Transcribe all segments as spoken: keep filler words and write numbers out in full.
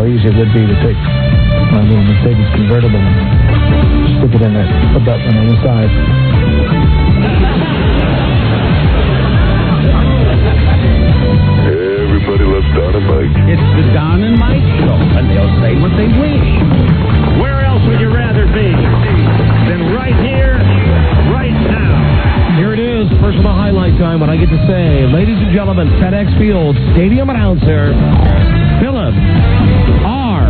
how easy it would be to take my little Mercedes convertible and stick it in a, a button on the side. Everybody loves Don and Mike. It's the Don and Mike Show, and they'll say what they wish. Where else would you rather be than right here, right now? Here it is, personal highlight time when I get to say, ladies and gentlemen, FedEx Field Stadium announcer, Philip R.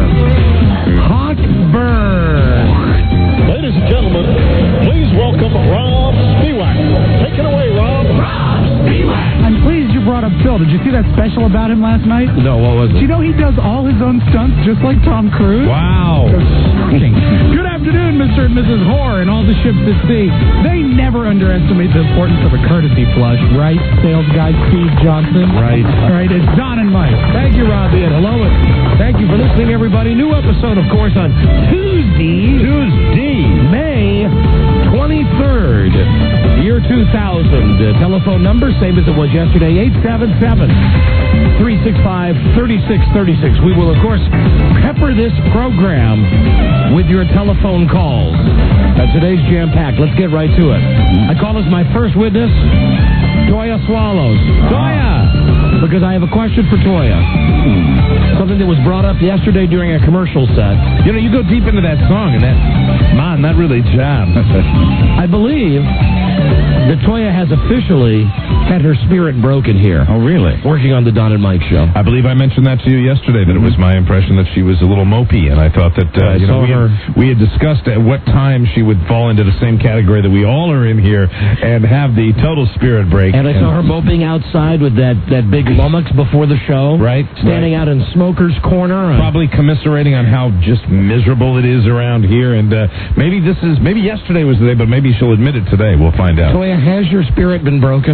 Hochberg. Ladies and gentlemen, please welcome Rob Spiewak. Take it away, Rob. Rob Spiewak. I'm pleased you brought up Phil. Did you see that special about him last night? No, what was it? Do you know he does all his own stunts just like Tom Cruise? Wow. Good afternoon, Mister and Missus Hoare and all the ships at sea. They never underestimate the importance of a courtesy flush, right? Sales guy Steve Johnson. Right. All right, it's Don and Mike. Thank you, Robbie, and hello, and thank you for listening, everybody. New episode, of course, on Tuesday, Tuesday, May twenty-third, year two thousand. Uh, telephone number, same as it was yesterday, eight seven seven, three six five, three six three six. We will, of course, pepper this program with your telephone calls. Uh, today's jam-packed. Let's get right to it. I call as my first witness, Toya Swallows. Toya! Because I have a question for Toya. Something that was brought up yesterday during a commercial set. You know, you go deep into that song, and that, man, that really jammed. I believe that Toya has officially had her spirit broken here. Oh, really? Working on the Don and Mike show. I believe I mentioned that to you yesterday, that it was my impression that she was a little mopey, and I thought that, uh, I you know, saw we her. had, we had discussed at what time she would fall into the same category that we all are in here and have the total spirit break. And I saw her moping outside with that, that big lummox before the show. Right. Standing right. out in Smoker's Corner. Probably commiserating on how just miserable it is around here, and uh, maybe this is, maybe yesterday was the day, but maybe she'll admit it today. We'll find out. Toya, has your spirit been broken?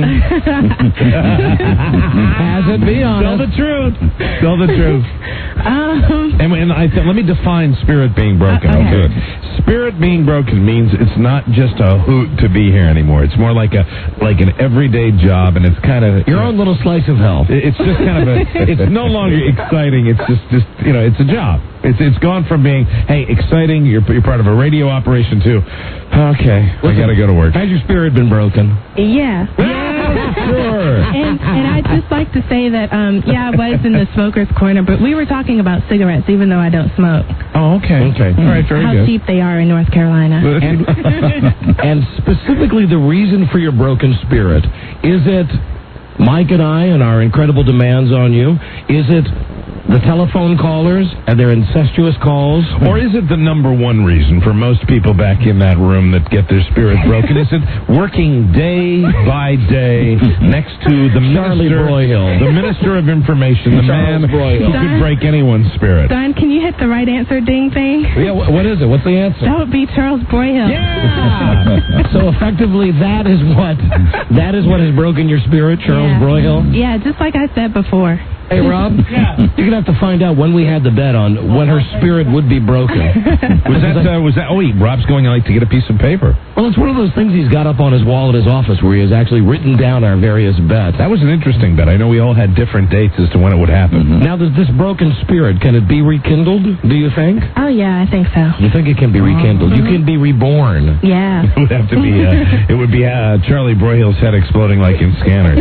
Has it? Be honest. Tell the truth. Tell the truth. Um, and, and I th- let me define spirit being broken. Uh, okay. Okay. Spirit being broken means it's not just a hoot to be here anymore. It's more like a like an everyday job, and it's kind of your own little slice of hell. It's just kind of a. It's no longer exciting. It's just just you know, it's a job. It's it's gone from being hey exciting. You're you're part of a radio operation to okay. Listen, I got to go to work. Has your spirit been broken? yeah. Sure. And and I'd just like to say that, um, yeah, I was in the Smoker's Corner, but we were talking about cigarettes, even though I don't smoke. Oh, okay. Okay. All right, very How good. cheap they are in North Carolina. And, and specifically the reason for your broken spirit, is it Mike and I and our incredible demands on you? Is it the telephone callers and their incestuous calls? Or is it the number one reason for most people back in that room that get their spirit broken? Is it working day by day next to the Charlie minister, Broyhill. the minister of information, the Charles man Broyhill. who could break anyone's spirit? Don, can you hit the right answer ding thing? Yeah, wh- what is it? What's the answer? That would be Charles Broyhill. Yeah. So effectively, that is what that is what has broken your spirit, Charles Yeah. Broyhill. Yeah, just like I said before. Hey, Rob, Yeah. you're gonna have to find out when we had the bet on when her spirit would be broken. Was that, uh, was that, oh, wait, Rob's going like to get a piece of paper. Well, it's one of those things he's got up on his wall at his office where he has actually written down our various bets. That was an interesting bet. I know we all had different dates as to when it would happen. Now, does this broken spirit, can it be rekindled, do you think? Oh, yeah, I think so. You think it can be rekindled? You can be reborn. Yeah. It would have to be, uh, it would be uh, Charlie Broyhill's head exploding like in Scanners.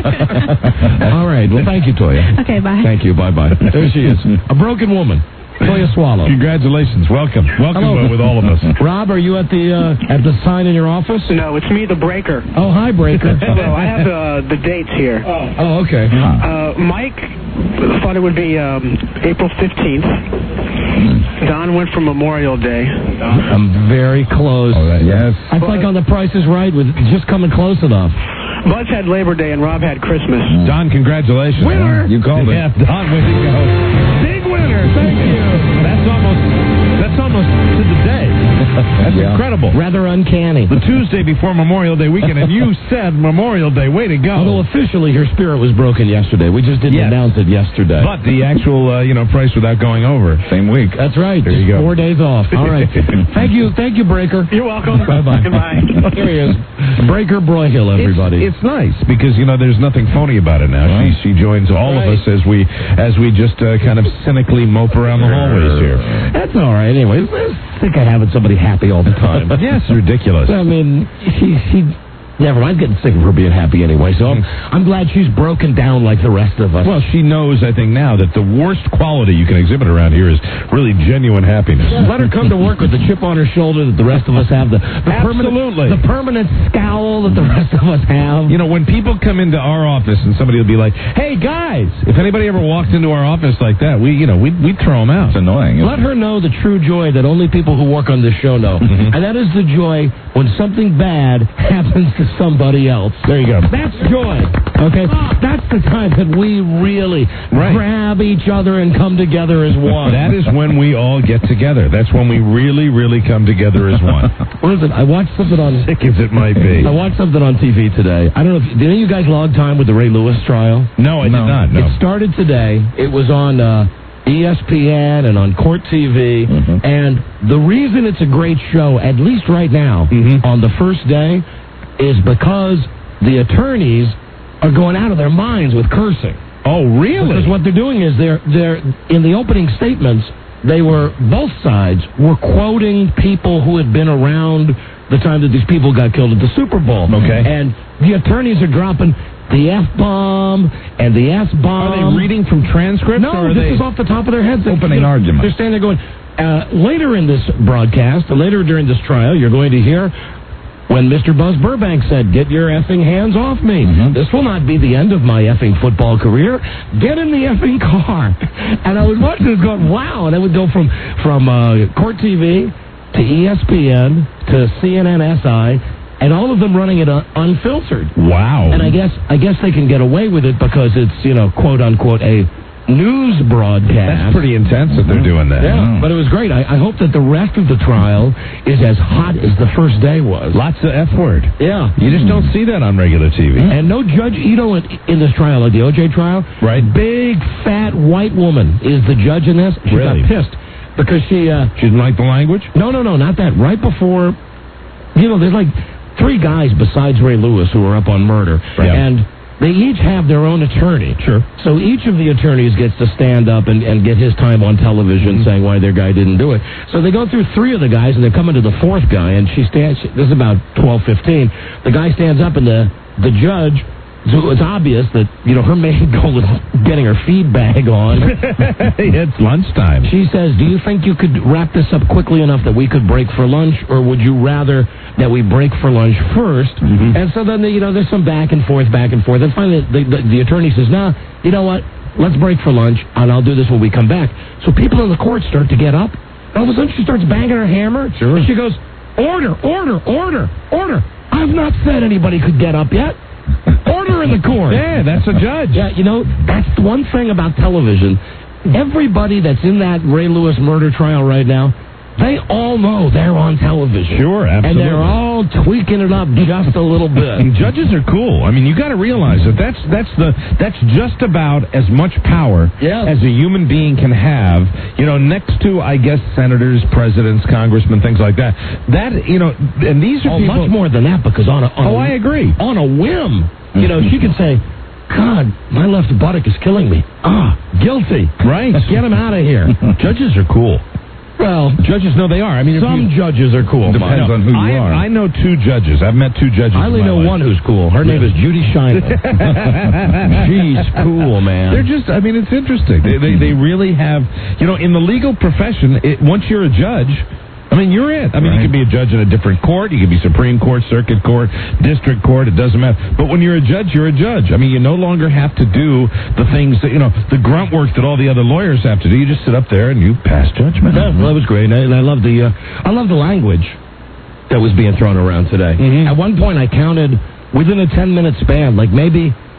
All right. Well, thank you, Toya. Okay, bye. Thank you. Bye-bye. There she is. A broken woman. Toya Swallow. Congratulations. Welcome. Welcome Hello. uh, with all of us. Rob, are you at the uh, at the sign in your office? No, it's me, the breaker. Oh, hi, Breaker. Hello, I have uh, the dates here. Oh, okay. Uh, Mike thought it would be um, April fifteenth. Don went for Memorial Day. I'm very close. Oh, that, yes. I feel like on The Price is Right with just coming close enough. Buzz had Labor Day and Rob had Christmas. Don, congratulations. Winner. You called it. Yeah, Don, way to go. Big winner. Thank you. That's almost, that's almost to the day. That's Yeah. incredible. Rather uncanny. The Tuesday before Memorial Day weekend, and you said Memorial Day. Way to go. Although officially her spirit was broken yesterday. We just didn't Yes. announce it yesterday. But the actual, uh, you know, price without going over, same week. That's right. There you go. Four days off. All right. Thank you. Thank you, Breaker. You're welcome. Bye-bye. Goodbye. Here he is. Breaker Broyhill, everybody. It's, it's nice because, you know, there's nothing phony about it now. Right. She she joins all Right. of us as we as we just uh, kind of cynically mope around the hallways here. That's all right. Anyway, I think of having somebody happy all the time. Yes, ridiculous. I mean, she, she, never mind. I'm getting sick of her being happy anyway, so I'm, I'm glad she's broken down like the rest of us. Well, she knows, I think, now that the worst quality you can exhibit around here is really genuine happiness. Let her come to work with the chip on her shoulder that the rest of us have, the, the Absolutely. permanent, the permanent scowl that the rest of us have. You know, when people come into our office and somebody will be like, "Hey guys," if anybody ever walked into our office like that, we, you know, we we throw them out. It's annoying. Let her know the true joy that only people who work on this show know, Mhm. and that is the joy when something bad happens to somebody else. There you go. That's joy. Okay, that's the time that we really Right. grab each other and come together as one. That is when we all get together. That's when we really, really come together as one. What is it? I watched something on. Sick as it might be. I watched something on T V today. I don't know if did any of you guys log time with the Ray Lewis trial? No, I did not. No. It started today. It was on uh, E S P N and on Court T V. Mhm. And the reason it's a great show, at least right now, Mhm. on the first day, is because the attorneys are going out of their minds with cursing. Oh, really? Because what they're doing is they're they're in the opening statements. They were both sides were quoting people who had been around the time that these people got killed at the Super Bowl. Okay. And the attorneys are dropping the F bomb and the S bomb. Are they reading from transcripts? No, or are this they is off the top of their heads. opening You know, argument? They're standing there going. Uh, later in this broadcast, uh, later during this trial, you're going to hear when Mister Buzz Burbank said, "Get your effing hands off me. Mhm. This will not be the end of my effing football career. Get in the effing car." And I was watching this going, wow. And I would go from, from uh, Court T V to E S P N to C N N S I, and all of them running it un- unfiltered. Wow. And I guess I guess they can get away with it because it's, you know, quote unquote, a news broadcast. That's pretty intense that they're doing that. Yeah, but it was great. I, I hope that the rest of the trial is as hot as the first day was. Lots of F word. Yeah. You just don't see that on regular T V. And no Judge Ito in, in this trial, like the O J trial. Right. Big, fat, white woman is the judge in this. She Really? got pissed because she... Uh, She didn't like the language? no, no, no, not that. Right before... You know, there's like three guys besides Ray Lewis who are up on murder. Right. And they each have their own attorney. Sure. So each of the attorneys gets to stand up and, and get his time on television Mm-hmm. saying why their guy didn't do it. So they go through three of the guys, and they're coming to the fourth guy, and she stands, she, this is about twelve fifteen. The guy stands up, and the, the judge, so it's obvious that, you know, her main goal is getting her feed bag on. It's lunchtime. She says, do you think you could wrap this up quickly enough that we could break for lunch, or would you rather that we break for lunch first? Mhm. And so then, you know, there's some back and forth, back and forth. And finally, the, the, the attorney says, nah, you know what? Let's break for lunch, and I'll do this when we come back. So people in the court start to get up. All of a sudden, she starts banging her hammer. Sure. And she goes, order, order, order, order. I've not said anybody could get up yet. Order in the court. Yeah, that's a judge. Yeah, you know, that's the one thing about television. Everybody that's in that Ray Lewis murder trial right now, they all know they're on television. Sure, absolutely. And they're all tweaking it up just a little bit. And judges are cool. I mean, you got to realize that that's that's the that's just about as much power Yeah. as a human being can have. You know, next to I guess senators, presidents, congressmen, things like that. That you know, and these are Oh, people. much more than that, because on a, on Oh, a, I agree. on a whim, you know, she could say, God, my left buttock is killing me. Ah, guilty. Right. Get him out of here. Judges are cool. Well, Judges, no, they are. I mean, if some you, judges are cool. depends on who you I, are. I know two judges. I've met two judges. I only in my know life. one who's cool. Her name is Judy Scheindler. She's cool, man. They're just, I mean, it's interesting. They, they, they really have, you know, in the legal profession, it, once you're a judge, I mean, you're it. I mean, Right. you can be a judge in a different court. You can be Supreme Court, Circuit Court, District Court. It doesn't matter. But when you're a judge, you're a judge. I mean, you no longer have to do the things that, you know, the grunt work that all the other lawyers have to do. You just sit up there and you pass judgment. Yeah, well, that was great, and I, and I love the uh, I love the language that was being thrown around today. Mhm. At one point, I counted within a ten minute span, like maybe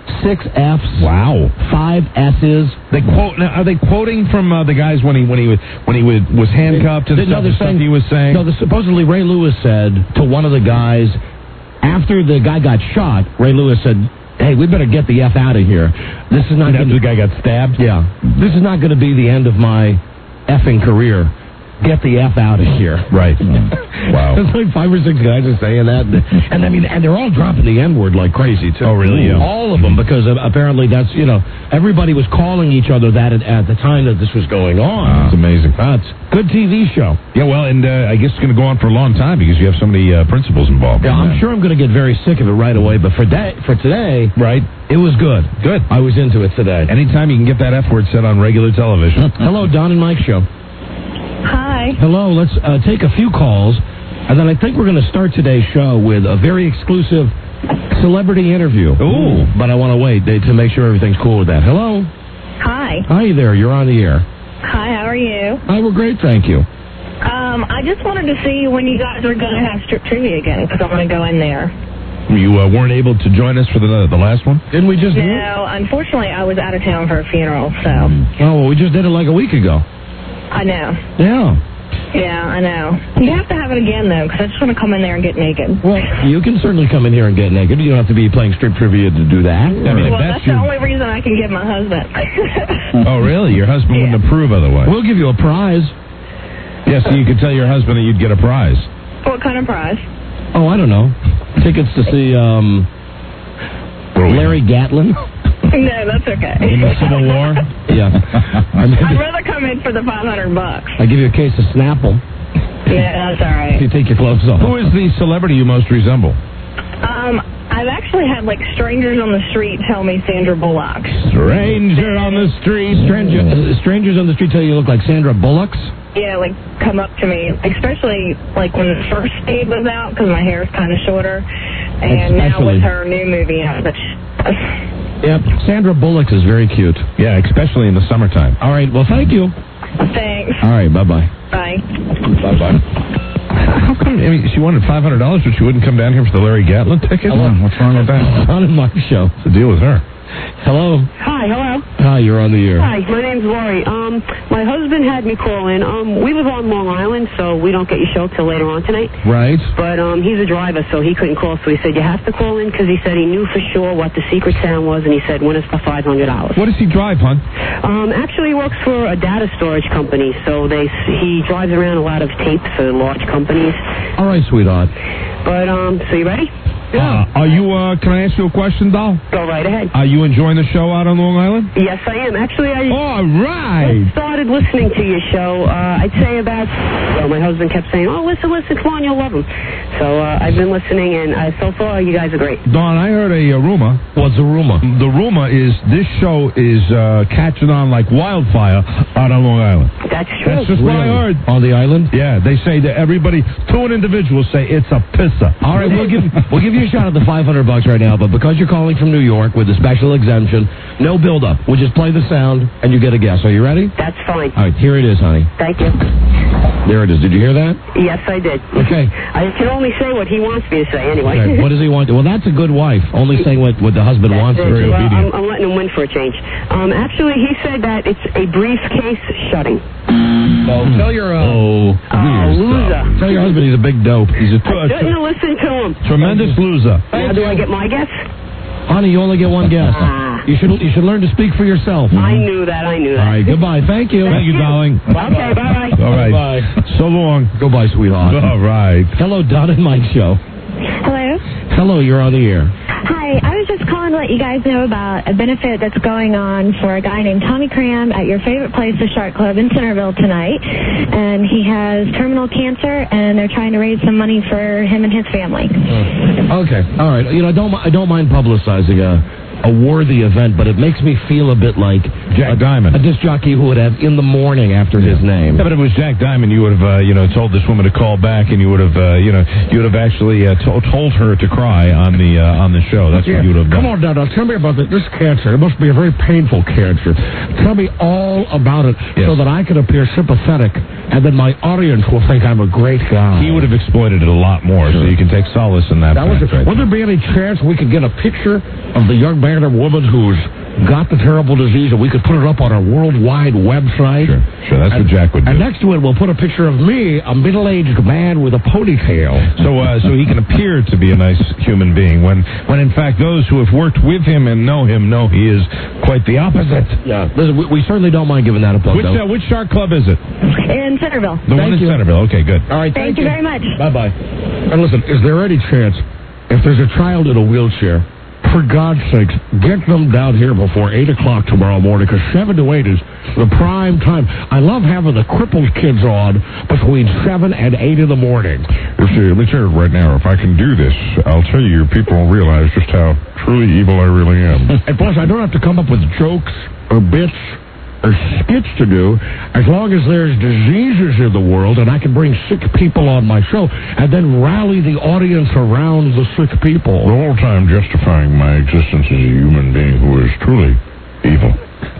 six Fs. Wow. Five S's. They quote. Now, are they quoting from uh, the guys when he when he was when he was, was handcuffed and They- no, stuff, they're the stuff saying- he was saying? No, the, supposedly Ray Lewis said to one of the guys, after the guy got shot, Ray Lewis said, hey, we better get the F out of here. This is not After gonna, the guy got stabbed? Yeah. This is not going to be the end of my effing career. Get the F out of here. Right. Wow. There's like five or six guys are saying that. And I mean, and they're all dropping the N-word like crazy, too. Oh, really? Yeah. All of them, because uh, apparently that's, you know, everybody was calling each other that at, at the time that this was going on. It's amazing. That's good T V show. Yeah, well, and uh, I guess it's going to go on for a long time because you have so many uh, principals involved. Yeah, in I'm that. sure I'm going to get very sick of it right away, but for, da- for today, Right. it was good. Good. I was into it today. Anytime you can get that F word said on regular television. Hello, Don and Mike Show. Hi. Hello, let's uh, take a few calls, and then I think we're going to start today's show with a very exclusive celebrity interview. Ooh. But I want to wait uh, to make sure everything's cool with that. Hello. Hi. Hi there, you're on the air. Hi, how are you? Hi, we're great, thank you. Um, I just wanted to see when you guys are going to have strip trivia again, because I want to go in there. You uh, weren't able to join us for the the last one? Didn't we just do it? No, unfortunately, I was out of town for a funeral, so Oh, well, we just did it like a week ago. I know. Yeah. Yeah, I know. You have to have it again, though, because I just want to come in there and get naked. Well, you can certainly come in here and get naked. You don't have to be playing strip trivia to do that. I mean, if well, that's that's your- the only reason I can give my husband. Oh, really? Your husband Yeah. wouldn't approve otherwise? We'll give you a prize. Yeah, so you could tell your husband that you'd get a prize. What kind of prize? Oh, I don't know. Tickets to see um, Larry Gatlin. No, that's okay. In the Civil War? Yeah. I'd rather come in for the five hundred bucks. I give you a case of Snapple Yeah, that's all right. if you take your clothes off. Who is the celebrity you most resemble? Um, I've actually had, like, strangers on the street tell me Sandra Bullock. Stranger on the street. Stranger, uh, strangers on the street tell you you look like Sandra Bullock's. Yeah, like, come up to me, especially, like, when the first Speed was out, because my hair is kind of shorter. And now Especially. with her new movie out, but Yep. Sandra Bullock is very cute. Yeah, especially in the summertime. All right. Well, thank you. thanks. All right. Bye-bye. Bye. Bye-bye. How come, I mean, she wanted five hundred dollars, but she wouldn't come down here for the Larry Gatlin ticket? Hello. What's wrong with that? On my show. What's the deal with her? Hello. Hi, hello. Hi, you're on the air. Hi, my name's Lori. Um, my husband had me call in. Um, we live on Long Island, so we don't get your show till later on tonight. Right. But um, he's a driver, so he couldn't call. So he said you have to call in because he said he knew for sure what the secret sound was, and he said win us for five hundred dollars. What does he drive, hon? Um, actually, he works for a data storage company, so they he drives around a lot of tapes for large companies. All right, sweetheart. But um, so you ready? Uh, are you, uh, can I ask you a question, doll? Go right ahead. Are you enjoying the show out on Long Island? Yes, I am. Actually, I All right. started listening to your show. Uh, I'd say about. Well, my husband kept saying, "Oh, listen, listen, come on, you'll love him." So uh, I've been listening, and uh, so far, you guys are great. Don, I heard a, uh rumor. What's the rumor? The rumor is this show is uh, catching on like wildfire out on Long Island. That's true. That's just what I heard. On the island? Yeah, they say that everybody, to an individual, say it's a pisser. All right, we'll give we'll give you a shot at the five hundred bucks right now, but because you're calling from New York with a special exemption, no build up. We'll just play the sound and you get a guess. Are you ready? That's fine. All right, here it is, honey. Thank you. There it is. Did you hear that? Yes, I did. Okay. I can only say what he wants me to say anyway. Okay. What does he want? Well, that's a good wife. Only saying what, what the husband wants. That's it. Very Well, obedient. I'm, I'm letting him win for a change. Um, actually, he said that it's a briefcase shutting. Well, tell your uh, Oh, Oh, loser. tell your husband he's a big dope. He's a I shouldn't listen to him. tremendous loser. Now, do I get my guess? honey. You only get one guess. Ah. You should you should learn to speak for yourself. I knew that. I knew that. All right. Goodbye. Thank you. Thank you, darling. Okay, bye-bye. All right. Bye. So long. Goodbye, sweetheart. All right. Hello, Don and Mike Show. Hello. Hello, you're on the air. Hi, I was just calling to let you guys know about a benefit that's going on for a guy named Tommy Cram at your favorite place, the Shark Club in Centerville tonight. And he has terminal cancer, and they're trying to raise some money for him and his family. Okay. All right. You know, I don't I don't mind publicizing a a worthy event, but it makes me feel a bit like Jack a, Diamond. a disc jockey who would have in the morning after his name. Yeah, but if it was Jack Diamond, you would have, uh, you know, told this woman to call back, and you would have, uh, you know, you would have actually uh, to- told her to cry on the uh, on the show. That's what you would have done. Come on, Dad. Tell me about the, this cancer. It must be a very painful cancer. Tell me all about it Yes. so that I can appear sympathetic, and then my audience will think I'm a great guy. He would have exploited it a lot more, so you can take solace in that. That was fact it. right Would there be any chance we could get a picture of the young man man or woman who's got the terrible disease, and we could put it up on our worldwide website. Sure, sure, that's and, what Jack would do. And next to it, we'll put a picture of me, a middle-aged man with a ponytail. So, uh, so he can appear to be a nice human being, when, when in fact those who have worked with him and know him know he is quite the opposite. Yeah, listen, we, we certainly don't mind giving that a plug. Which, uh, which shark club is it? In Centerville. The one in you. Centerville. Okay, good. All right, Thank, thank you very much. Bye-bye. And listen, is there any chance, if there's a child in a wheelchair, for God's sakes, get them down here before eight o'clock tomorrow morning, because seven to eight is the prime time. I love having the crippled kids on between seven and eight in the morning. You see, let me tell you right now, if I can do this, I'll tell you, people will realize just how truly evil I really am. And plus, I don't have to come up with jokes or bits or skits to do, as long as there's diseases in the world and I can bring sick people on my show and then rally the audience around the sick people. The whole time justifying my existence as a human being who is truly evil.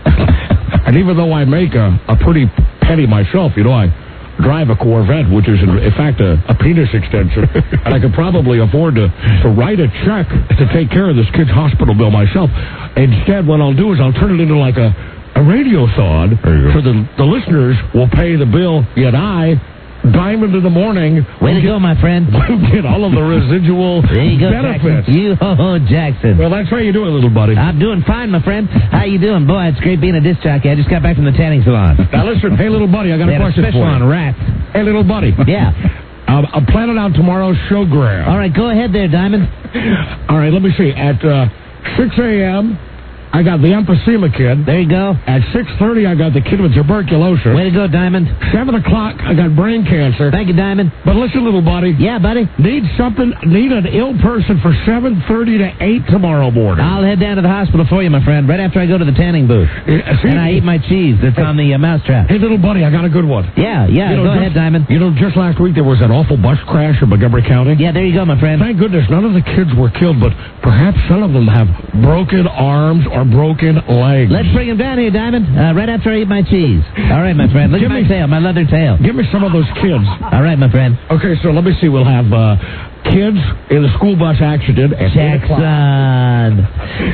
And even though I make a, a pretty penny myself, you know, I drive a Corvette, which is in, in fact a, a penis extension, and I could probably afford to, to write a check to take care of this kid's hospital bill myself. Instead, what I'll do is I'll turn it into like a A radiothon, so the, the listeners will pay the bill, yet I, Diamond in the Morning, way to go, my friend, get all of the residual there you go, benefits. Jackson. You, oh, Jackson. Well, that's how you doing, little buddy. I'm doing fine, my friend. How you doing? Boy, it's great being a disc jockey. I just got back from the tanning salon. Now, listen, hey, little buddy, I got they a had question a special for you. on rats. Hey, little buddy. Yeah. Um, I'm planning out tomorrow's showgram. All right, go ahead there, Diamond. All right, let me see. At uh, six a.m., I got the emphysema kid. There you go. At six thirty, I got the kid with tuberculosis. Way to go, Diamond. seven o'clock, I got brain cancer. Thank you, Diamond. But listen, little buddy. Yeah, buddy. Need something, need an ill person for seven thirty to eight tomorrow morning. I'll head down to the hospital for you, my friend, right after I go to the tanning booth. Yeah, see, and I eat my cheese that's on the uh, mousetrap. Hey, little buddy, I got a good one. Yeah, yeah, you know, go just, ahead, Diamond. You know, just last week there was that awful bus crash in Montgomery County. Yeah, there you go, my friend. Thank goodness none of the kids were killed, but perhaps some of them have broken arms or broken legs. Let's bring him down here, Diamond, uh, right after I eat my cheese. All right, my friend. Look Give at my me, tail, my leather tail. Give me some of those kids. All right, my friend. Okay, so let me see. We'll have uh, kids in the school bus accident at Jackson.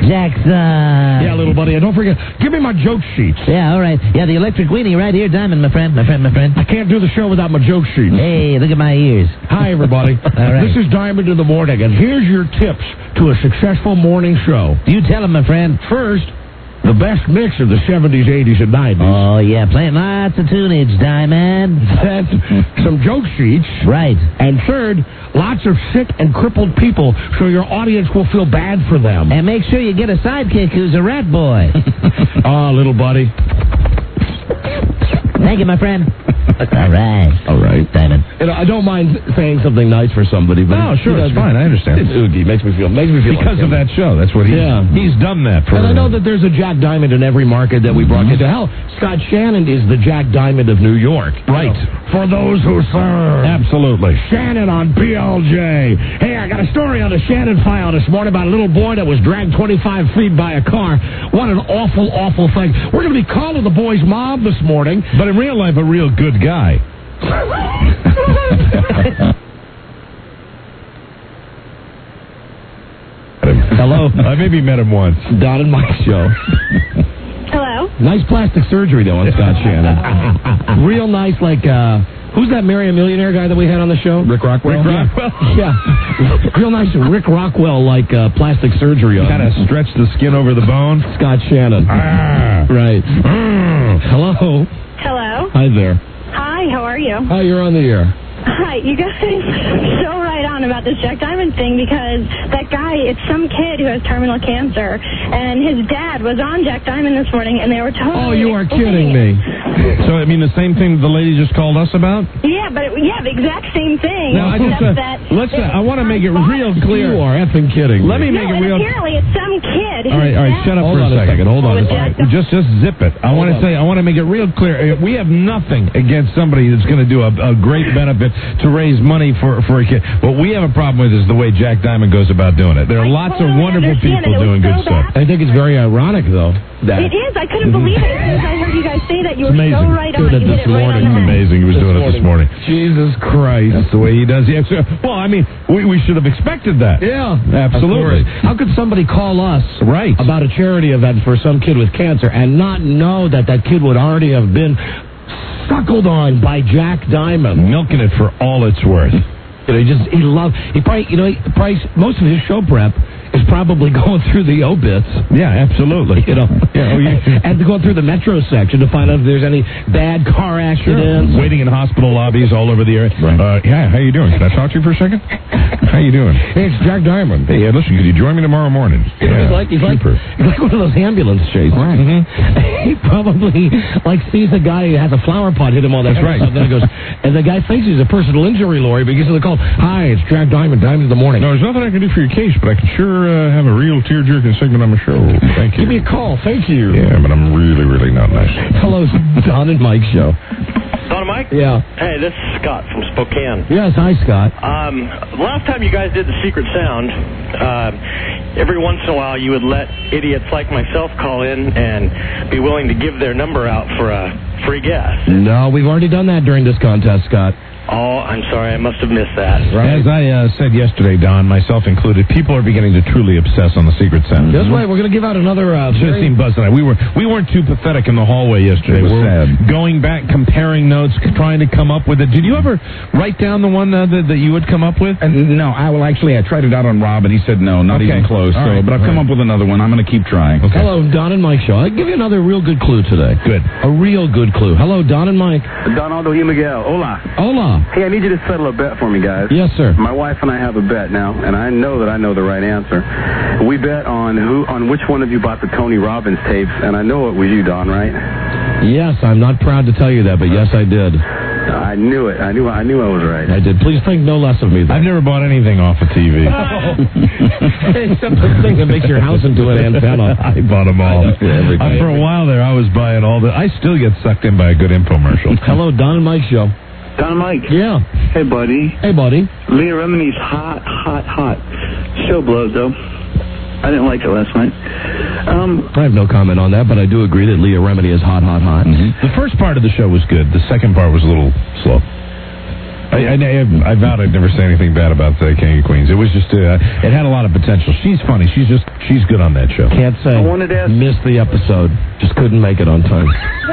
Jackson. Yeah, little buddy. And don't forget, give me my joke sheets. Yeah, all right. Yeah, the electric weenie right here, Diamond, my friend, my friend, my friend. I can't do the show without my joke sheets. Hey, look at my ears. Hi, everybody. All right. This is Diamond in the Morning, and here's your tips to a successful morning show. You tell him, my friend. First, the best mix of the seventies, eighties, and nineties. Oh, yeah, playing lots of tunage, Diamond. Then, some joke sheets. Right. And third, lots of sick and crippled people so your audience will feel bad for them. And make sure you get a sidekick who's a rat boy. Oh, little buddy. Thank you, my friend. All right. All right. Diamond. You know, I don't mind saying something nice for somebody, but No, sure, you know, it's fine. I understand. It's oogie. Makes me feel. Makes me feel Because like of him. that show. That's what he. Yeah. He's done that for. And I know that there's a Jack Diamond in every market that we broadcast. Hell, Scott Shannon is the Jack Diamond of New York. Right. You know, for those who serve. Absolutely. Shannon on B L J. Hey, I got a story on the Shannon file this morning about a little boy that was dragged twenty-five feet by a car. What an awful, awful thing. We're going to be calling the boy's mom this morning. But in real life, a real good guy. Hello. I maybe met him once. Don and Mike show. Hello. Nice plastic surgery, though, on Scott Shannon. Real nice, like, uh, who's that Marry a Millionaire guy that we had on the show? Rick Rockwell. Rick Rockwell? Yeah. Real nice Rick Rockwell, like, uh, plastic surgery on Kind of stretched the skin over the bone. Scott Shannon. Ah. Right. Hello. Hello. Hi there. Hi, how are you? Hi, you're on the air. Hi, you guys are so right on about this Jack Diamond thing because that guy, it's some kid who has terminal cancer, and his dad was on Jack Diamond this morning, and they were totally... Oh, you are kidding me. So, I mean, the same thing the lady just called us about? Yeah, but it, yeah, the exact same thing. No, I just, except uh, that let's, uh, that I want to my make it father- real clear. You are effing kidding Let me. me make no, it real and apparently it's some kid. All right, all right, shut up Hold for on a a second. second, hold on a With second. Jack- Just, just zip it. I want to on. say, I want to make it real clear. Uh, We have nothing against somebody that's going to do a, a great benefit. to raise money for, for a kid. What we have a problem with is the way Jack Diamond goes about doing it. There are lots of wonderful people doing good stuff. I think it's very ironic, though. That It is. I couldn't believe it. As soon as I heard you guys say that, you It's were amazing. so right on. Doing it You hit this it right morning. on the head. Amazing. He was This doing it this morning. Jesus Christ. That's the way he does. Yeah, so- well, I mean, we, we should have expected that. Yeah, Absolutely. of course. How could somebody call us Right. about a charity event for some kid with cancer and not know that that kid would already have been suckled on by Jack Diamond? Milking it for all it's worth. You know, he just, he loved, he probably, you know, he probably, most of his show prep is probably going through the obits. Yeah, absolutely. You know, Yeah, oh, yeah. and to go through the metro section to find out if there's any bad car accidents. Waiting in hospital lobbies all over the area. Right. Uh, yeah, how you doing? Can I talk to you for a second? How you doing? Hey, it's Jack Diamond. Hey, uh, listen, could you join me tomorrow morning? You know, he's like, he's like, Super. he's like one of those ambulance chases. Right. Mm-hmm. He probably like sees a guy who has a flower pot hit him all that That's right. stuff. Then he goes, and the guy thinks he's a personal injury lawyer, but he gets the call. Hi, it's Jack Diamond. Diamond in the morning. No, there's nothing I can do for your case, but I can sure uh, have a real tear-jerking segment on my show. Thank you. Give me a call. Thank you. Yeah, but I'm really, really not nice. Hello, Don and Mike show. Don and Mike? Yeah. Hey, this is Scott from Spokane. Yes, hi, Scott. Um, last time you guys did the Secret Sound, uh, every once in a while you would let idiots like myself call in and be willing to give their number out for a free guest. No, we've already done that during this contest, Scott. Oh, I'm sorry, I must have missed that. As I uh, said yesterday, Don, myself included, people are beginning to truly obsess on the Secret Sound. That's right. We're going to give out another. Uh, Should have very- seen Buzz and I. We were we weren't too pathetic in the hallway yesterday. It was We're sad. going back, comparing notes, trying to come up with it. Did you ever write down the one uh, that, that you would come up with? And no, I will actually. I tried it out on Rob, and he said no, not Okay. even close. All So, right. but I've All come right. up with another one. I'm going to keep trying. Okay. Hello, Don and Mike show. I'll give you another real good clue today. Good. A real good clue. Hello, Don and Mike. Donaldo y Miguel. Hola. Hola. Hey, I need you to settle a bet for me, guys. Yes, sir. My wife and I have a bet now, and I know that I know the right answer. We bet on who, on which one of you bought the Tony Robbins tapes, and I know it was you, Don, right? Yes, I'm not proud to tell you that, but yes, I did. I knew it. I knew. I knew I was right. I did. Please think no less of me. Though. I've never bought anything off of T V. Except the thing that makes your house into an antenna. I bought them all. I know, everything. Uh, for a while there, I was buying all the. I still get sucked in by a good infomercial. Hello, Don and Mike show. Don and Mike. Yeah. Hey, buddy. Hey, buddy. Leah Remini's hot, hot, hot. Show blows, though. I didn't like it last night. Um, I have no comment on that, but I do agree that Leah Remini is hot, hot, hot. Mm-hmm. The first part of the show was good. The second part was a little slow. I, I, I vowed I'd never say anything bad about the King of Queens. It was just, uh, it had a lot of potential. She's funny. She's just, she's good on that show. Can't say. I wanted to ask- Missed the episode. Just couldn't make it on time.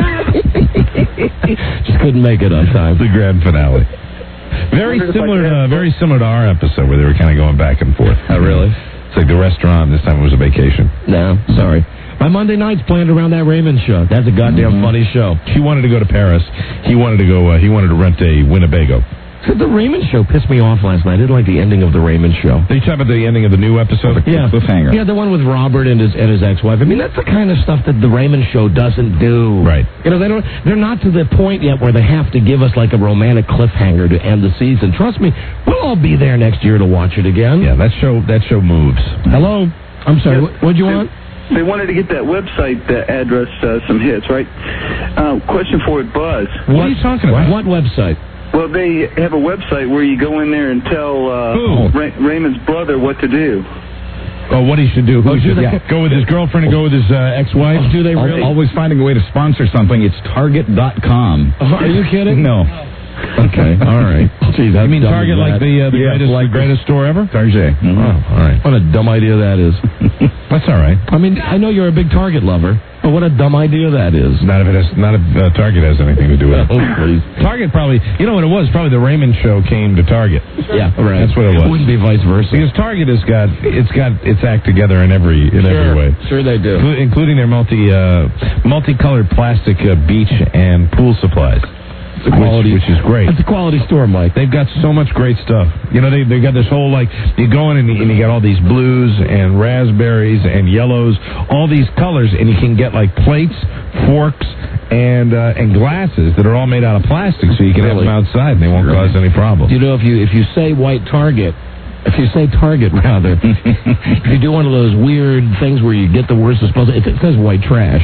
Just couldn't make it on time. The grand finale. Very Wondered if I similar, could to, ask- very similar to our episode where they were kind of going back and forth. Oh, really? It's like the restaurant. This time it was a vacation. No, sorry. My Monday night's planned around that Raymond show. That's a goddamn funny show. She wanted to go to Paris. He wanted to go. Uh, he wanted to rent a Winnebago. So the Raymond show pissed me off last night. I didn't like the ending of the Raymond show. Did you talk about the ending of the new episode? Yeah, cliffhanger. Yeah, the one with Robert and his and his ex-wife. I mean, that's the kind of stuff that the Raymond show doesn't do. Right. You know, they don't. They're not to the point yet where they have to give us like a romantic cliffhanger to end the season. Trust me, we'll all be there next year to watch it again. Yeah, that show. That show moves. Hello. I'm sorry. What what'd you want? They wanted to get that website uh, address, uh, some hits, right? Uh, question for it, Buzz. What, are you talking about? What website? Well, they have a website where you go in there and tell uh, Who? Ray- Raymond's brother what to do. Oh, what he should do? Who Oh, do should they- go with his girlfriend and go with his uh, ex-wife? Do they Al- really? Always finding a way to sponsor something. It's Target dot com. Are you kidding? No. Okay. All right. Gee, I mean, Target like the uh, the Yeah, greatest, like- greatest store ever. Target. Oh, all right. What a dumb idea that is. That's all right. I mean, I know you're a big Target lover, but what a dumb idea that is. Not if it has, not if uh, Target has anything to do with it. Oh, please. Target probably, you know what it was? Probably the Raymond show came to Target. Yeah, right. That's what it was. Wouldn't be vice versa. Because Target has got it's got its act together in every in every way, Sure they do. Inclu- including their multi uh, multicolored plastic uh, beach and pool supplies. It's a quality, which, which is great. It's a quality store, Mike. They've got so much great stuff. You know, they they got this whole like you go in and you, and you got all these blues and raspberries and yellows, all these colors, and you can get like plates, forks, and uh, and glasses that are all made out of plastic, so you can have Really? them outside and they won't cause any problems. You know, if you if you say white Target, if you say Target rather, if you do one of those weird things where you get the worst disposal, it, it says white trash.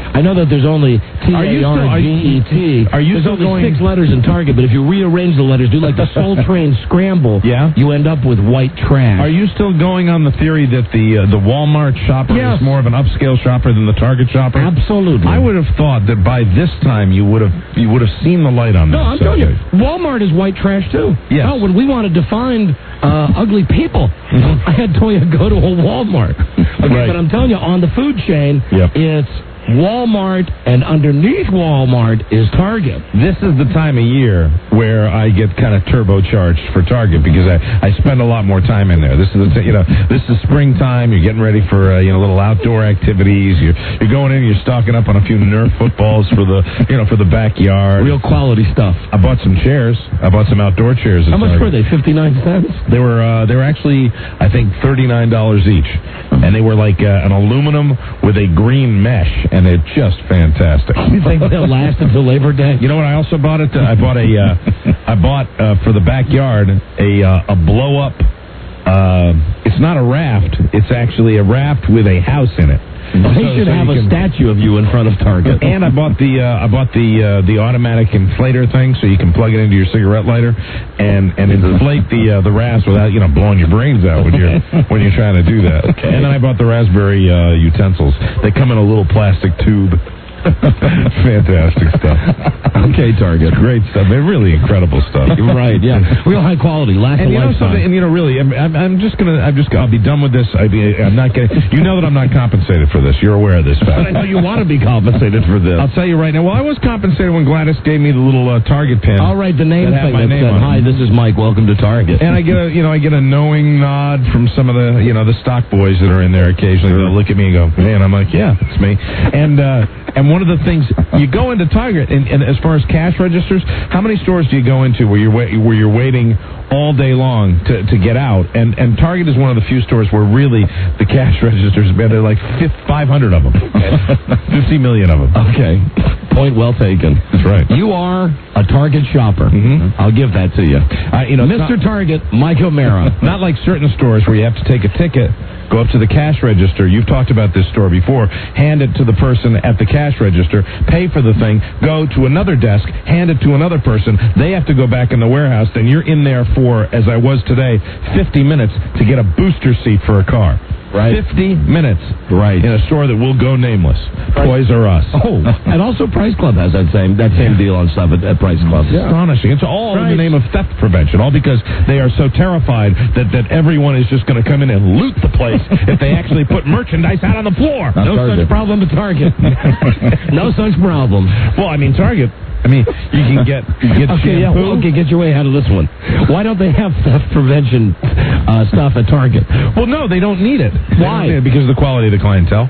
I know that there's only T A R G E T. Are you There's still only going? six letters in Target, but if you rearrange the letters, do like the Soul Train Scramble, Yeah? you end up with white trash. Are you still going on the theory that the uh, the Walmart shopper Yes. is more of an upscale shopper than the Target shopper? Absolutely. I would have thought that by this time you would have you would have seen the light on No, that I'm telling you, subject. Walmart is white trash too. Yes. Oh, when we wanted to find uh, ugly people, I had Toya go to a Walmart. Okay, Right. But I'm telling you, on the food chain, Yep. it's Walmart, and underneath Walmart is Target. This is the time of year where I get kind of turbocharged for Target because I, I spend a lot more time in there. This is the t- you know this is springtime. You're getting ready for uh, you know little outdoor activities. You're you're going in. You're stocking up on a few Nerf footballs for the you know for the backyard. Real quality stuff. I bought some chairs. I bought some outdoor chairs. at How much Target. were they? fifty-nine cents? They were uh, they were actually I think thirty-nine dollars each, and they were like uh, an aluminum with a green mesh, and they're just fantastic. You think they'll last until Labor Day? You know what? I also bought it. I bought a. Uh, I bought uh, for the backyard a uh, a blow up. Uh, it's not a raft. It's actually a raft with a house in it. They So- should so have you a can- statue of you in front of Target. And I bought the uh, I bought the uh, the automatic inflator thing, so you can plug it into your cigarette lighter and, and inflate the uh, the raspberry without you know blowing your brains out when you're when you're trying to do that. Okay. And then I bought the raspberry uh, utensils. They come in a little plastic tube. Fantastic stuff. Okay, Target. Great stuff. They're really incredible stuff. You're right, yeah. Real high quality, last And a you know lifetime. something? And you know, really, I'm, I'm, I'm just gonna, I'm just, I'll be done with this. I be, I'm not getting. You know that I'm not compensated for this. You're aware of this fact. But I know you want to be compensated for this. I'll tell you right now. Well, I was compensated when Gladys gave me the little uh, Target pin. All right, the name that had thing my that name said, on it. "Hi, this is Mike. Welcome to Target." And I get a, you know, I get a knowing nod from some of the, you know, the stock boys that are in there occasionally. They'll look at me and go, "Man," I'm like, "Yeah, it's me." And uh, and one of the things you go into Target, and, and as far as cash registers, how many stores do you go into where you're wait, where you're waiting all day long to, to get out? And and Target is one of the few stores where really the cash registers, man, there are like five hundred of them, fifty million of them. Okay. Point well taken. That's right. You are a Target shopper. Mm-hmm. I'll give that to you. Uh, you know, it's Mister not- Target, Mike O'Mara. Not like certain stores where you have to take a ticket, go up to the cash register. You've talked about this store before. Hand it to the person at the cash register, pay for the thing, go to another desk, hand it to another person. They have to go back in the warehouse. Then you're in there for, as I was today, fifty minutes to get a booster seat for a car. Right. fifty minutes. Right. In a store that will go nameless. Toys R Us. Oh, and also Price Club has that same that same deal on stuff at, at Price Club. It's astonishing. It's all in Right. the name of theft prevention, all because they are so terrified that, that everyone is just going to come in and loot the place if they actually put merchandise out on the floor. No Target. such problem at Target. No such problem. Well, I mean, Target, I mean, you can get, you get Okay, yeah, shampoo. well, okay, get your way out of this one. Why don't they have theft prevention uh, stuff at Target? Well, no, they don't need it. They Why? don't need it because of the quality of the clientele.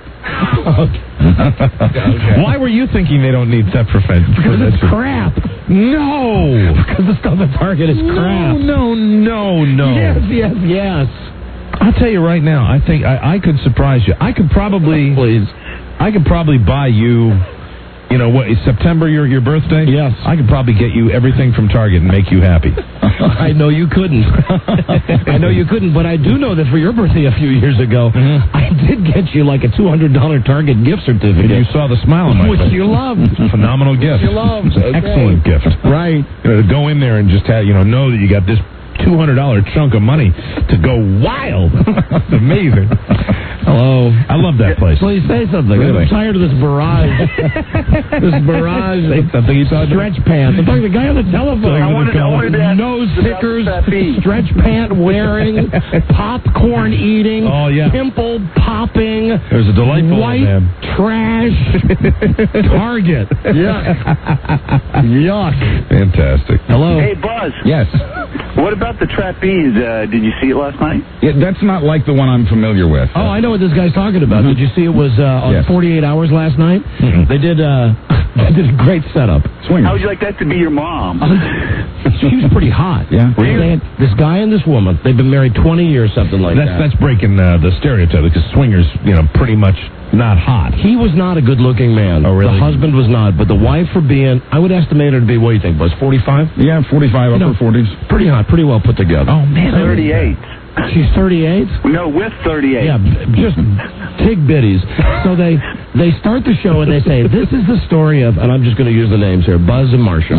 Okay. Why were you thinking they don't need theft prevention? Because it's crap. No. Because the stuff at Target is crap. No, no, no, no. Yes, yes, yes. I'll tell you right now, I think I, I could surprise you. I could probably, Please. I could probably buy you, you know, what is September your your birthday? Yes. I could probably get you everything from Target and make you happy. I know you couldn't. I know you couldn't, but I do know that for your birthday a few years ago, Mhm. I did get you like a two hundred dollars Target gift certificate. And you saw the smile on my Which face. you loved. It's a phenomenal gift. you loved. It's an Okay. excellent gift. Right. You know, to go in there and just have, you know, know that you got this two hundred dollars chunk of money to go wild. It's amazing. Hello. I love that place. Please say something. Really? I'm tired of this barrage. this barrage. Say something you thought. Stretch pants. I'm talking to the guy on the telephone. I wanted- I wanted to ask Nose about pickers, that beat. stretch pant wearing, popcorn eating, Oh, yeah. pimple popping, There's a delightful white man. trash, Target. Yuck. Yuck. Fantastic. Hello. Hey, Buzz. Yes. What about the trapeze? Uh, did you see it last night? Yeah, that's not like the one I'm familiar with. Oh, I know what this guy's talking about. Mhm. Did you see it was uh, on Yes. forty-eight hours last night? Mm-mm. They did uh, they did a great setup. Swingers. How would you like that to be your mom? She was pretty hot. Yeah. They had this guy and this woman, they've been married twenty years, something like That's that. that's breaking uh, the stereotype because swingers, you know, pretty much not hot. He was not a good-looking man. Oh, really? The husband was not, but the wife for being, I would estimate her to be, what do you think, was forty-five? Yeah, forty-five, upper No. forties. Pretty hot, pretty well put together. Oh man, thirty-eight. She's thirty-eight? No, with thirty-eight. Yeah, b- just tig bitties. So they they start the show and they say, this is the story of, and I'm just going to use the names here, Buzz and Marcia.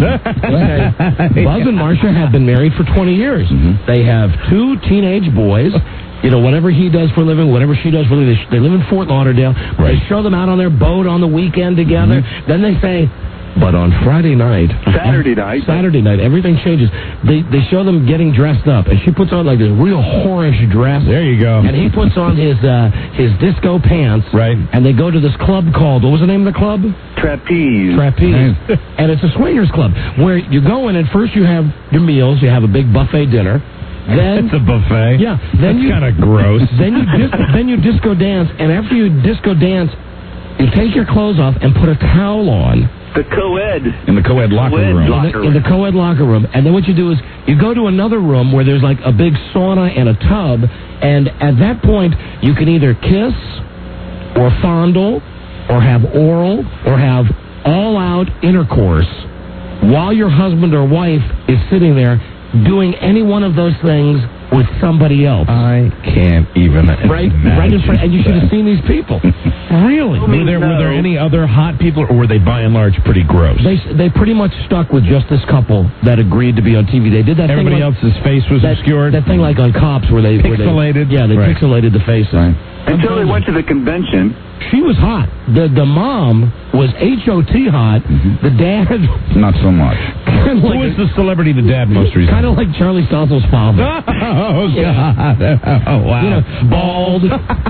Okay. Buzz and Marcia have been married for twenty years. Mm-hmm. They have two teenage boys. You know, whatever he does for a living, whatever she does for a living, they, they live in Fort Lauderdale. Right. They show them out on their boat on the weekend together. Mm-hmm. Then they say, but on Friday night, Saturday night, Saturday night, everything changes. They they show them getting dressed up, and she puts on like this real whorish dress. There you go. And he puts on his uh, his disco pants. Right. And they go to this club called, what was the name of the club? Trapeze. Trapeze. And it's a swingers club where you go in and first you have your meals, you have a big buffet dinner. Then it's a buffet. Yeah. Then That's you kind of gross. Then you dis- then you disco dance, and after you disco dance, you take your clothes off and put a towel on. The co-ed. In the co-ed locker co-ed room. Locker In the, in the co-ed locker room. And then what you do is you go to another room where there's like a big sauna and a tub, and at that point you can either kiss or fondle or have oral or have all-out intercourse while your husband or wife is sitting there doing any one of those things with somebody else. I can't even right, right in front, and you should have seen these people. Really? Were there, were there any other hot people, or were they by and large pretty gross? They they pretty much stuck with just this couple that agreed to be on T V. They did that. Everybody thing like, else's face was that, obscured. That thing like on Cops where they pixelated. Where they, yeah, they right. pixelated the faces. Right. Until they went to the convention. She was hot. The the mom was H O T hot. Mm-hmm. The dad, not so much. Kind of like Who was the celebrity the dad most recently? Kind of like Charlie Stotzel's father. Oh, yeah. God. Oh, wow. You know, bald,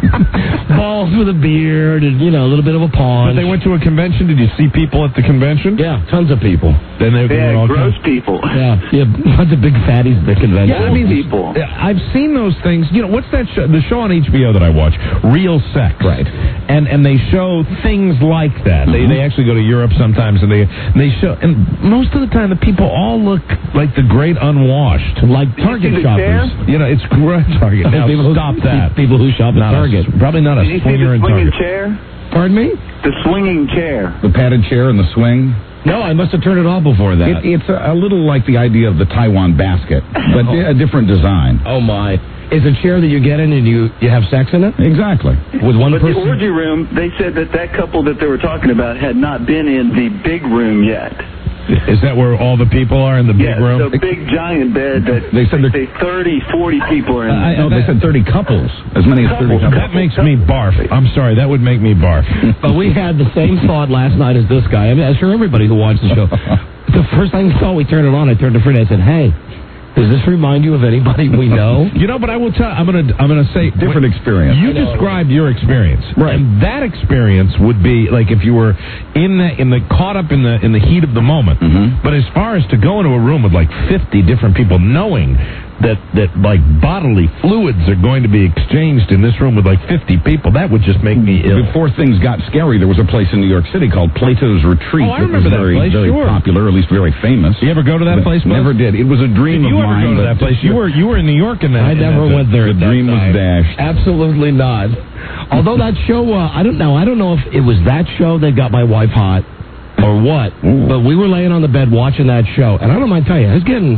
bald with a beard, and, you know, a little bit of a paunch. But they went to a convention. Did you see people at the convention? Yeah, tons of people. Then they, they yeah, were all gross kind of, people. Yeah, yeah, bunch of big fatties at the convention. Yeah, I mean, people. I've seen those things. You know, what's that show? The show on H B O that I watch, Real Sex. Right. And and they show things like that. Mm-hmm. They they actually go to Europe sometimes, and they they show. And most of the time, the people all look like the great unwashed, like Target you shoppers. You know, it's great Target. Now people stop who, that. People who shop not at Target. A, probably not a Did you swinger see the in swinging Target. chair? Pardon me? The swinging chair. The padded chair and the swing. No, I must have turned it off before that. It, it's a, a little like the idea of the Taiwan basket, but oh. a different design. Oh, my. Is a chair that you get in and you, you have sex in it? Exactly. With one but person? the orgy room, they said that that couple that they were talking about had not been in the big room yet. Is that where all the people are in the big yes, room? the big giant bed that they said say thirty, forty people are in. Uh, no, they said thirty couples. As many as thirty couples. That makes me barf. I'm sorry, that would make me barf. But we had the same thought last night as this guy. I mean, as for everybody who watched the show. The first thing I saw, we turned it on, I turned to Fred and I said, hey, does this remind you of anybody we know? You know, but I will tell. I'm gonna. I'm gonna say different experience. You described your experience, right? And that experience would be like if you were in the in the caught up in the in the heat of the moment. Mm-hmm. But as far as to go into a room with like fifty different people, knowing that that like bodily fluids are going to be exchanged in this room with like fifty people, that would just make me ill. Before things got scary, there was a place in New York City called Plato's Retreat. Oh, I remember that that was very, place. very sure. popular, at least very famous. You ever go to that but place? Never did. It was a dream did of you mine. Ever go to that place? You were you were in New York in that. I never that, went there. The at dream that was time. dashed. Absolutely not. Although that show, uh, I don't know. I don't know if it was that show that got my wife hot or what. Ooh. But we were laying on the bed watching that show, and I don't mind telling you, I was getting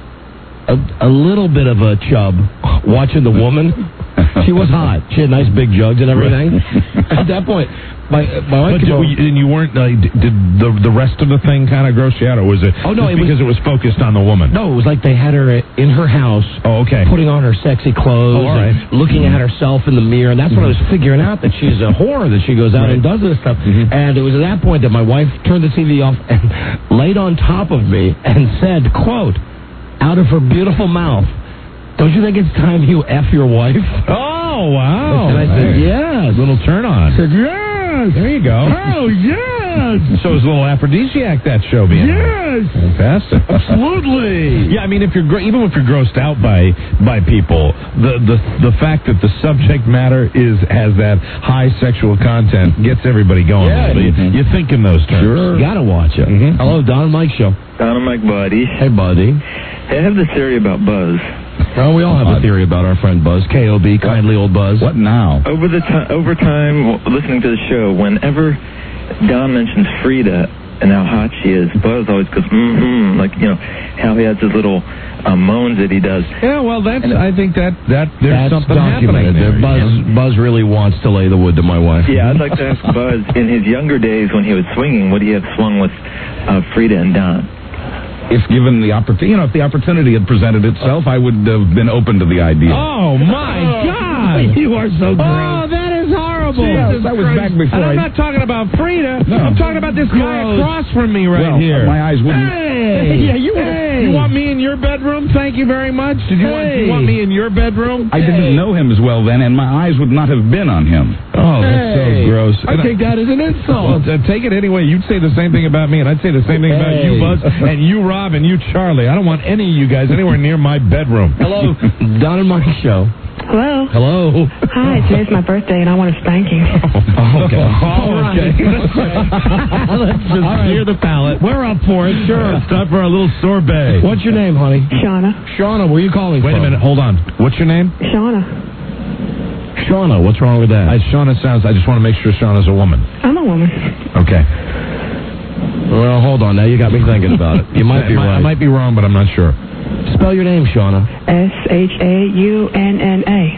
a, a little bit of a chub watching the woman. She was hot. She had nice big jugs and everything. At that point, my my wife. But did, and you weren't. Uh, did the the rest of the thing kind of gross you out, or was it? Oh no, it because was, it was focused on the woman. No, it was like they had her in her house. Oh, okay. Putting on her sexy clothes, oh, all right. and looking at herself in the mirror, and that's when I was figuring out that she's a whore, that she goes out right. and does this stuff. Mm-hmm. And it was at that point that my wife turned the T V off and laid on top of me and said, "quote out of her beautiful mouth, don't you think it's time you F your wife?" Oh wow! And I said, "Yes." Little turn on. I said, "Yes." There you go. Oh yes. So it's a little aphrodisiac, that show being. Yes. Fantastic. Absolutely. Yeah, I mean, if you're gro- even if you're grossed out by by people, the the the fact that the subject matter is has that high sexual content gets everybody going. Yeah. You, Mm-hmm. you think in those terms. Sure. Gotta watch it. Mm-hmm. Hello, Don and Mike Show. Don and Mike, buddy. Hey, buddy. Hey, I have this theory about Buzz. Oh, we all have a theory about our friend Buzz. K O B, kindly old Buzz. What now? Over the ti- over time, w- listening to the show, whenever Don mentions Frida and how hot she is, Buzz always goes, mm-hmm, like like, you know, how he has his little uh, moans that he does. Yeah, well, that's. I think that that there's That's something documented. happening there. Buzz, yeah. Buzz really wants to lay the wood to my wife. Yeah, I'd like to ask Buzz, in his younger days when he was swinging, would he have swung with uh, Frida and Don? If given the opportunity, you know, if the opportunity had presented itself, I would have been open to the idea. Oh, my God. You are so gross. Oh, that is horrible. Jesus that was Christ. back before And I'm I- not talking about Frida. No. I'm talking about this guy Gross. across from me right well, here. my eyes wouldn't. Hey, yeah, you, Hey. you want me in your bedroom? Thank you very much. Did you, want, Hey. you want me in your bedroom? I didn't know him as well then, and my eyes would not have been on him. Oh, that's Hey. so gross. I And take that as an Well, insult. uh, take it anyway. You'd say the same thing about me, and I'd say the same thing about Hey. you, Buzz, and you, Rob, and you, Charlie. I don't want any of you guys anywhere near my bedroom. Hello, Don and Mike show. Hello. Hello. Hi, today's my birthday, and I want a spanking. Oh, okay. All right. Let's just clear the palate. We're up for it, sure. It's time for our little sorbet. What's your name, honey? Shauna. Shauna, where are you calling Wait from? a minute. Hold on. What's your name? Shauna. Shauna, what's wrong with that? I, Shauna sounds. I just want to make sure Shauna's a woman. I'm a woman. Okay. Well, hold on. Now you got me thinking about it. You might be I, right. I might be wrong, but I'm not sure. Spell your name, Shauna. S H A U N N A.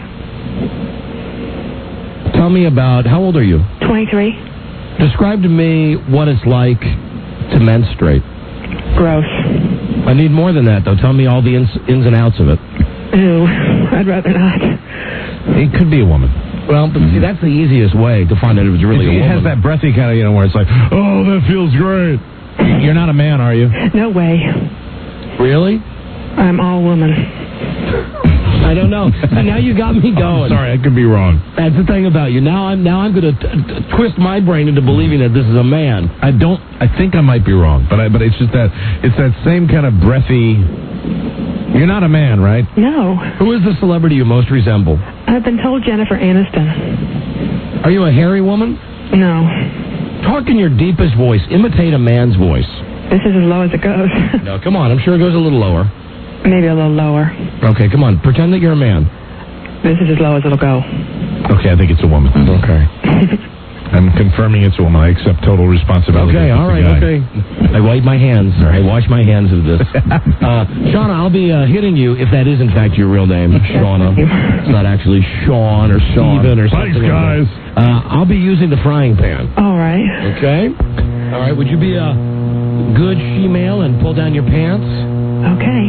Tell me about, how old are you? twenty-three. Describe to me what it's like to menstruate. Gross. I need more than that, though. Tell me all the ins, ins and outs of it. Ew. I'd rather not. It could be a woman. Well, but see, that's the easiest way to find out if it's really it, a it woman. has that breathy kind of, you know, where it's like, oh, that feels great. You're not a man, are you? No way. Really? I'm all woman. I don't know. Now you got me going. Oh, sorry, I could be wrong. That's the thing about you. Now I'm now I'm going to t- t- twist my brain into believing that this is a man. I don't. I think I might be wrong, but I, but it's just that it's that same kind of breathy. You're not a man, right? No. Who is the celebrity you most resemble? I've been told Jennifer Aniston. Are you a hairy woman? No. Talk in your deepest voice. Imitate a man's voice. This is as low as it goes. No, come on. I'm sure it goes a little lower. Maybe a little lower. Okay, come on. Pretend that you're a man. This is as low as it'll go. Okay, I think it's a woman. Okay. I'm confirming it's a woman. I accept total responsibility. Okay, It's all a right, guy. okay. I wipe my hands. I wash my hands of this. Uh, Shauna, I'll be uh, hitting you if that is in fact your real name, Shauna. It's not actually Sean or Steven or something. Thanks, guys. Like that. Uh, I'll be using the frying pan. All right. Okay? All right, would you be a good she-male and pull down your pants? Okay.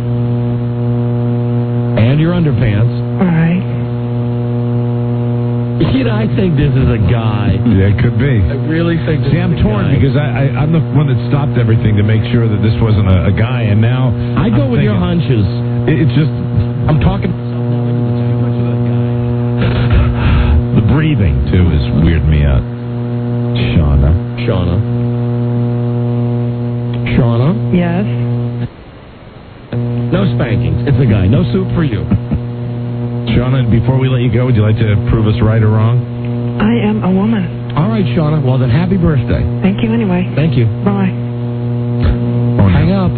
And your underpants. All right. You know, I think this is a guy. Yeah, it could be. I really think this See, is I'm a torn guy. because I, I, I'm the one that stopped everything to make sure that this wasn't a, a guy, and now I go I'm with your thinking- hunches. It, it's just I'm talking myself now into the too much of that guy. the breathing too is weirding me out. Shauna. Shauna. Shauna. Yes. No spankings. It's a guy. No soup for you. Shauna, before we let you go, would you like to prove us right or wrong? I am a woman. All right, Shauna. Well, then, happy birthday. Thank you anyway. Thank you. Bye. Oh, Hang up.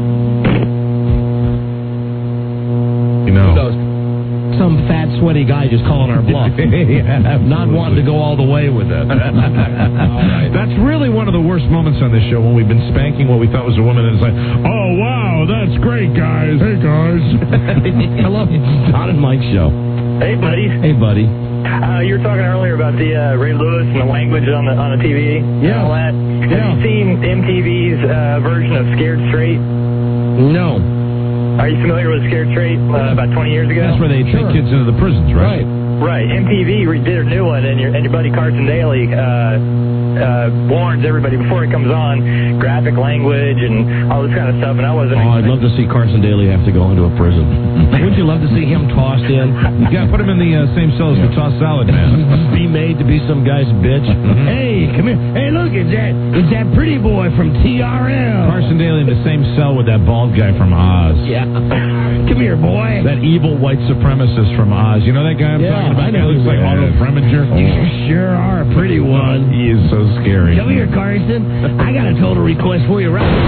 You know. Who knows? Some fat, sweaty guy just calling our bluff. Yeah, Not wanting to go all the way with it. That's really one of the worst moments on this show when we've been spanking what we thought was a woman, and it's like, oh, wow, that's great, guys. Hey, guys. Hello. Don and Mike show. Hey, buddy. Hey, buddy. Uh, you were talking earlier about the uh, Ray Lewis and the language on the on the T V. Yeah. And all that. Yeah. Have you seen M T V's uh, version of Scared Straight? No. Are you familiar with Scared Straight? Uh, about twenty years ago. That's where they take Sure. kids into the prisons, right? Right. M T V redid a new one, and your and your buddy Carson Daly uh, uh, warns everybody before it comes on, graphic language and all this kind of stuff. And I wasn't. Oh, I'd love to see Carson Daly have to go into a prison. Wouldn't you love to see him tossed in? You gotta put him in the uh, same cell as the tossed salad man. Be made to be some guy's bitch. Hey, come here. Hey, look, it's that it's that pretty boy from T R L. Carson Daly in the same cell with that bald guy from Oz. Yeah. Come here, boy. That evil white supremacist from Oz. You know that guy I'm Yeah, talking about? I know He looks who like that Otto is. Preminger. You sure are a pretty one. He is so scary. Come here, Carson. I got a total request for you, right?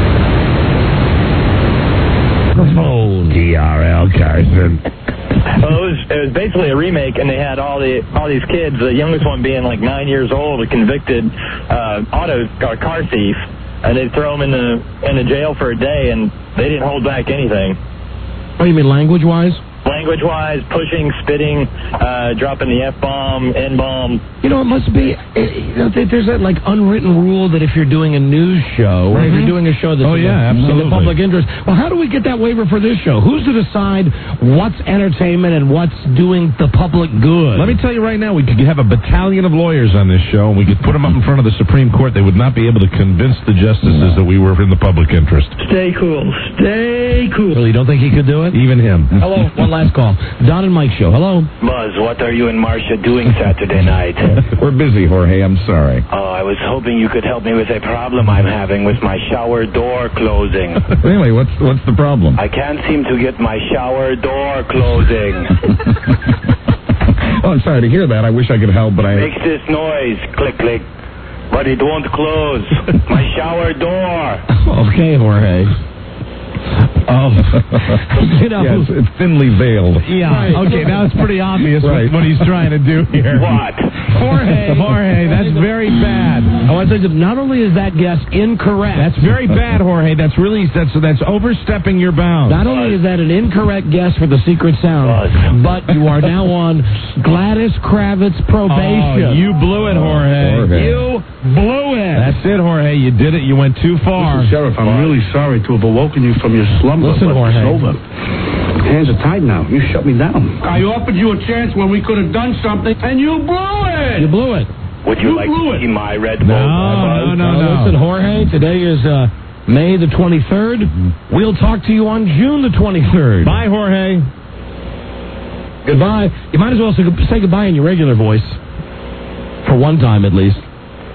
Phone. T R L Carson. Well, it was it was basically a remake, and they had all the all these kids. The youngest one being like nine years old, a convicted uh, auto or car thief, and they'd throw them in the in the jail for a day, and they didn't hold back anything. What do you mean, language-wise? Language-wise, pushing, spitting, uh, dropping the F-bomb, N-bomb. You know, it must be, you know, there's that, like, unwritten rule that if you're doing a news show, or if you're doing a show that's Oh, in, yeah, the, in the absolutely. public interest, well, how do we get that waiver for this show? Who's to decide what's entertainment and what's doing the public good? Let me tell you right now, we could have a battalion of lawyers on this show, and we could put them up in front of the Supreme Court. They would not be able to convince the justices that we were in the public interest. Stay cool. Stay cool. Really, you don't think he could do it? Even him. Hello, one last call. Don and Mike Show. Hello. Buzz, what are you and Marcia doing Saturday night? We're busy, Jorge. I'm sorry. Oh, I was hoping you could help me with a problem I'm having with my shower door closing. Really? What's what's the problem? I can't seem to get my shower door closing. Oh, I'm sorry to hear that. I wish I could help, but I... Makes this noise, click, click, but it won't close. My shower door. Okay, Jorge. Oh, you know, yes, it's thinly veiled. Yeah. Right. Okay, now it's pretty obvious Right. what, what he's trying to do here. What? Jorge, Jorge, that's very bad. I want to tell you, not only is that guess incorrect. That's very bad, Jorge. That's really, that's that's overstepping your bounds. Not only is that an incorrect guess for the secret sound, but you are now on Gladys Kravitz probation. Oh, you blew it, Jorge. Jorge. You blew it. That's it, Jorge. You did it. You went too far. Listen, Sheriff, I'm really sorry to have awoken you from your slumber. Listen, but Jorge. it's over. Hands are tied now. You shut me down. I offered you a chance when we could have done something, and you blew it. You blew it. Would you, You like blew to it. see my red bolt? No, Buzz? no, no, no. Listen, Jorge, today is uh, May the twenty-third. We'll talk to you on June the twenty-third. Bye, Jorge. Goodbye. You might as well say, say goodbye in your regular voice. For one time, at least.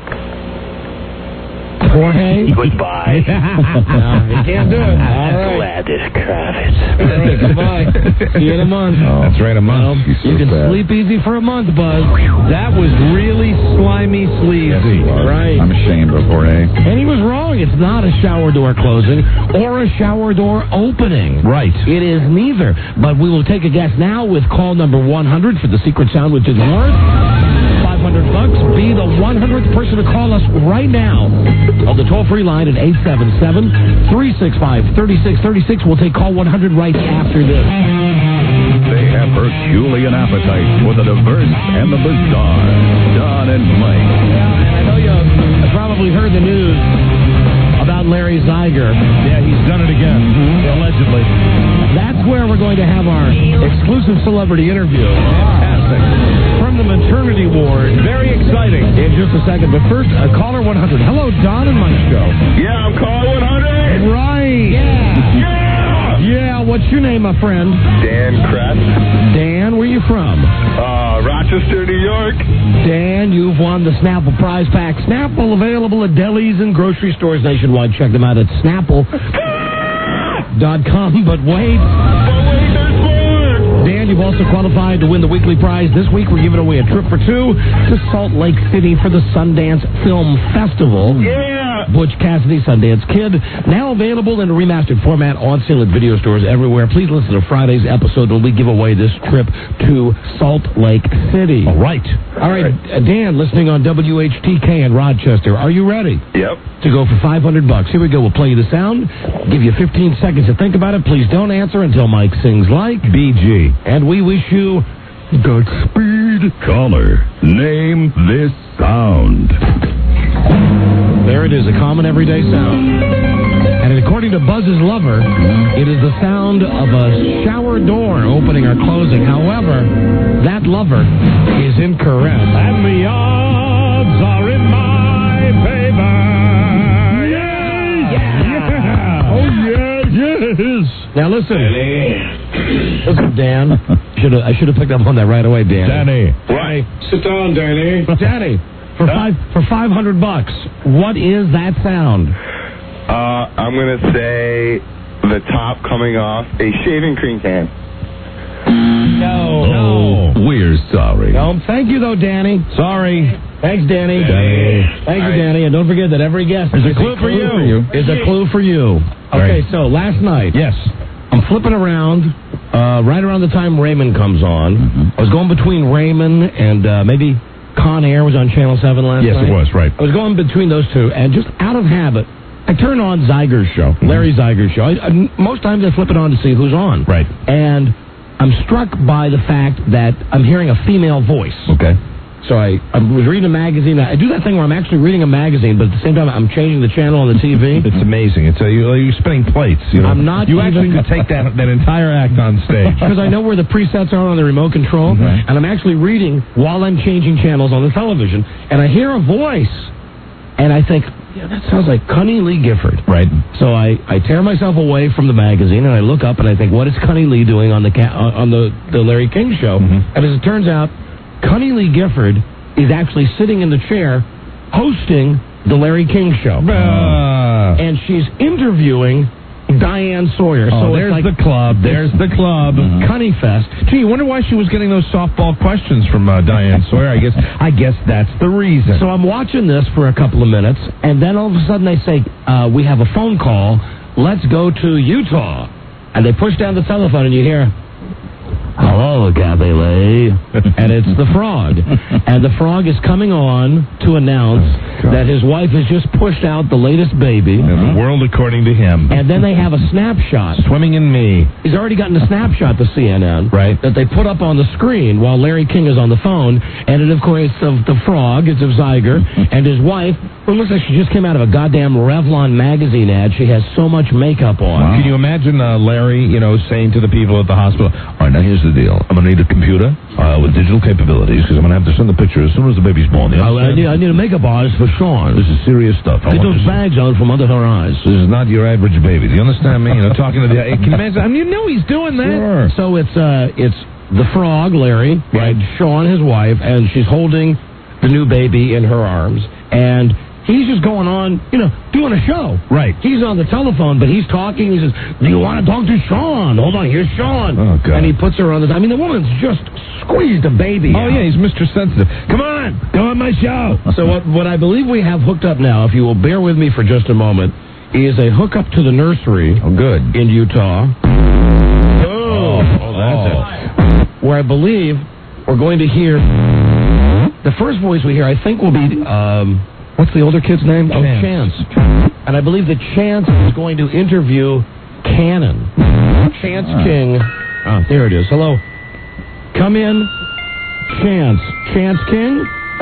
Jorge? Goodbye. No, you can't do it. All right. Gladys Kravitz. All right, goodbye. See you in a month. Oh, That's right, a Well, month. He's so you can bad. sleep easy for a month, Buzz. That was really slimy sleazy. Yes, you are. Right. I'm ashamed of Jorge. And he was wrong. It's not a shower door closing or a shower door opening. Right. It is neither. But we will take a guess now with call number one hundred for the secret sound, which is worth five hundred bucks. Be the one hundredth person to call us right now on the toll-free line at eight seven seven, three six five, three six three six. We'll take call one hundred right after this. They have Herculean appetite for the diverse and the bizarre. Don and Mike. Yeah, and I know you have probably heard the news about Larry Zeiger. Yeah, he's done it again, allegedly. That's where we're going to have our exclusive celebrity interview. Fantastic. From the maternity ward. Very exciting. In just a second. But first, uh, caller one hundred. Hello, Don and Mike Show. Yeah, I'm caller one hundred. Right. Yeah. Yeah, what's your name, my friend? Dan Kratz. Dan, where you from? Uh, Rochester, New York. Dan, you've won the Snapple prize pack. Snapple available at delis and grocery stores nationwide. Check them out at snapple dot com. But wait. Dan, you've also qualified to win the weekly prize. This week, we're giving away a trip for two to Salt Lake City for the Sundance Film Festival. Yeah. Butch Cassidy, Sundance Kid, now available in a remastered format on sale at video stores everywhere. Please listen to Friday's episode when we give away this trip to Salt Lake City. All right. All right, uh, Dan, listening on W H T K in Rochester. Are you ready? Yep. To go for five hundred bucks. Here we go. We'll play you the sound. Give you fifteen seconds to think about it. Please don't answer until Mike sings like B G. And we wish you Godspeed. Caller, name this sound. There it is, a common everyday sound. And according to Buzz's lover, it is the sound of a shower door opening or closing. However, that lover is incorrect. And the odds are in my favor. Yeah! Yeah! Oh, yeah, yes! Now listen. Listen, Dan. Should have, I should have picked up on that right away, Dan. Danny. Right. Sit down, Danny. Danny, for five for five hundred bucks, what is that sound? Uh, I'm going to say the top coming off a shaving cream can. No, Oh, we're sorry. no. Thank you, though, Danny. Sorry. Thanks, Danny. Danny. Thank you, All right. Danny. And don't forget that every guest There's a is clue for you. Is a clue for you. Okay, Right. so last night, Yes. I'm flipping around uh, right around the time Raymond comes on. Mm-hmm. I was going between Raymond and uh, maybe Con Air was on Channel seven last Yes, night. it was, right. I was going between those two, and just out of habit, I turn on Zeiger's show, Larry Zeiger's show. I, I, most times I flip it on to see who's on. Right. And I'm struck by the fact that I'm hearing a female voice. Okay. So I, I was reading a magazine. I do that thing where I'm actually reading a magazine, but at the same time I'm changing the channel on the T V. It's amazing. It's a, you, you're spinning plates. You know? I'm not You even, actually could take that, that entire act on stage. Because I know where the presets are on the remote control, Mm-hmm. and I'm actually reading while I'm changing channels on the television, and I hear a voice, and I think, yeah, that sounds like Connie Lee Gifford. Right. So I, I tear myself away from the magazine, and I look up, and I think, what is Connie Lee doing on the ca- on the, the Larry King show? Mm-hmm. And as it turns out, Connie Lee Gifford is actually sitting in the chair hosting the Larry King show. Uh, and she's interviewing Diane Sawyer. oh, so there's it's like the club. There's the club. Cunny Fest. Gee, wonder why she was getting those softball questions from uh, Diane Sawyer. I guess I guess that's the reason. So I'm watching this for a couple of minutes, and then all of a sudden they say, uh, we have a phone call. Let's go to Utah. And they push down the telephone, and you hear, hello, Kathy Lee. And it's the Frog. And the Frog is coming on to announce oh, that his wife has just pushed out the latest baby. And the world according to him. And then they have a snapshot. Swimming in me. He's already gotten a snapshot to C N N. Right. That they put up on the screen while Larry King is on the phone. And it, of course, of the Frog, it's of Zeiger, and his wife, who looks like she just came out of a goddamn Revlon magazine ad. She has so much makeup on. Wow. Can you imagine uh, Larry, you know, saying to the people at the hospital, all right, now here's the deal. I'm going to need a computer uh, with digital capabilities because I'm going to have to send the picture as soon as the baby's born. You I, I, understand? need, I need a makeup artist for Sean. This is serious stuff. I Get want those this- bags out from under her eyes. This is not your average baby. Do you understand me? You know, talking to the... Can you imagine? I mean, you know he's doing that. Sure. So it's uh, it's the Frog, Larry, Right. and Sean, his wife, and she's holding the new baby in her arms, and he's just going on, you know, doing a show. Right. He's on the telephone, but he's talking. He says, do you want to talk to Sean? Hold on, here's Sean. Oh, God. And he puts her on the... I mean, the woman's just squeezed a baby Oh, out. yeah, he's Mister Sensitive. Come on, go on my show. So what, what I believe we have hooked up now, if you will bear with me for just a moment, is a hookup to the nursery Oh, good. in Utah. Oh, oh that's it. Where I believe we're going to hear... The first voice we hear, I think, will be... Um, what's the older kid's name? Oh, Chance. Chance. And I believe that Chance is going to interview Cannon. Chance Ah. King. Oh, there it is. Hello. Come in. Chance. Chance King?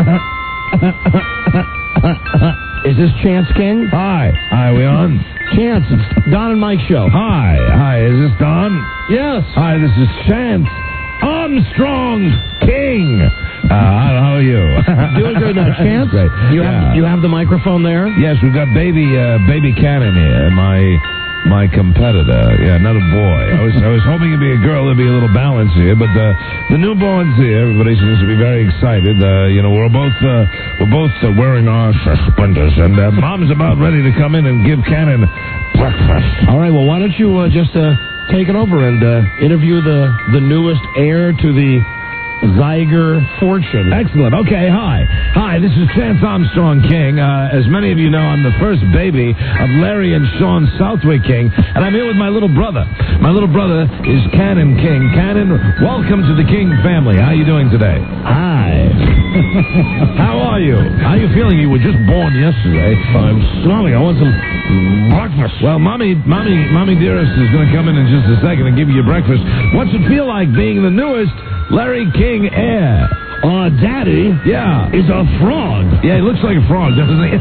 Is this Chance King? Hi. Hi, we on? Chance, it's Don and Mike show. Hi. Hi, is this Don? Yes. Hi, this is Chance Armstrong King. Uh, how are you? Doing good now. Chance, Great. you, Yeah. have, you have the microphone there? Yes, we've got baby uh, baby Cannon here, my my competitor. Yeah, another boy. I was I was hoping it'd be a girl. There'd be a little balance here, but the the newborn's here. Everybody seems to be very excited. Uh, you know, we're both uh, we're both uh, wearing our suspenders, and uh, Mom's about ready to come in and give Cannon breakfast. All right, well, why don't you uh, just uh, take it over and uh, interview the, the newest heir to the Zeiger fortune. Excellent. Okay, hi. Hi, this is Chance Armstrong King. Uh, as many of you know, I'm the first baby of Larry and Sean Southwick King, and I'm here with my little brother. My little brother is Cannon King. Cannon, welcome to the King family. How are you doing today? Hi. How are you? How are you feeling? You were just born yesterday. I'm snarling. I want some breakfast. Well, mommy, mommy, mommy dearest is going to come in in just a second and give you your breakfast. What's it feel like being the newest Larry King heir? Uh, Daddy Yeah. is a frog. Yeah, he looks like a frog, doesn't he?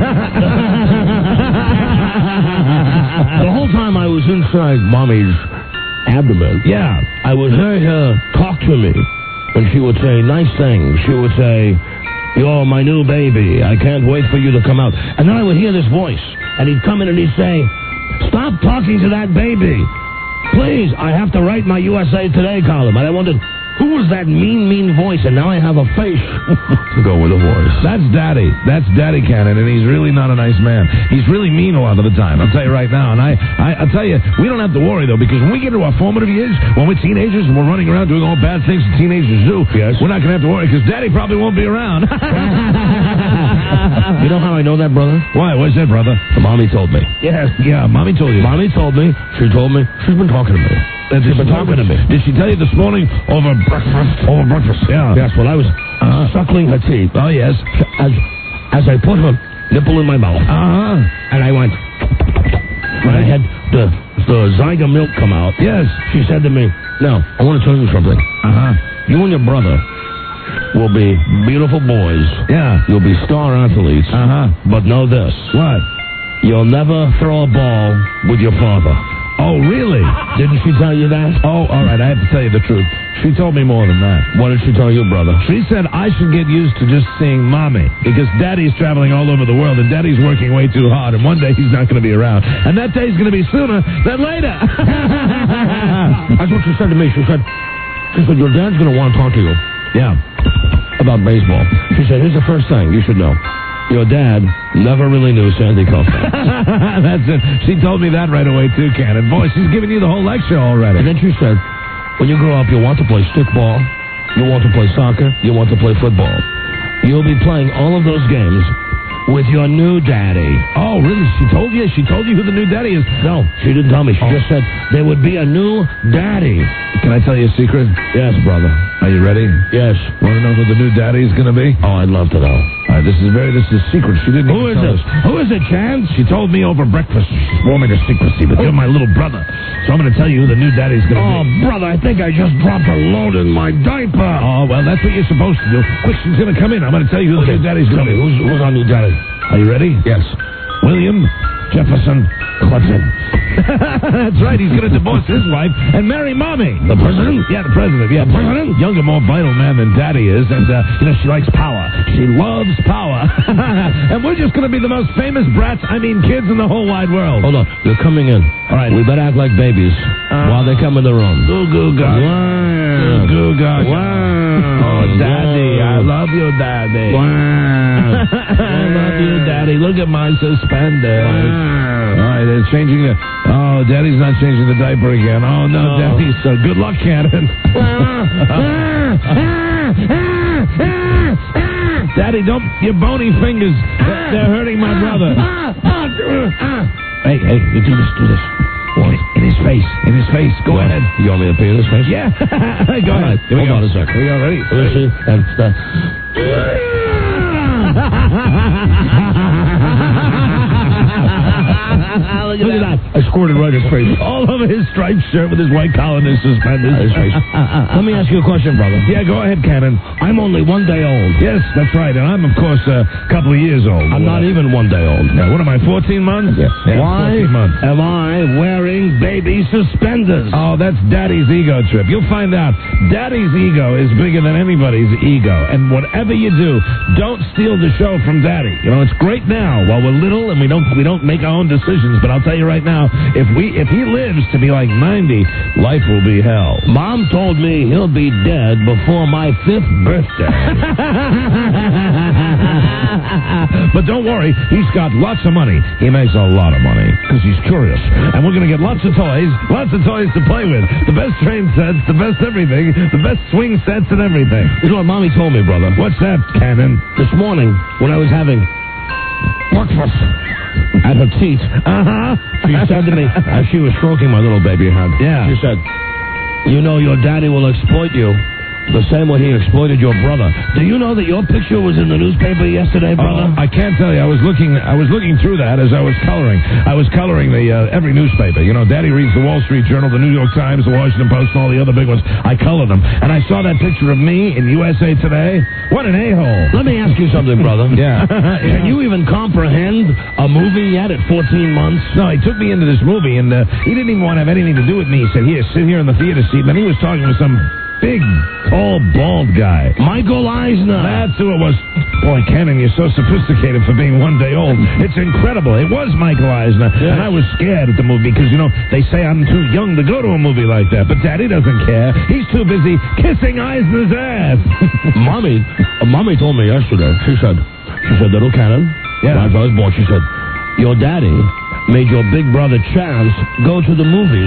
The whole time I was inside Mommy's abdomen, Yeah. I would hear her talk to me, and she would say nice things. She would say, "You're my new baby. I can't wait for you to come out." And then I would hear this voice, and he'd come in and he'd say, "Stop talking to that baby. Please, I have to write my U S A Today column." And I wondered, who was that mean, mean voice? And now I have a face to go with a voice. That's Daddy. That's Daddy Cannon, and he's really not a nice man. He's really mean a lot of the time. I'll tell you right now. And I, I, I'll tell you, we don't have to worry though, because when we get into our formative years, when we're teenagers and we're running around doing all bad things that teenagers do, Yes. we're not going to have to worry because Daddy probably won't be around. You know how I know that, brother? Why? What's that, brother? Mommy told me. Yeah, yeah. Mommy told you. Mommy told me. She told me. She's been talking to me. That She's been talking to me. Did she tell you this morning over breakfast? Over breakfast. Yeah. Yes, well, I was uh, suckling her teeth. Oh yes. As as I put her nipple in my mouth. Uh huh. And I went, when I had the the Zyga milk come out, yes, she said to me, "Now, I want to tell you something. Uh-huh. You and your brother will be beautiful boys. Yeah. You'll be star athletes. Uh-huh. But know this. What? You'll never throw a ball with your father." Oh, really? Didn't she tell you that? Oh, all right. I have to tell you the truth. She told me more than that. What did she tell you, brother? She said I should get used to just seeing Mommy, because Daddy's traveling all over the world, and Daddy's working way too hard, and one day he's not going to be around. And that day's going to be sooner than later. That's what she said to me. She said, she said, your dad's going to want to talk to you. Yeah. About baseball. She said, here's the first thing you should know. Your dad never really knew Sandy Koufax. That's it. She told me that right away, too, Cannon. Boy, she's giving you the whole lecture already. And then she said, when you grow up, you'll want to play stickball, you'll want to play soccer, you'll want to play football. You'll be playing all of those games with your new daddy. Oh, really? She told you? She told you who the new daddy is? No, she didn't tell me. She oh. just said there would be a new daddy. Can I tell you a secret? Yes, brother. Are you ready? Yes. Want to know who the new daddy is going to be? Oh, I'd love to know. All right, this is very, this is secret. She didn't Who even is tell it? Us. Who is it, Chance? She told me over breakfast. She's warming her secrecy, but oh. you're my little brother. So I'm going to tell you who the new daddy's going to oh, be. Oh, brother, I think I just dropped a load in my diaper. Oh, well, that's what you're supposed to do. Quick, she's going to come in. I'm going to tell you who okay. the new daddy's going to be. Who's, who's our new daddy? Are you ready? Yes. William Jefferson Clinton. That's right. He's going to divorce his wife and marry Mommy. The president? Yeah, the president. Yeah, the president. Younger, more vital man than Daddy is, and uh, you know she likes power. She loves power, and we're just going to be the most famous brats. I mean, kids in the whole wide world. Hold on, they're coming in. All right, we better act like babies uh, while they come in the room. Goo goo gaga. Wow. Goo gaga. Wow. Oh, Daddy, I love you, Daddy. Wow. I love you, Daddy. Look at my suspenders. Wow. All right, they're changing the. Oh, Daddy's not changing the diaper again. Oh, no, oh. Daddy's so good luck, Cannon. Daddy, don't, your bony fingers, they're, they're hurting my brother. Hey, hey, you do this, do this. In, in his face, in his face. Go what? Ahead. You want me to pee in his face? Yeah. Go All ahead. Right. Here we Hold go. on a sec. Here we go. Ready? Ready? And start. Look at, Look at that. that. I squirted right in his face. All over his striped shirt with his white collar and his suspenders. His face. Let me ask you a question, brother. Yeah, go ahead, Cannon. I'm only one day old. Yes, that's right. And I'm, of course, a couple of years old. I'm not even one day old. Yeah, what am I, fourteen months? Yeah. yeah Why fourteen months. Am I wearing baby suspenders? Oh, that's Daddy's ego trip. You'll find out. Daddy's ego is bigger than anybody's ego. And whatever you do, don't steal the show from Daddy. You know, it's great now while we're little and we don't we don't make our own decisions. But I'll tell you right now, if we if he lives to be like ninety, life will be hell. Mom told me he'll be dead before my fifth birthday. But don't worry, he's got lots of money. He makes a lot of money because he's curious. And we're going to get lots of toys, lots of toys to play with. The best train sets, the best everything, the best swing sets and everything. This is what Mommy told me, brother. What's that, Cannon? This morning, when I was having breakfast at her teat, uh-huh, she said to me, as she was stroking my little baby head, yeah. she said, you know your daddy will exploit you the same way he exploited your brother. Do you know that your picture was in the newspaper yesterday, brother? Uh, I can't tell you. I was looking I was looking through that as I was coloring. I was coloring the uh, every newspaper. You know, Daddy reads the Wall Street Journal, the New York Times, the Washington Post, and all the other big ones. I colored them. And I saw that picture of me in U S A Today. What an a-hole. Let me ask you something, brother. yeah. Can you even comprehend a movie yet at fourteen months? No, he took me into this movie, and uh, he didn't even want to have anything to do with me. He said, here, sit here in the theater seat. And then he was talking to some big, tall, bald guy. Michael Eisner. That's who it was. Boy, Cannon, you're so sophisticated for being one day old. It's incredible. It was Michael Eisner. Yeah. And I was scared at the movie because, you know, they say I'm too young to go to a movie like that. But Daddy doesn't care. He's too busy kissing Eisner's ass. Mommy, uh, Mommy told me yesterday, she said, she said, little Cannon, yeah. when I was born, she said, your daddy made your big brother Chance go to the movies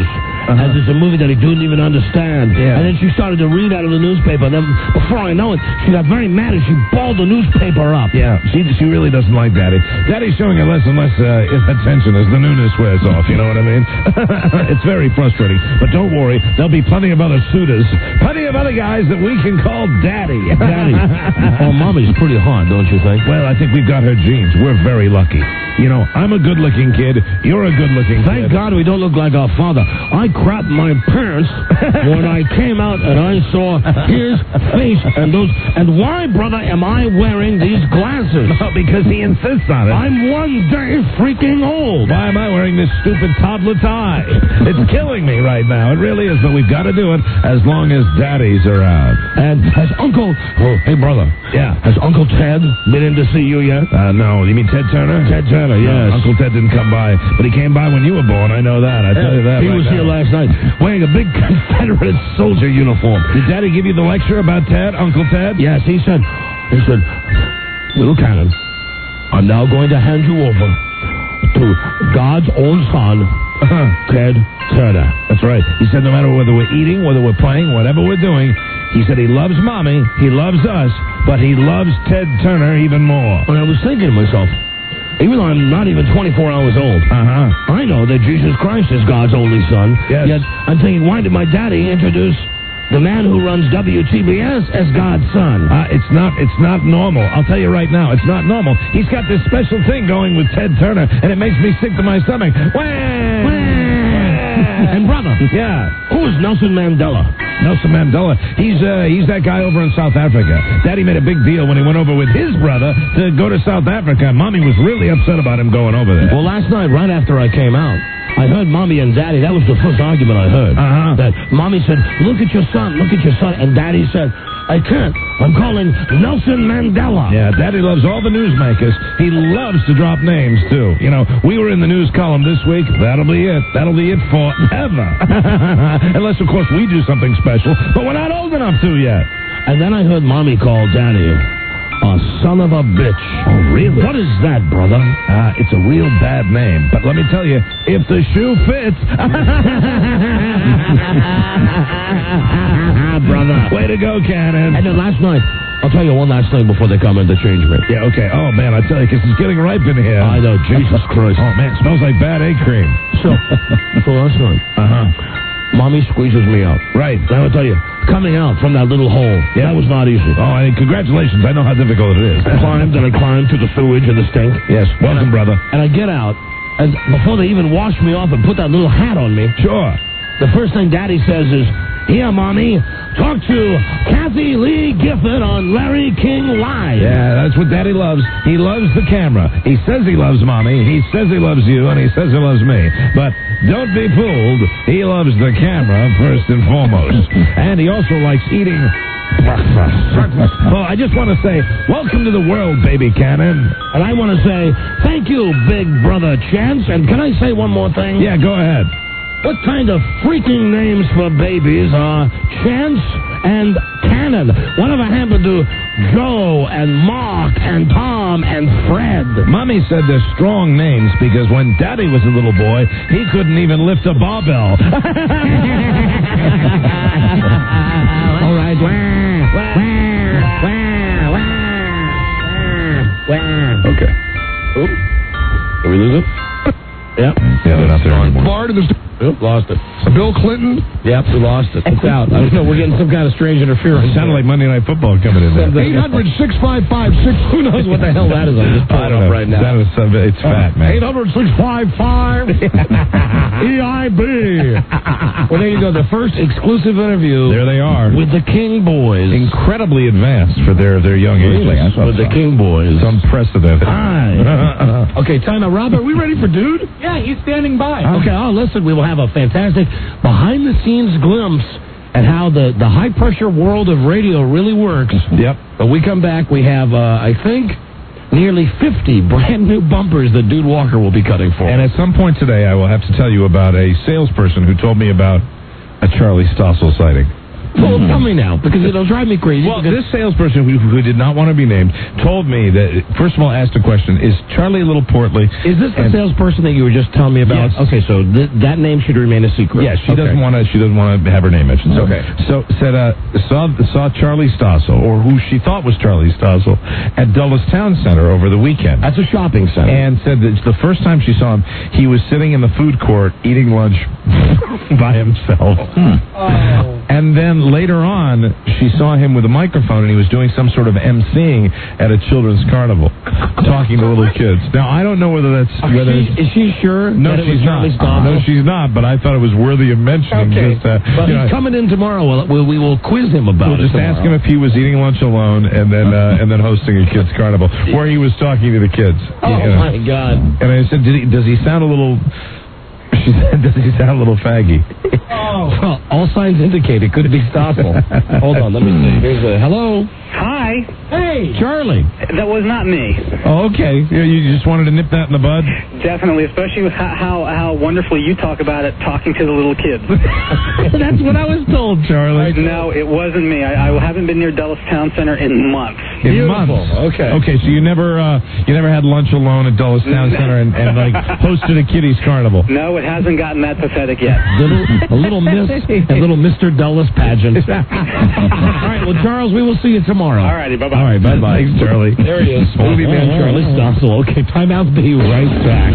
uh-huh. as it's a movie that he didn't even understand. Yeah. And then she started to read out of the newspaper. Then before I know it, she got very mad and she balled the newspaper up. Yeah, she she really doesn't like Daddy. Daddy's showing her less and less uh, attention as the newness wears off, you know what I mean? It's very frustrating. But don't worry, there'll be plenty of other suitors, plenty of other guys that we can call Daddy. Daddy. Oh, Mommy's pretty hard, don't you think? Well, I think we've got her genes. We're very lucky. You know, I'm a good-looking kid. You're a good-looking kid. Thank God we don't look like our father. I crapped my pants when I came out and I saw his face and those. And why, brother, am I wearing these glasses? Well, because he insists on it. I'm one day freaking old. Why am I wearing this stupid toddler tie? It's killing me right now. It really is, but we've got to do it as long as Daddy's around. And has Uncle... Oh, hey, brother. Yeah. Has Uncle Ted been in to see you yet? Uh, no. You mean Ted Turner? Ted Turner, yes. No, Uncle Ted didn't come by, but he came by when you were born. I know that. I tell you that. He right was now. here last night wearing a big Confederate soldier uniform. Did Daddy give you the lecture about Ted, Uncle Ted? Yes, he said, he said, Little Cannon, I'm now going to hand you over to God's own son, Ted Turner. That's right. He said no matter whether we're eating, whether we're playing, whatever we're doing, he said he loves Mommy, he loves us, but he loves Ted Turner even more. And I was thinking to myself, even though I'm not even twenty-four hours old, uh-huh. I know that Jesus Christ is God's only son. Yes. Yet I'm thinking, why did my daddy introduce the man who runs W T B S as God's son? Uh, it's not it's not normal. I'll tell you right now, it's not normal. He's got this special thing going with Ted Turner, and it makes me sick to my stomach. Wah! And brother, yeah, who is Nelson Mandela? Nelson Mandela. He's uh, he's that guy over in South Africa. Daddy made a big deal when he went over with his brother to go to South Africa. Mommy was really upset about him going over there. Well, last night, right after I came out, I heard Mommy and Daddy. That was the first argument I heard. Uh-huh. That Mommy said, "Look at your son, look at your son," and Daddy said, "I can't. I'm calling Nelson Mandela." Yeah, Daddy loves all the newsmakers. He loves to drop names, too. You know, we were in the news column this week. That'll be it. That'll be it forever. Unless, of course, we do something special. But we're not old enough to yet. And then I heard Mommy call Daddy a son of a bitch. Oh, really? What is that, brother? Uh, it's a real bad name. But let me tell you, if the shoe fits... Brother. Way to go, Cannon. And then last night, I'll tell you one last thing before they come in to change me. Yeah, okay. Oh, man, I tell you, because it's getting ripe in here. I know, Jesus Christ. Oh, man, it smells like bad egg cream. So, so last night, Uh-huh. Mommy squeezes me out. Right. Now, I'll tell you, coming out from that little hole, Yeah. that was not easy. Oh, I mean, congratulations. I know how difficult it is. I climbed and I climbed through the sewage and the stink. Yes, welcome, and I, brother. And I get out, and before they even wash me off and put that little hat on me, Sure. the first thing Daddy says is, "Here, Mommy, talk to Kathy Lee Gifford on Larry King Live." Yeah, that's what Daddy loves. He loves the camera. He says he loves Mommy. He says he loves you, and he says he loves me. But don't be fooled. He loves the camera first and foremost. And he also likes eating breakfast. Breakfast. Well, I just want to say, welcome to the world, baby Cannon. And I want to say, thank you, Big Brother Chance. And can I say one more thing? Yeah, go ahead. What kind of freaking names for babies are Chance and Cannon? Whatever happened to Joe and Mark and Tom and Fred? Mommy said they're strong names because when Daddy was a little boy, he couldn't even lift a barbell. All right. Wah, wah, wah, wah, wah. Okay. Oh. Did we lose it? Yep. Yeah, they're not there anymore. Bard in the st- Oop, lost it. Bill Clinton. Yep, we lost it. It's out. I don't know. We're getting some kind of strange interference. It sounded like Monday Night Football coming in there. eight hundred, six five five, six Who knows what the hell that is? I'm just I pulling don't up know. right now. That was some, it's fat, man. eight hundred, six five five, E I B. Well, there you go. The first exclusive interview. There they are. With the King Boys. Incredibly advanced for their, their young age. Really? With the King Boys. It's unprecedented. Hi. Okay, time out. Robert, are we ready for Dude? Yeah, he's standing by. Okay, oh, listen, we will have a fantastic behind-the-scenes glimpse at how the, the high-pressure world of radio really works. Yep. When we come back, we have, uh, I think, nearly fifty brand-new bumpers that Dude Walker will be cutting for. And at some point today, I will have to tell you about a salesperson who told me about a Charlie Stossel sighting. Well, tell me now, because it'll drive me crazy. Well, this salesperson who, who did not want to be named told me that, first of all, asked a question, is Charlie a little portly? Is this the salesperson that you were just telling me about? Yes. Okay, so th- that name should remain a secret. Yeah, she okay. doesn't want to. She doesn't want to have her name mentioned. So, Okay. So said uh, saw saw Charlie Stossel, or who she thought was Charlie Stossel, at Dulles Town Center over the weekend. That's a shopping center. And said that the first time she saw him, he was sitting in the food court eating lunch by himself. Hmm. Oh. And then later on, she saw him with a microphone, and he was doing some sort of emceeing at a children's carnival, talking to little kids. Now, I don't know whether that's whether she, is she sure? no, that it she's was not. Charlie Stossel? No, she's not. But I thought it was worthy of mentioning. Okay. Just, uh, But you he's know, coming in tomorrow. We'll, we, we will quiz him about We'll it. just ask him tomorrow. if he was eating lunch alone and then uh, and then hosting a kids carnival where he was talking to the kids. Oh you know. my God! And I said, Did he, does he sound a little? She said, does he sound a little faggy? Oh, well, all signs indicate it could be Stossel. Hold on, let me see. Here's a hello. Hi. Hey, Charlie. That was not me. Oh, okay. You, you just wanted to nip that in the bud? Definitely, especially with how, how how wonderfully you talk about it, talking to the little kids. That's what I was told, Charlie. No, it wasn't me. I, I haven't been near Dulles Town Center in months. In months. Okay. Okay, so you never uh, you never had lunch alone at Dulles Town Center and, and like hosted a kiddies carnival. No, it hasn't gotten that pathetic yet. Little, a little Miss, a little Mister Dulles pageant. All right, well, Charles, we will see you tomorrow. All righty, bye bye. All right, bye bye. Thanks, Charlie. There he is, movie man Charlie Stossel. Okay, time out. Be right back.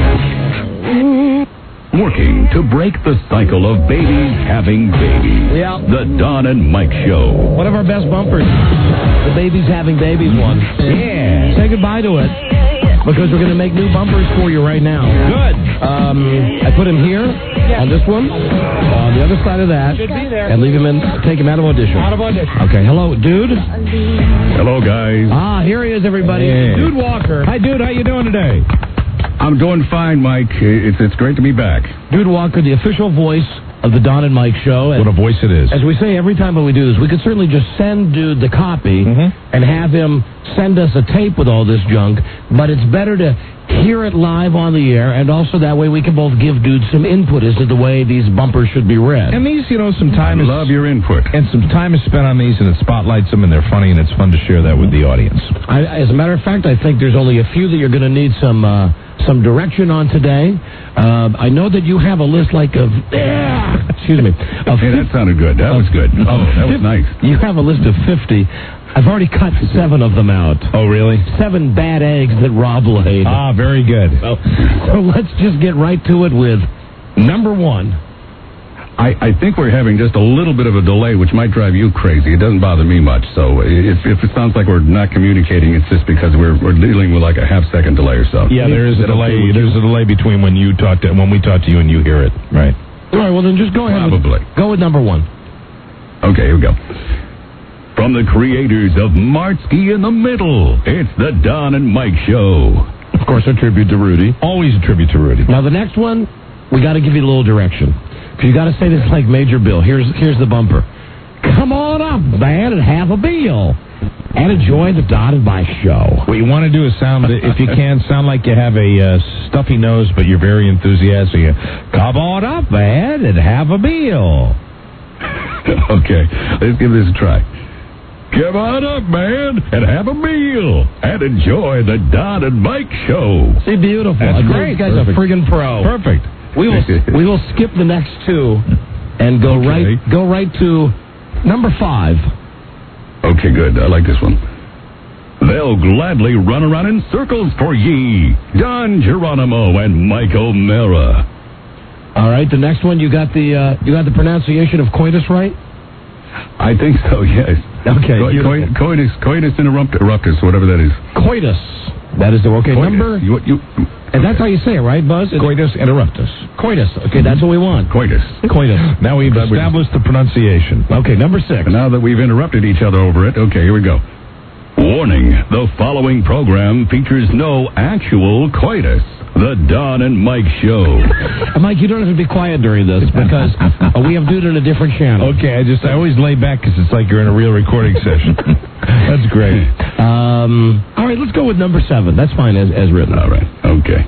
Working to break the cycle of babies having babies. Yeah. The Don and Mike Show. One of our best bumpers. The babies having babies one. Yeah. Say goodbye to it. Because we're going to make new bumpers for you right now. Good. Um, I put him here on this one, on the other side of that, Should be there. and leave him in. Take him out of audition. Out of audition. Okay. Hello, dude. Hello, guys. Ah, here he is, everybody. Hey. Dude Walker. Hi, dude. How you doing today? I'm doing fine, Mike. It's it's great to be back. Dude Walker, the official voice of the Don and Mike Show. And What a voice it is. as we say every time that we do this, we could certainly just send Dude the copy and have him send us a tape with all this junk, but it's better to hear it live on the air, and also that way we can both give Dude some input as to the way these bumpers should be read. And these, you know, some time I is love your input. and some time is spent on these, and it spotlights them, and they're funny, and it's fun to share that with the audience. I, as a matter of fact, I think there's only a few that you're going to need some uh, some direction on today. Uh, I know that you have a list like of excuse me. Of Hey, that sounded good. That was good. Oh, that was nice. You have a list of fifty. I've already cut seven of them out. Oh, really? Seven bad eggs that Rob laid. Ah, very good. So, so let's just get right to it with number one. I, I think we're having just a little bit of a delay, which might drive you crazy. It doesn't bother me much. So if, if it sounds like we're not communicating, it's just because we're we're dealing with like a half second delay or so. Yeah, there is a That'll delay. do it. There's a delay between when you talk to when we talk to you and you hear it. Right. All right, well then just go ahead. Probably. With, go with number one. Okay, here we go. From the creators of Martsky in the Middle, it's the Don and Mike Show. Of course, a tribute to Rudy. Always a tribute to Rudy. Now the next one, we got to give you a little direction. Because you got to say this like Major Bill. Here's here's the bumper. Come on up, man, and have a meal. And enjoy the Don and Mike Show. What you want to do is sound, if you can, sound like you have a uh, stuffy nose, but you're very enthusiastic. You, Come on up, man, and have a meal. Okay, let's give this a try. Come on up, man, and have a meal. And enjoy the Don and Mike Show. See, beautiful. That's Uh, great. This guy's a Perfect. friggin' pro. Perfect. We will we will skip the next two and go Okay. right go right to number five. Okay, good. I like this one. They'll gladly run around in circles for ye. Don Geronimo and Mike O'Mara. All right, the next one you got the uh, you got the pronunciation of coitus right? I think so, yes. Okay, Co- beautiful. coi- coitus, coitus interrupt- interruptus, whatever that is. Coitus. That is the okay Coitus. number. You, you, And that's how you say it, right, Buzz? It's Coitus interruptus. coitus. Okay, that's what we want. coitus. Coitus. Now we've That was- established the pronunciation. Okay, number six. And now that we've interrupted each other over it, okay, here we go. Warning, the following program features no actual coitus. The Don and Mike Show. Uh, Mike, you don't have to be quiet during this because uh, we have dude on a different channel. Okay, I just I always lay back because it's like you're in a real recording session. That's great. Um, all right, let's go with number seven. That's fine as, as written. All right, okay.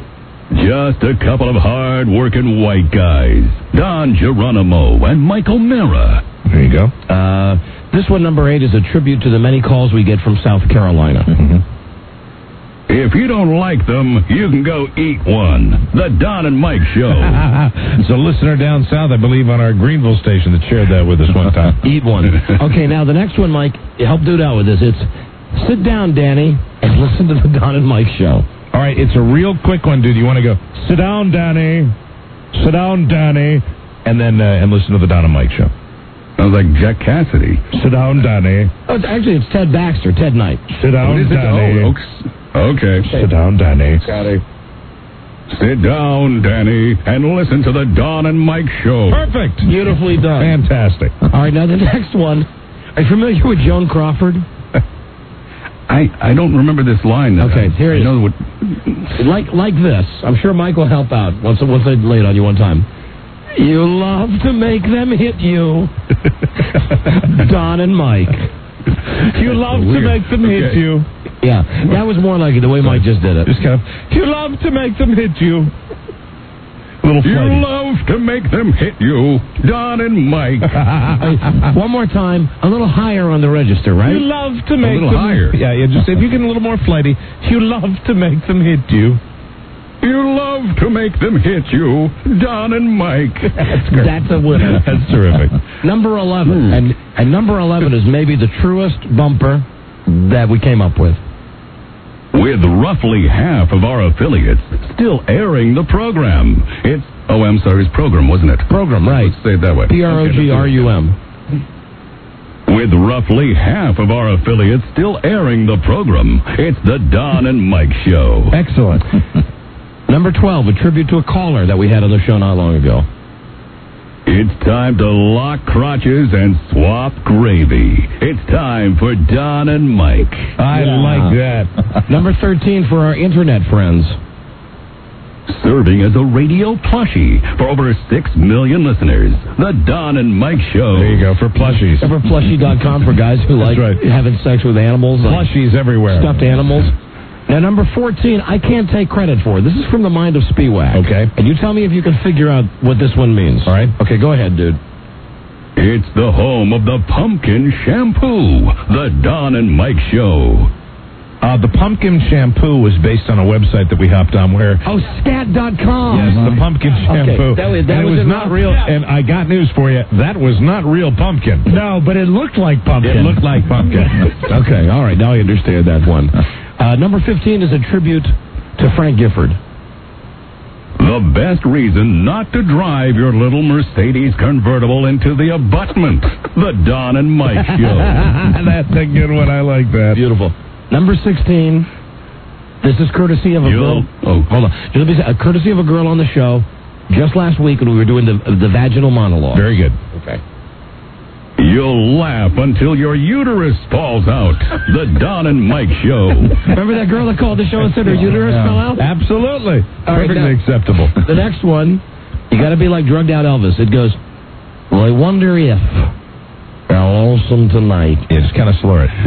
Just a couple of hard-working white guys. Don Geronimo and Michael Mara. There you go. Uh, this one, number eight, is a tribute to the many calls we get from South Carolina. Mm-hmm. If you don't like them, you can go eat one. The Don and Mike Show. It's a listener down south, I believe, on our Greenville station that shared that with us one time. Eat one. Okay, now the next one, Mike, help dude out with this. It's sit down, Danny, and listen to the Don and Mike Show. All right, it's a real quick one, dude. You want to go, sit down, Danny. Sit down, Danny. And then uh, and listen to the Don and Mike Show. Sounds like Jack Cassidy. Sit down, Danny. Oh, it's, actually, it's Ted Baxter, Ted Knight. Sit down, Danny. Oh, okay. Sit down, Danny. Got it. Sit down, Danny, and listen to the Don and Mike Show. Perfect. Beautifully done. Fantastic. All right, now the next one. Are you familiar with Joan Crawford? I, I don't remember this line. Okay, I, here it I know is. what... Like like this. I'm sure Mike will help out once once I lay it on you one time. You love to make them hit you. Don and Mike. You love to make them hit Okay. you. Yeah, that was more like it, the way Mike just did it. Just kind of, you love to make them hit you. Little You flighty. love to make them hit you. Don and Mike. One more time, a little higher on the register, right? You love to make little them higher. Yeah, yeah. Just if you get a little more flighty, you love to make them hit you. You love to make them hit you. Don and Mike. That's, That's a winner. That's terrific. Number eleven, and and number eleven is maybe the truest bumper that we came up with. With roughly half of our affiliates still airing the program. It's, oh, I'm sorry, it's program, wasn't it? Program, right. Let's say it that way. P R O G R U M. With roughly half of our affiliates still airing the program, it's the Don and Mike Show. Excellent. Number twelve, a tribute to a caller that we had on the show not long ago. It's time to lock crotches and swap gravy. It's time for Don and Mike. I Yeah. like that. Number thirteen for our internet friends. Serving as a radio plushie for over six million listeners, the Don and Mike Show. There you go, for plushies. Over plushie dot com for guys who like right. having sex with animals. like Plushies everywhere. Stuffed animals. Now, number fourteen, I can't take credit for. This is from the mind of Spiewak. Okay. And you tell me if you can figure out what this one means. All right. Okay, go ahead, dude. It's the home of the pumpkin shampoo, the Don and Mike Show. Uh, the pumpkin shampoo was based on a website that we hopped on where... Oh, scat dot com. Yes, the pumpkin shampoo. Okay, that was, that and it was was not real. And I got news for you. That was not real pumpkin. No, but it looked like pumpkin. It looked like pumpkin. Okay, all right. Now I understand that one. Uh, number fifteen is a tribute to Frank Gifford. The best reason not to drive your little Mercedes convertible into the abutment. The Don and Mike Show. That's a good one. I like that. Beautiful. Number sixteen. This is courtesy of a You'll- girl. Oh, hold on. Just let me say, a courtesy of a girl on the show just last week when we were doing the the vaginal monologue. Very good. Okay. You'll laugh until your uterus falls out. The Don and Mike Show. Remember that girl that called the show and said her uterus Yeah. fell out? Absolutely. All right, Perfectly now- acceptable. The next one, you got to be like drugged out Elvis. It goes, well, I wonder if you're lonesome tonight. Yeah, just kind of slur it.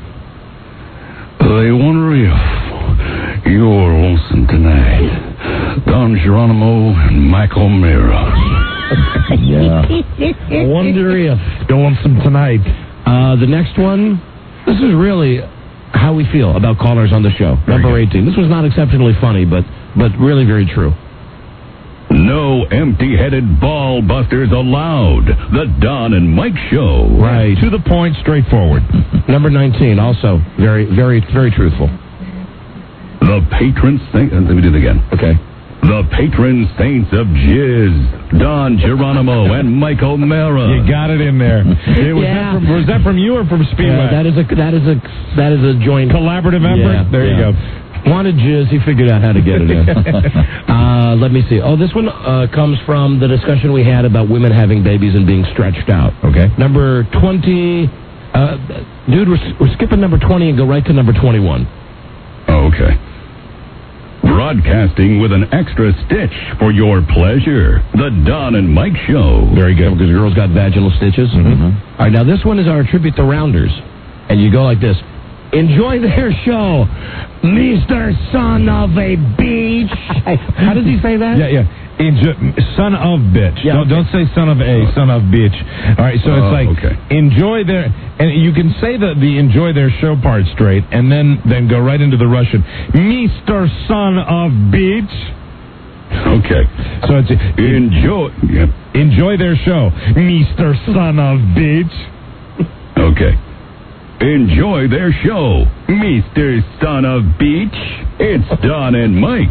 I wonder if you're lonesome tonight. Don Geronimo and Michael Mara. Yeah. I wonder if. Go on some tonight. Uh, the next one, this is really how we feel about callers on the show. Very Number good. eighteen. This was not exceptionally funny, but but really very true. No empty-headed ball busters allowed. The Don and Mike Show. Right. To the point, straightforward. Number nineteen, also very, very, very truthful. The patron saint. uh, Let me do it again. Okay. The patron saints of jizz. Don Geronimo and Michael Mara. You got it in there. It was, Yeah. that from, was that from you or from Uh, Speedway? that is a that is a that is a joint Collaborative effort? Yeah, there yeah. you go. Wanted jizz, he figured out how to get it in. uh, let me see. Oh, this one uh, comes from the discussion we had about women having babies and being stretched out. Okay. Number twenty. Uh, dude, we're, we're skipping number twenty and go right to number twenty-one. Oh, okay. Broadcasting with an extra stitch for your pleasure. The Don and Mike Show. Very good, because the girl's got vaginal stitches. Mm-hmm. All right, now this one is our tribute to Rounders. And you go like this. Enjoy their show, Mister Son of a Beach. How does he say that? Yeah, yeah. Enjoy, son of bitch. Yeah, don't, okay. don't say son of a, son of bitch. All right, so Oh, it's like okay. enjoy their, and you can say the, the enjoy their show part straight, and then, then go right into the Russian. Mister Son of bitch. Okay. So it's Enjoy. Yep. enjoy their show, Mister Son of bitch. Okay. Enjoy their show, Mister Son of Beach. It's Don and Mike.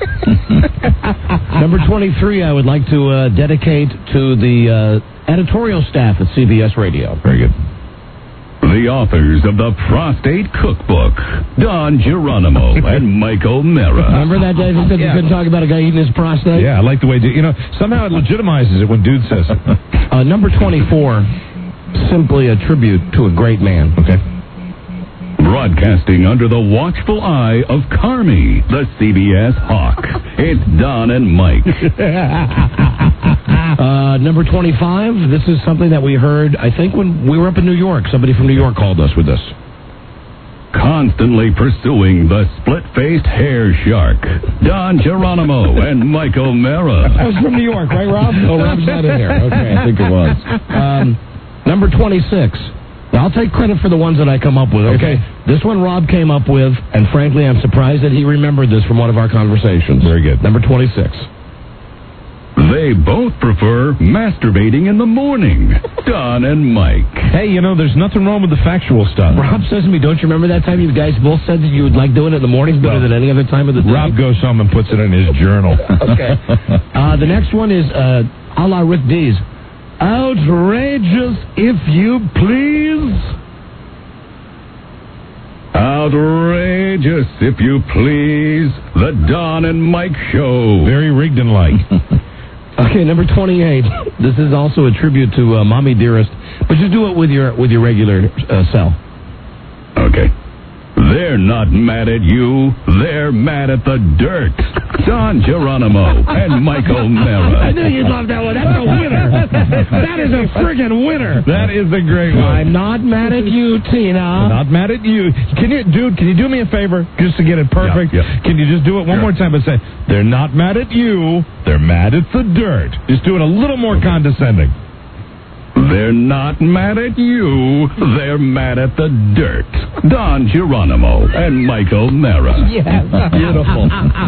Number twenty-three, I would like to uh, dedicate to the uh, editorial staff at C B S Radio. Very good. The authors of the Prostate Cookbook, Don Geronimo and Michael Mera. Remember that day they said you couldn't talk about a guy eating his prostate? Yeah, I like the way, you know, somehow it legitimizes it when dude says it. Uh, number twenty-four, simply a tribute to a great man. Okay. Broadcasting under the watchful eye of Carmi, the C B S Hawk. It's Don and Mike. Uh, number twenty-five, this is something that we heard, I think, when we were up in New York. Somebody from New York called us with this. Constantly pursuing the split-faced hair shark, Don Geronimo and Michael Mera. That was from New York, right, Rob? Oh, Rob's not in here. Okay. I think it was. Um, number twenty-six. Now, I'll take credit for the ones that I come up with, okay? This one Rob came up with, and frankly, I'm surprised that he remembered this from one of our conversations. Very good. Number twenty-six. They both prefer masturbating in the morning, Don and Mike. Hey, you know, there's nothing wrong with the factual stuff. Rob says to me, don't you remember that time you guys both said that you would like doing it in the mornings better than any other time of the day? Rob goes home and puts it in his journal. Okay. Uh, the next one is uh, a la Rick Dees. Outrageous, if you please. Outrageous, if you please. The Don and Mike Show. Very Rigdon-like. Okay, number twenty-eight. This is also a tribute to uh, Mommy Dearest, but just do it with your with your regular uh, cell. Okay. They're not mad at you. They're mad at the dirt. Don Geronimo and Michael Mera. I knew you'd love that one. That's a winner. That is a friggin' winner. That is a great one. I'm not mad at you, Tina. Not mad at you. Can you, dude, can you do me a favor just to get it perfect? Yeah, yeah. Can you just do it one Sure. more time and say, they're not mad at you, they're mad at the dirt. Just do it a little more condescending. They're not mad at you. They're mad at the dirt. Don Geronimo and Michael Mera. Yes. Beautiful.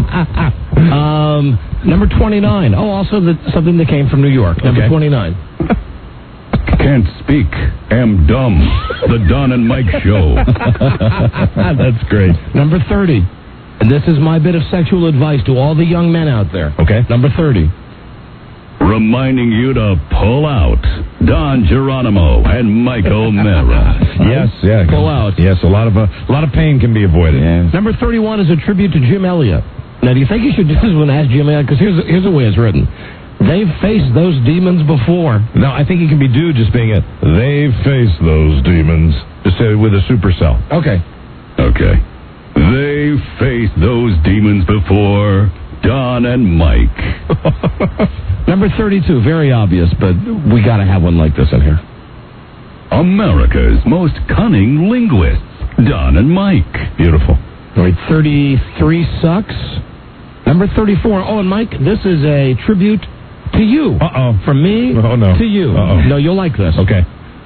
um, number twenty-nine. Oh, also the, something that came from New York. Number Okay. twenty-nine. Can't speak. Am dumb. The Don and Mike Show. That's great. Number thirty. And this is my bit of sexual advice to all the young men out there. Okay. Number thirty. Reminding you to pull out. Don Geronimo and Michael Mera. Yes, yeah. Pull out. Yes, a lot of uh, a lot of pain can be avoided. Number thirty-one is a tribute to Jim Elliott. Now, do you think you should do this one? Ask Jim Elliott, because here's, here's the way it's written. They've faced those demons before. No, I think it can be dude just being it. They've faced those demons. Just say it with a supercell. Okay. Okay. They've faced those demons before. Don and Mike. Number thirty-two, very obvious, but we got to have one like this in here. America's most cunning linguists. Don and Mike. Beautiful. All right, thirty-three sucks. Number thirty-four. Oh, and Mike, this is a tribute to you. Uh-oh. From me Oh, no. to you. Uh-oh. No, you'll like this. Okay.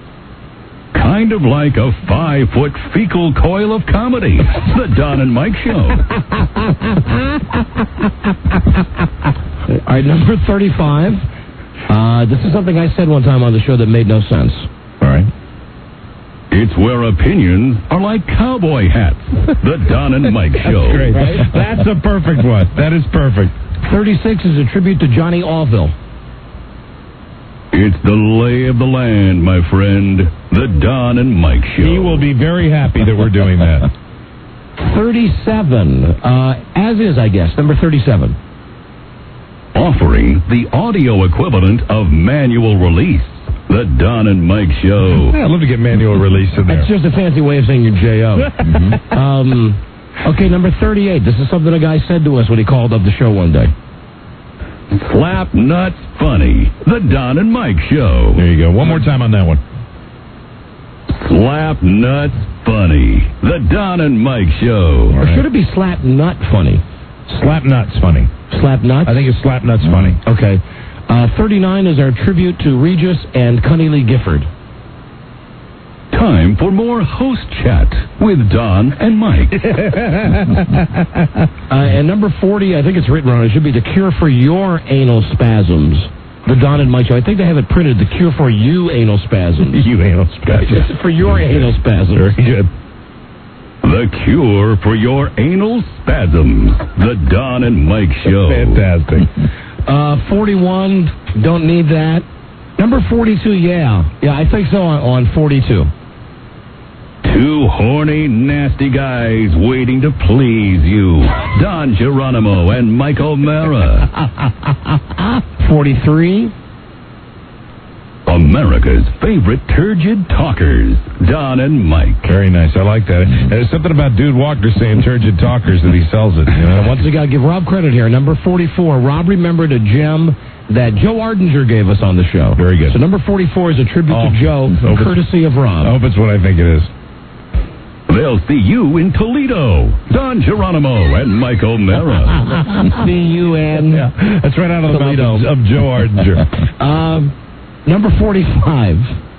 Kind of like a five-foot fecal coil of comedy. The Don and Mike Show. All right, number thirty-five. Uh, this is something I said one time on the show that made no sense. All right. It's where opinions are like cowboy hats. The Don and Mike Show. Great. Right? That's a perfect one. That is perfect. thirty-six is a tribute to Johnny Allville. It's the lay of the land, my friend. The Don and Mike Show. He will be very happy that we're doing that. thirty-seven. Uh, as is, I guess. Number thirty-seven. Offering the audio equivalent of manual release. The Don and Mike Show. Yeah, I'd love to get manual release in there. That's just a fancy way of saying your J O. Mm-hmm. um, okay, number thirty-eight. This is something a guy said to us when he called up the show one day. Slap nuts funny. The Don and Mike Show. There you go. One more time on that one. Slap Nuts Funny. The Don and Mike Show. Or should it be Slap Nut Funny? Slap Nuts Funny. Slap Nuts? I think it's Slap Nuts Funny. Okay. Uh, thirty-nine is our tribute to Regis and Cunny Lee Gifford. Time for more host chat with Don and Mike. uh, and number forty, I think it's written wrong. It should be The Cure for Your Anal Spasms. The Don and Mike Show. I think they have it printed, The Cure for You Anal Spasms. You anal spasms. For your anal spasms. Very good. The Cure for Your Anal Spasms. The Don and Mike Show. Fantastic. Uh, forty-one, don't need that. Number forty-two, yeah. Yeah, I think so on, on forty-two. Two horny, nasty guys waiting to please you. Don Geronimo and Mike O'Mara. forty-three. America's favorite turgid talkers, Don and Mike. Very nice. I like that. There's something about Dude Walker saying turgid talkers that he sells it. You know? Once again, got to give Rob credit here. Number forty-four, Rob remembered a gem that Joe Ardinger gave us on the show. Very good. So number forty-four is a tribute oh, to Joe, courtesy of Rob. I hope it's what I think it is. They'll see you in Toledo. Don Geronimo and Mike O'Mara. C U N. Yeah, that's right out of the Toledo. mouth of Joe Ardinger. um, number forty-five.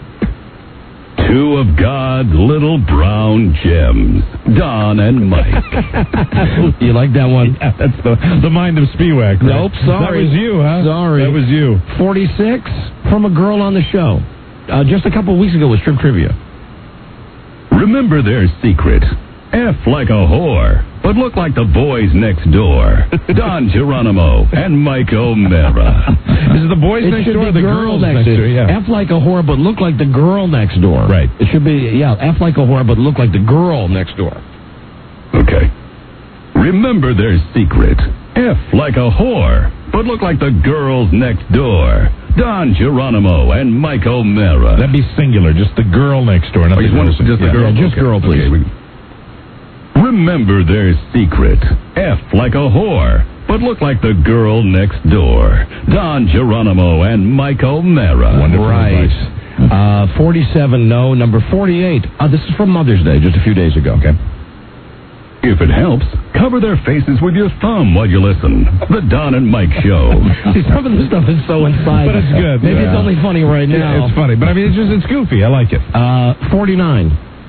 Two of God's little brown gems, Don and Mike. You like that one? Yeah, that's the, the mind of Spiewak. Right? Nope, sorry. That was you, huh? Sorry. That was you. forty-six, from a girl on the show. Uh, just a couple of weeks ago with Strip Trivia. Remember their secret. F like a whore, but look like the boys next door. Don Geronimo and Mike O'Mara. Is it the boys It next should door be or the girl girls next next door? door? Yeah. F like a whore, but look like the girl next door. Right. It should be, yeah, F like a whore, but look like the girl next door. Okay. Remember their secret. F like a whore, but look like the girls next door. Don Geronimo and Mike O'Mara. That'd be singular, just the girl next door. Oh, you want just the yeah. girl? Yeah, just okay. girl, please. Okay, we... Remember their secret. F like a whore, but look like the girl next door. Don Geronimo and Mike O'Mara. Wonderful Right. advice. Uh, forty-seven, no. Number forty-eight. Uh, this is from Mother's Day, just a few days ago. Okay. If it helps, cover their faces with your thumb while you listen. The Don and Mike Show. See, some of this stuff is so inside. But it's good. Maybe Yeah. it's only funny right now. Yeah, it's funny, but I mean, it's just, it's goofy. I like it. Uh, forty-nine.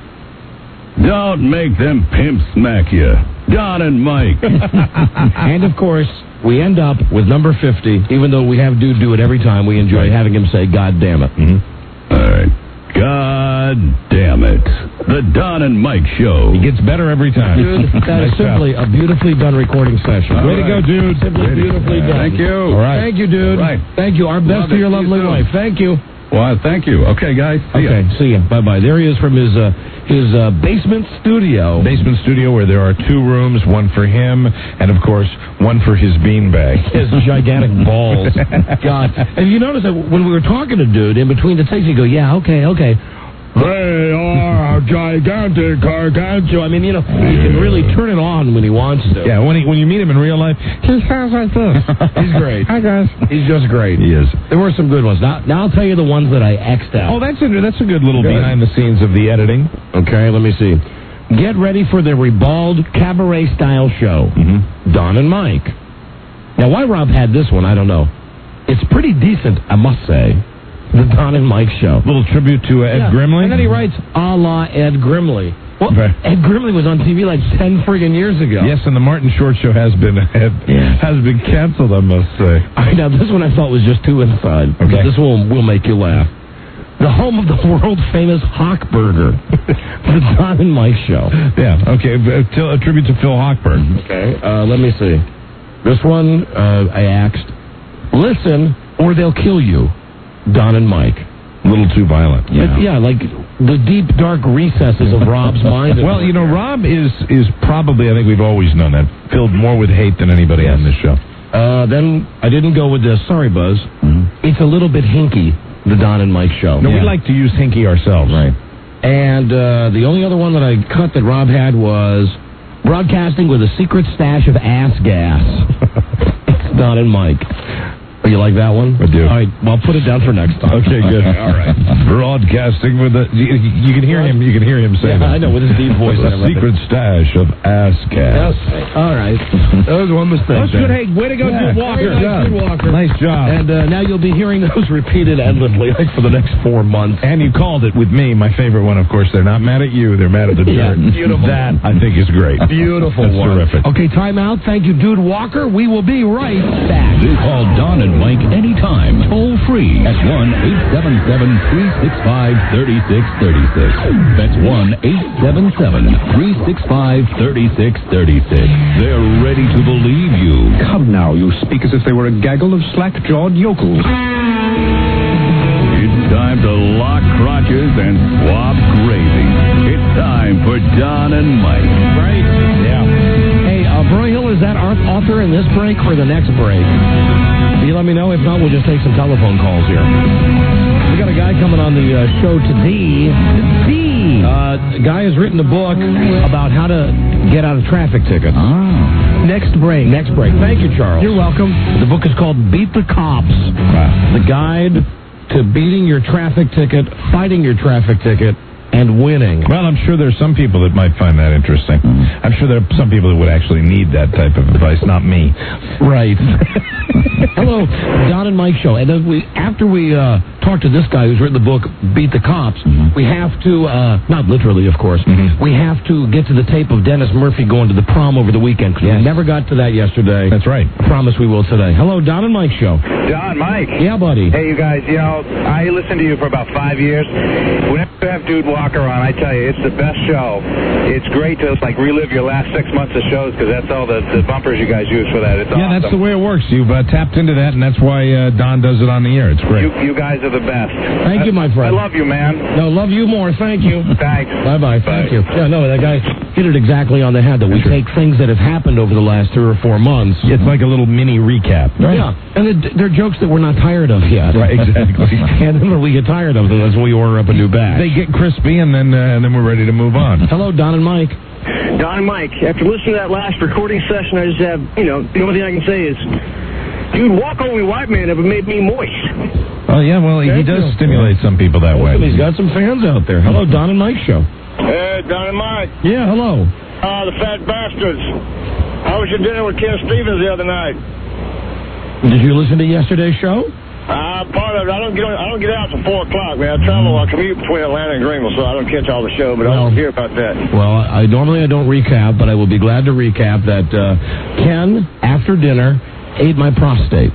Don't make them pimps smack you. Don and Mike. And, of course, we end up with number fifty, even though we have Dude do it every time. We enjoy having him say, God damn it. Mm-hmm. All right. God damn it. The Don and Mike Show. He gets better every time. Dude, that is Nice job. simply a beautifully done recording session. Way to go, dude. Simply beautifully done. Thank you. All right. Thank you, dude. Right. Thank you. Our best Love to it. your See you lovely soon. wife. Thank you. Well, thank you. Okay, guys. See Okay, ya. see you. Bye-bye. There he is from his uh, his uh, basement studio. Basement studio where there are two rooms, one for him, and of course, one for his beanbag. His gigantic balls. God. And you notice that when we were talking to Dude, in between the takes, he'd go, yeah, okay, okay. They are gigantic gargantuan. I mean, you know, he can really turn it on when he wants to. Yeah, when he, when you meet him in real life, He sounds like this. He's great. Hi, guys. He's just great. he is. There were some good ones. Now, now I'll tell you the ones that I X'd out. Oh, that's a that's a good little Good. behind the scenes of the editing. Okay, let me see. Get ready for the Ribald Cabaret-style show. Mm-hmm. Don and Mike. Now, why Rob had this one, I don't know. It's pretty decent, I must say. The Don and Mike show. Little tribute to uh, Ed Yeah. Grimley. And then he writes, a la Ed Grimley. Well, Right. Ed Grimley was on T V like ten friggin' years ago. Yes, and the Martin Short Show has been Yeah. has been canceled, I must say. I know, this one I thought was just too inside. Okay. This one will make you laugh. The home of the world-famous Hawk Burger. The Don and Mike show. Yeah, okay. A, t- a tribute to Phil Hochberg. Okay, uh, let me see. This one, uh, I asked, listen or they'll kill you. Don and Mike. A little too violent. Yeah, yeah, like the deep, dark recesses of Rob's mind. Well, you know, Rob is is probably, I think we've always known that, filled more with hate than anybody on this show. Uh, then I didn't go with this. Sorry, Buzz. Mm-hmm. It's a little bit hinky, the Don and Mike show. No, Yeah. we like to use hinky ourselves. Right. And uh, the only other one that I cut that Rob had was broadcasting with a secret stash of ass gas. It's Don and Mike. Oh, you like that one? I do. All right, well, put it down for next time. Okay, good. All right. Broadcasting with the you, you can hear him. You can hear him say Yeah, that. I know, with his deep voice The and everything. secret stash of Asscast. Yes. All right. That was one mistake. That's good. Hey, way to go, Yeah, Dude Walker. good Nice, job. Dude Walker. Nice job. And uh, now you'll be hearing those repeated endlessly, like for the next four months. And you called it with me, my favorite one, of course. They're not mad at you. They're mad at the Yeah, dirt. beautiful. That, I think, is great. Beautiful That's one. terrific. Okay, time out. Thank you, Dude Walker. We will be right back. Call Don and Mike anytime, toll free at one eight seven seven, three six five, three six three six. That's one eight seven seven, three six five, three six three six. They're ready to believe you. Come now, you speak as if they were a gaggle of slack-jawed yokels. It's time to lock crotches and swap gravy. It's time for Don and Mike. Right? Yeah. Hey, uh, Broyhill, is that our author in this break or the next break? Can you let me know? If not, we'll just take some telephone calls here. We got a guy coming on the uh, show today. Today. Uh, the guy has written a book about how to get out of traffic tickets. Oh. Next break. Next break. Thank you, Charles. You're welcome. The book is called Beat the Cops. The Guide to Beating Your Traffic Ticket, Fighting Your Traffic Ticket, and Winning. Well, I'm sure there's some people that might find that interesting. I'm sure there are some people that would actually need that type of advice, not me. Right. Hello, Don and Mike Show. And then we, after we uh, talk to this guy who's written the book, Beat the Cops, mm-hmm. we have to, uh, not literally, of course, mm-hmm. we have to get to the tape of Dennis Murphy going to the prom over the weekend, because yes. we never got to that yesterday. That's right. I promise we will today. Hello, Don and Mike Show. Don, Mike. Yeah, buddy. Hey, you guys, you know, I listened to you for about five years. Whenever you have Dude Walker on, I tell you, it's the best show. It's great to, like, relive your last six months of shows, because that's all the, the bumpers you guys use for that. It's yeah, awesome. that's the way it works. You've uh, tapped into that, and that's why uh, Don does it on the air. It's great. You, you guys are the best. Thank I, you, my friend. I love you, man. No, love you more. Thank you. Thanks. Bye-bye. Thank you. Yeah, no, that guy hit it exactly on the head, that we take things that have happened over the last three or four months. It's like a little mini recap. Right? Yeah, and they're, they're jokes that we're not tired of yet. Right, exactly. And then when we get tired of them, that's when we order up a new batch. They get crispy, and then uh, and then we're ready to move on. Hello, Don and Mike. Don and Mike, after listening to that last recording session, I just have, you know, the only thing I can say is, dude, walk only white man ever made me moist. Oh, yeah, well, he Thank does you. stimulate some people that way. He's got some fans out there. Hello, Don and Mike Show. Hey, Don and Mike. Yeah, hello. Uh, the fat bastards. How was your dinner with Ken Stevens the other night? Did you listen to yesterday's show? Uh, part of it. I don't get I don't get out till four o'clock, man. I travel, I commute between Atlanta and Greenville, so I don't catch all the show, but Well- I don't hear about that. Well, I normally I don't recap, but I will be glad to recap that uh, Ken, after dinner, ate my prostate.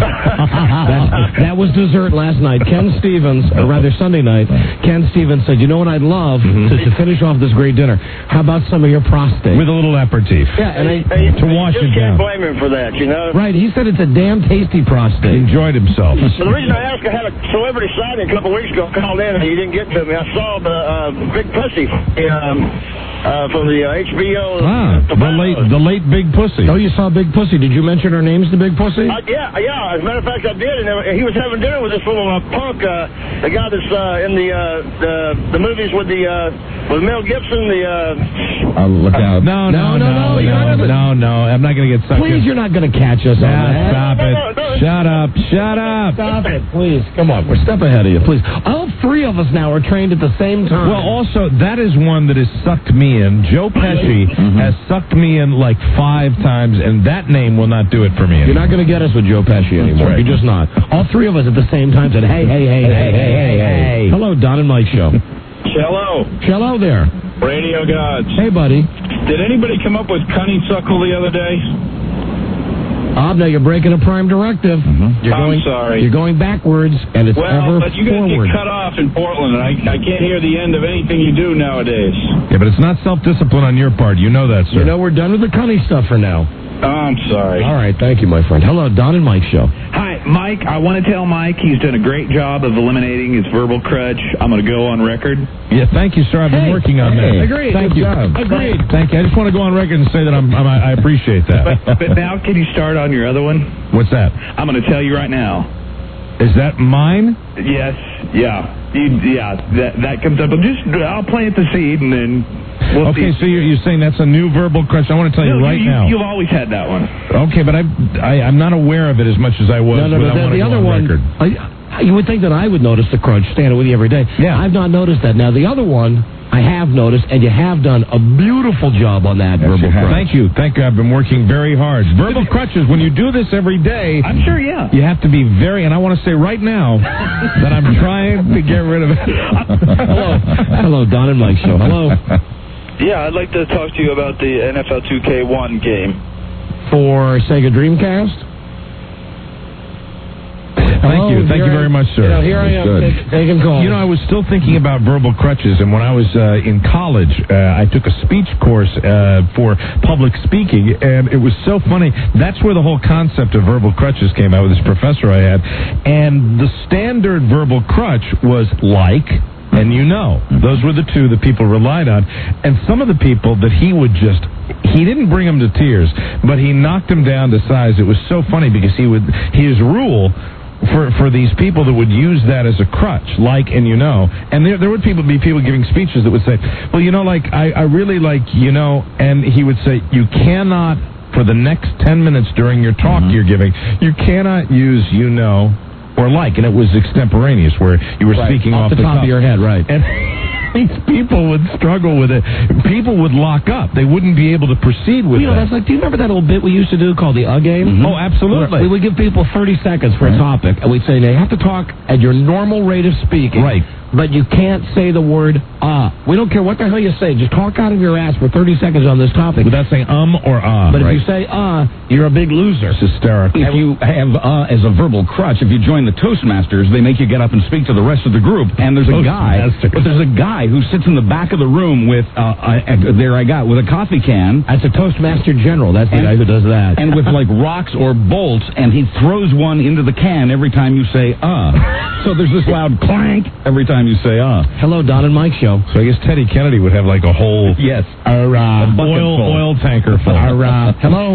that, that was dessert last night. Ken Stevens, or rather Sunday night, Ken Stevens said, you know what I'd love Mm-hmm. to, to finish off this great dinner? How about some of your prostate? With a little aperitif. Yeah, and I, Hey, to wash you it just can't down. blame him for that, you know? right, he said it's a damn tasty He prostate. enjoyed himself. So the reason I asked, I had a celebrity sighting a couple weeks ago, called in, and he didn't get to me. I saw the uh, Big Pussy um, uh, from the uh, H B O. Ah, the late, the late Big Pussy. Oh, you saw Big Pussy. Did you mention her names to Big Pussy? Uh, yeah, yeah. As a matter of fact, I did, and uh, he was having dinner with this little uh, punk, uh, the guy that's uh, in the uh, the the movies with the uh, with Mel Gibson. The uh, Oh, look out! No, no, no, no, no, no, no, no. I'm not going to get sucked Please, in. you're not going to catch us on Ah, that. stop it! Shut up! Shut up! Stop it, please. Come on, we're a step ahead of you, please. All three of us now are trained at the same time. Well, also, that is one that has sucked me in. Joe Pesci has sucked me in like five times, and that name will not do it for me You're anymore. not going to get us with Joe Pesci anymore. right. You're just not. All three of us at the same time said, hey, hey, hey, hey, hey, hey, hey. Hello, Don and Mike Show. Hello, Hello there. radio gods. Hey, buddy. Did anybody come up with honeysuckle the other day? Bob, now you're breaking a prime directive. You're I'm going, sorry. You're going backwards, and it's Well, ever but you guys forward. get cut off in Portland, and I, I can't hear the end of anything you do nowadays. Yeah, but it's not self-discipline on your part. You know that, sir. You know, we're done with the cunny stuff for now. Oh, I'm sorry. All right, thank you, my friend. Hello, Don and Mike Show. Hi, Mike. I want to tell Mike he's done a great job of eliminating his verbal crutch. I'm going to go on record. Yeah, thank you, sir. I've been Hey, working on hey, that. agreed. Thank Good you. job. Agreed. Thank you. I just want to go on record and say that I'm, I'm I appreciate that. But, but now, can you start on your other one? What's that? I'm going to tell you right now. Is that mine? Yes, yeah. You, yeah, that that comes up. I'll just I'll plant the seed and then we'll okay, see. so you're, you're saying that's a new verbal crutch. I want to tell no, you right you, now. You've always had that one. Okay, but I, I, I'm not aware of it as much as I was No, no, when but I the, want to the go other on one, record. I, you would think that I would notice the crunch standing with you every day. Yeah. I've not noticed that. Now, the other one, I have noticed, and you have done a beautiful job on that Yes, verbal you have. crunch. Thank you. Thank you. I've been working very hard. Verbal crutches, when you do this every day, I'm sure, yeah. you have to be very, and I want to say right now that I'm trying to get rid of it. Hello. Hello, Don and Mike Show. Hello. Yeah, I'd like to talk to you about the N F L two K one game. For Sega Dreamcast? Thank Hello, you. Thank here you I- very much, sir. you know, here I am, Good. take- taking calls. You know, I was still thinking about verbal crutches, and when I was uh, in college, uh, I took a speech course uh, for public speaking, and it was so funny. That's where the whole concept of verbal crutches came out with this professor I had. And the standard verbal crutch was like, and you know. Those were the two that people relied on. And some of the people that he would just, he didn't bring them to tears, but he knocked them down to size. It was so funny because he would, his rule for for these people that would use that as a crutch, like and you know, and there there would people be people giving speeches that would say, well, you know, like I, I really like you know, and he would say, you cannot for the next ten minutes during your talk you're giving, you cannot use you know or like, and it was extemporaneous where you were Right, speaking off off the the top of your head, right. And these people would struggle with it. People would lock up. They wouldn't be able to proceed with You know, that. that's like, do you remember that old bit we used to do called the Uh game? Oh, absolutely. We would give people thirty seconds for a topic, and we'd say they have to talk at your normal rate of speaking. Right. But you can't say the word uh. We don't care what the hell you say. Just talk out of your ass for thirty seconds on this topic. Without saying um or ah. But right. if you say uh, you're a big loser. It's hysterical. If you have uh as a verbal crutch, if you join the Toastmasters, they make you get up and speak to the rest of the group. And there's a guy, Toastmasters. but there's a guy who sits in the back of the room with uh, uh there I got with a coffee can. That's a Toastmaster General. That's the And- guy who does that. And with like rocks or bolts, and he throws one into the can every time you say uh. So there's this loud clank every time you say uh. Hello, Don and Mike Show. So I guess Teddy Kennedy would have like a whole Yes. Uh, a bucket oil full. oil tanker full. uh, hello.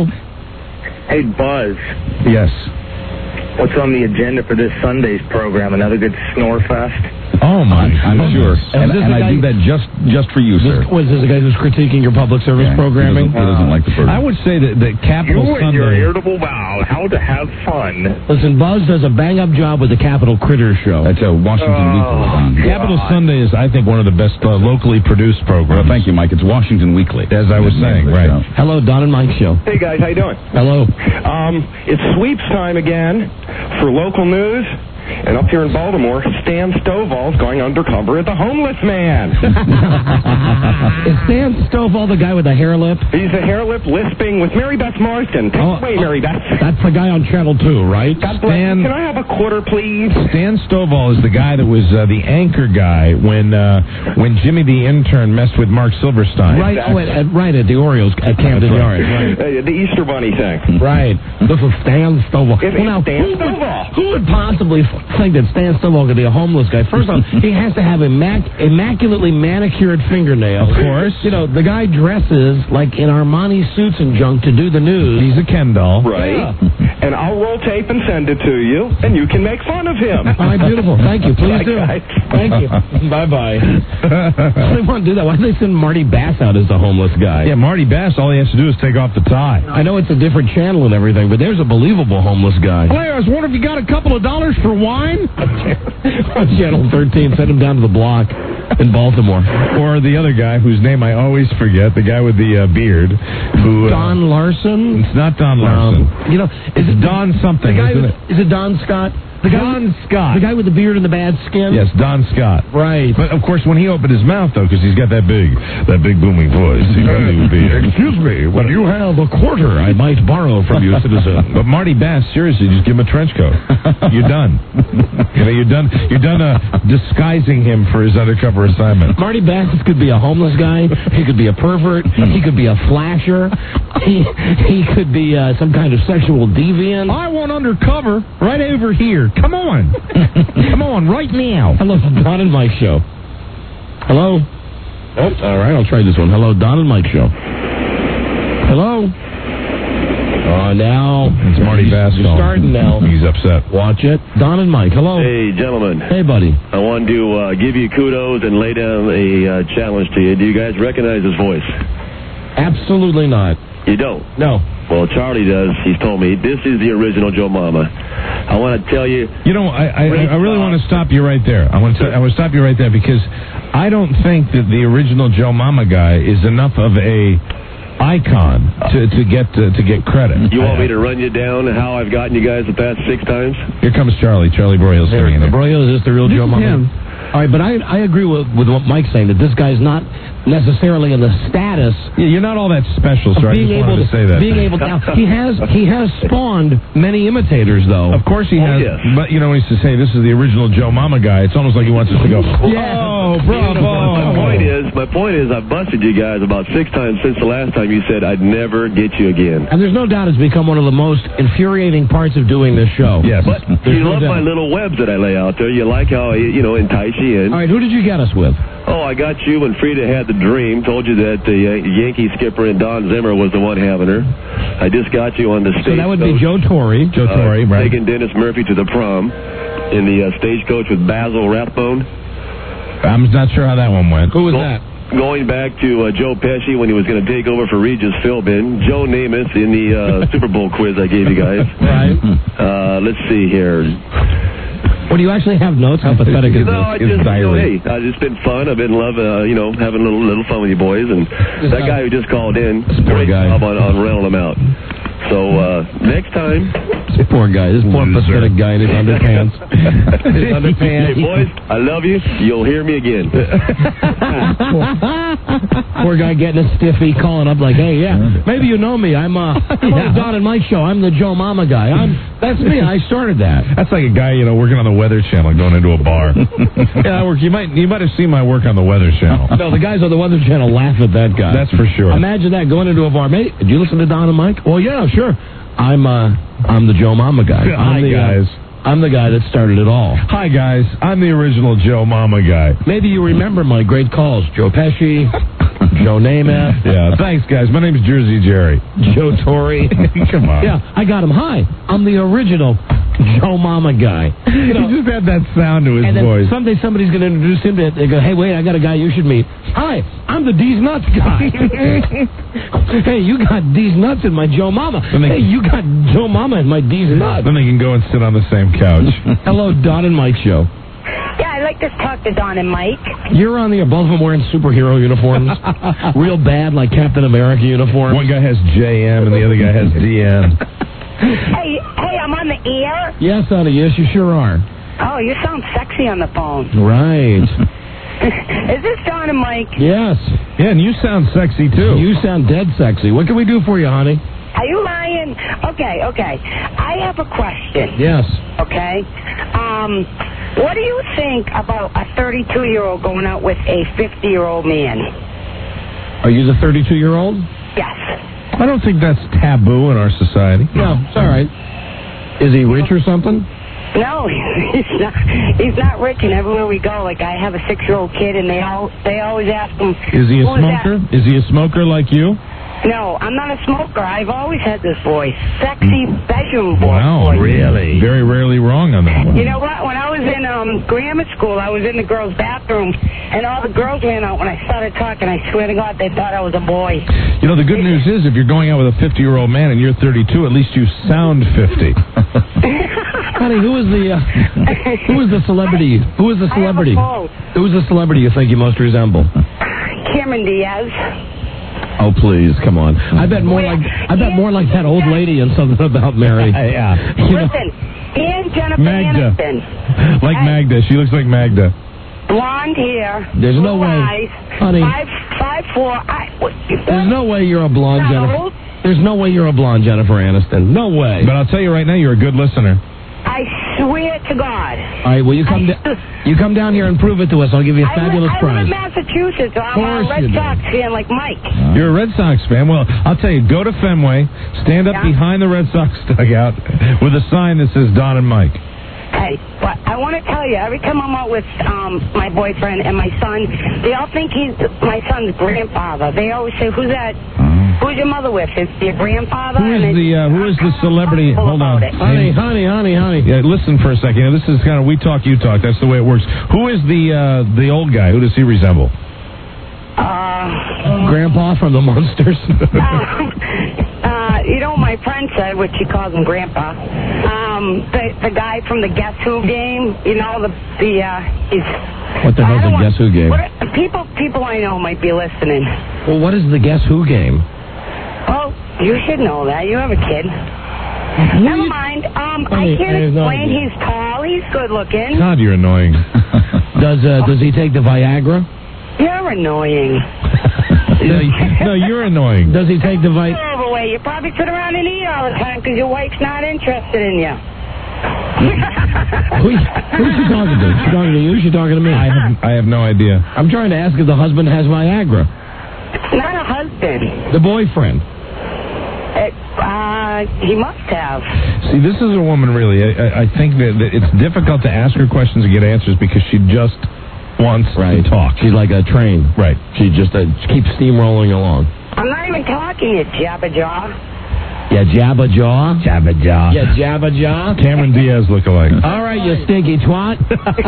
Hey, Buzz, Yes. what's on the agenda for this Sunday's program? Another good snore fest? Oh my! I'm sure, and, this and the I guy- do that just just for you, sir. This, was this a guy who's critiquing your public service Yeah, programming? He doesn't, he doesn't like the program. I would say that that Capital You and your Sunday. irritable vow, how to have fun. Listen, Buzz does a bang-up job with the Capital Critters show. That's a Washington Oh, Weekly. Don. Capital Sunday is, I think, one of the best uh, locally produced programs. Well, thank you, Mike. It's Washington Weekly. As I was That's the saying, name of the right. show. Hello, Don and Mike Show. Hey, guys, how you doing? Hello. Um, it's sweeps time again for local news. And up here in Baltimore, Stan Stovall's going undercover as a homeless man. Is Stan Stovall the guy with the hair lip? He's a hair lip lisping with Mary Beth Marsden. Take Oh, it away, oh, Mary Beth. That's the guy on Channel two, right? God bless Stan- you. Can I have a quarter, please? Stan Stovall is the guy that was uh, the anchor guy when uh, when Jimmy the intern messed with Mark Silverstein. Right, oh, at, at, right at the Orioles at Camden Yards. Right. Uh, the Easter Bunny thing. Right. This is Stan Stovall. It Well, is now, Stan who would, Stovall. who would possibly think that Stan Stovall could be a homeless guy? First off, he has to have immac- immaculately manicured fingernails. Of course. You know, the guy dresses like in Armani suits and junk to do the news. He's a Ken doll. Right. Yeah. And I'll roll tape and send it to you, and you can make fun of him. All right, beautiful. Thank you. Please Bye, do. guys. Thank you. Bye-bye. Why do they want to do that? Why do they send Marty Bass out as the homeless guy? Yeah, Marty Bass, all he has to do is take off the tie. I know it's a different channel and everything, but there's a believable homeless guy. Hey, I was wondering if you got a couple of dollars for wine? On Channel thirteen, send him down to the block in Baltimore. Or the other guy whose name I always forget, the guy with the uh, beard. who uh, Don Larson? It's not Don Larson. Um, you know, is it's Don something, the guy isn't with, it? Is it Don Scott? The guy Don with, Scott. The guy with the beard and the bad skin? Yes, Don Scott. Right. But, of course, when he opened his mouth, though, because he's got that big, that big booming voice, he really would be... Excuse me, when you have a quarter, I might borrow from you, citizen. But Marty Bass, seriously, just give him a trench coat. You're done. You know, you're done. You're done uh, disguising him for his undercover assignment. Marty Bass could be a homeless guy. He could be a pervert. He could be a flasher. He, he could be uh, some kind of sexual deviant. I want undercover right over here. Come on. Come on, right now. Hello, Don and Mike Show. Hello? Oh, all right, I'll try this one. Hello, Don and Mike Show. Hello? Oh, now. It's Marty Vasco. You're starting now. He's upset. Watch it. Don and Mike, hello. Hey, gentlemen. Hey, buddy. I wanted to uh, give you kudos and lay down a uh, challenge to you. Do you guys recognize his voice? Absolutely not. You don't? No. Well, Charlie does. He's told me this is the original Joe Mama. I want to tell you. You know, I I, I really want to stop you right there. I want to I want to stop you right there because I don't think that the original Joe Mama guy is enough of a icon to to get to, to get credit. You want me to run you down how I've gotten you guys the past six times? Here comes Charlie. Charlie Broyles sitting in there. Broyles is the real This Joe is Mama. him. All right, but I I agree with with what Mike's saying that this guy's not necessarily in the status. Yeah, you're not all that special, so I just being wanted able to say that. Being able to, now, he has he has spawned many imitators, though. Of course he Oh, has, yes. but you know, when he used to say this is the original Joe Mama guy, it's almost like he wants us to go, Yeah. oh, My bravo. point is, my point is, I've busted you guys about six times since the last time you said I'd never get you again. And there's no doubt it's become one of the most infuriating parts of doing this show. Yes. But There's you no love doubt. my little webs that I lay out there. You like how I, you know, entice you in. All right, who did you get us with? Oh, I got you when Frida had the dream. Told you that the uh, Yankee skipper and Don Zimmer was the one having her. I just got you on the stage. So that would be Joe Torre. Joe Torre, uh, right. Taking Dennis Murphy to the prom in the uh, stagecoach with Basil Rathbone. I'm not sure how that one went. Who was Go- that? Going back to uh, Joe Pesci when he was going to take over for Regis Philbin. Joe Namath in the uh, Super Bowl quiz I gave you guys. Right. Uh, let's see here. Well, do you actually have notes? How pathetic is No, I this? just, you know, hey, uh, it's been fun. I've been love, uh, you know, having a little, little fun with you boys. And that guy who just called in, great guy. job on, on railing him out. So uh, next time, This poor guy. This poor pathetic guy in his underpants. His underpants. hey boys, I love you. You'll hear me again. Poor guy getting a stiffy, calling up like, "Hey, yeah, maybe you know me. I'm uh, I'm on the Don and Mike show. I'm the Joe Mama guy. I'm that's me. I started that." That's like a guy, you know, working on the Weather Channel, going into a bar. yeah, I work. You might, you might have seen my work on the Weather Channel. No, the guys on the Weather Channel laugh at that guy. That's for sure. Imagine that going into a bar. Mate, did you listen to Don and Mike? Well, yeah, sure. I'm uh, I'm the Joe Mama guy. Hi, I'm the, guys. Uh, I'm the guy that started it all. Hi, guys. I'm the original Joe Mama guy. Maybe you remember my great calls. Joe Pesci, Joe Namath. Yeah, thanks, guys. My name's Jersey Jerry. Joe Torre. Come on. Yeah, I got him. Hi, I'm the original Joe Mama guy. You know, he just had that sound to his and then voice. someday somebody's going to introduce him to it. They go, "Hey, wait, I got a guy you should meet. Hi, I'm the D's Nuts guy. Hey, you got D's Nuts in my Joe Mama. They, hey, you got Joe Mama in my D's Nuts." Then they can go and sit on the same couch. Hello, Don and Mike show. Yeah, I'd like to talk to Don and Mike. You're on the both of them wearing superhero uniforms. Real bad, like Captain America uniforms. One guy has J M and the other guy has D N. Hey, hey, I'm on the air. Yes, honey, yes, you sure are. Oh, you sound sexy on the phone. Right. Is this Don and Mike? Yes. Yeah, and you sound sexy, too. You sound dead sexy. What can we do for you, honey? Are you lying? Okay, okay. I have a question. Yes. Okay. Um, what do you think about a thirty-two-year-old going out with a fifty-year-old man? Are you the thirty-two-year-old? Yes. I don't think that's taboo in our society. No, it's all right. Is he rich or something? No, he's not. He's not rich. And everywhere we go, like I have a six-year-old kid, and they all they always ask him. Is he a "Who is that?" smoker? Is he a smoker like you? No, I'm not a smoker. I've always had this voice, sexy bedroom voice. Wow, voice. really? Very rarely wrong on that one. You know what? When I was in um, grammar school, I was in the girls' bathroom, and all the girls ran out when I started talking. I swear to God, they thought I was a boy. You know, the good news is if you're going out with a fifty-year-old man and you're thirty-two, at least you sound fifty. Honey, who is the uh, who is the celebrity? Who is the celebrity? Who is the celebrity you think you most resemble? Cameron Diaz. Oh, please, come on. I bet more like I bet more like that old lady in Something About Mary. Yeah. Listen, and Jennifer Magda. Aniston. Like Magda. She looks like Magda. Blonde hair. There's no blue way. eyes, Honey. Five, five, four. I, what, There's no way you're a blonde Not Jennifer. old? There's no way you're a blonde Jennifer Aniston. No way. But I'll tell you right now, you're a good listener. I swear to God. All right, well, you come da- you come down here and prove it to us. I'll give you a fabulous I, li- I prize. live in Massachusetts, so I'm a course Red you do. Sox fan like Mike. You're a Red Sox fan. Well, I'll tell you, go to Fenway, stand up Yeah. behind the Red Sox dugout with a sign that says Don and Mike. Hey, but I want to tell you, every time I'm out with um, my boyfriend and my son, they all think he's my son's grandfather. They always say, "Who's that?" Who's your mother with? Is your grandfather? Who is And the uh, who is the celebrity? Hold on, Honey, honey, honey, honey. Yeah, listen for a second. You know, this is kind of we talk, you talk. That's the way it works. Who is the uh, the old guy? Who does he resemble? Uh, Grandpa from the Munsters. uh, you know, my friend said, which she calls him Grandpa. Um, the the guy from the Guess Who game. You know, the the uh, he's. What the hell's the Guess Who game? What, people people I know might be listening. Well, what is the Guess Who game? Oh, you should know that. You have a kid. Never mind. Um, I Honey, can't I have no explain. idea. He's tall. He's good looking. God, you're annoying. Does uh, does he take the Viagra? You're annoying. no, you- no, you're annoying. Does he take the Get Viagra? over way. You probably sit around and eat all the time because your wife's not interested in you. Who, who's she talking to? She talking to you? She talking to me? I have, I have no idea. I'm trying to ask if the husband has Viagra. It's not a husband. The boyfriend. It, uh, he must have. See, this is a woman, really. I, I- I think that, that it's difficult to ask her questions and get answers because she just wants Right. to talk. She's like a train. Right. She just uh, keeps steamrolling along. I'm not even talking, you jabberjaw. Yeah, Jabba Jaw. Jabba jaw. Yeah, Jabba Jaw. Cameron Diaz look alike. All right, you stinky twat.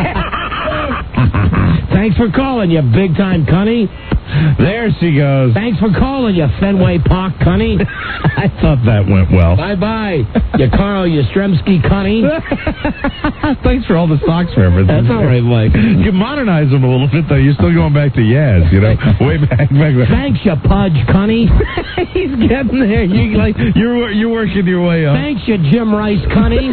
Thanks for calling, you big-time cunny. There she goes. Thanks for calling, you Fenway Park cunny. I thought that went well. Bye-bye, you Carl Yastrzemski cunny. Thanks for all the socks references. That's all right, Mike. You modernize them a little bit, though. You're still going back to Yaz, you know, way back. back, back. Thanks, you Pudge cunny. He's getting there. You like you're you're working your way up. Thanks, you Jim Rice cunny.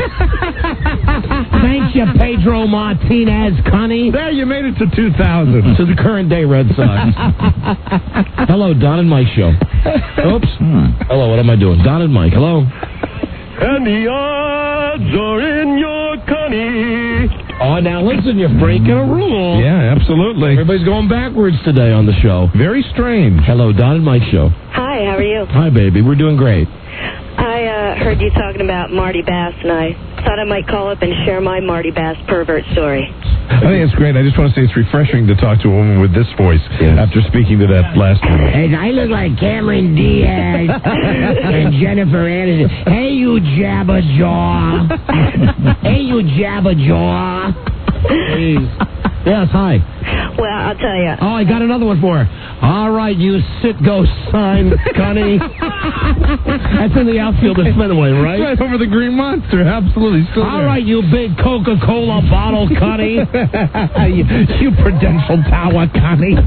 Thanks, you Pedro Martinez cunny. There, you made it to two thousand. To the current day Red Sox. Hello, Don and Mike show. Oops. Hello, what am I doing? Don and Mike, hello. And the odds are in your conny. Oh, now listen, you're breaking a rule. Yeah, absolutely. Everybody's going backwards today on the show. Very strange. Hello, Don and Mike show. Hi, how are you? Hi, baby. We're doing great. I uh, heard you talking about Marty Bass, and I thought I might call up and share my Marty Bass pervert story. I think it's great. I just want to say it's refreshing to talk to a woman with this voice after speaking to that last one. Hey, I look like Cameron Diaz and Jennifer Aniston. Hey, you Jabba Jaw. Hey, you Jabba Jaw. Please. Yes, hi. Well, I'll tell you. Oh, I got another one for her. All right, you sit-go sign, Connie. That's in the outfield of Fenway, right? Right over the Green Monster. Absolutely. Still All there. right, you big Coca-Cola bottle, Connie. you, you Prudential Tower, Connie.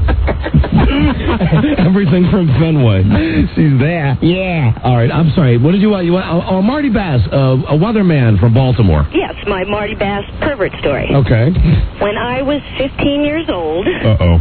Everything from Fenway. She's there. Yeah. All right, I'm sorry. What did you want? You want oh, oh, Marty Bass, uh, a weatherman from Baltimore. Yes, my Marty Bass pervert story. Okay. When I was fifteen years old, Uh-oh.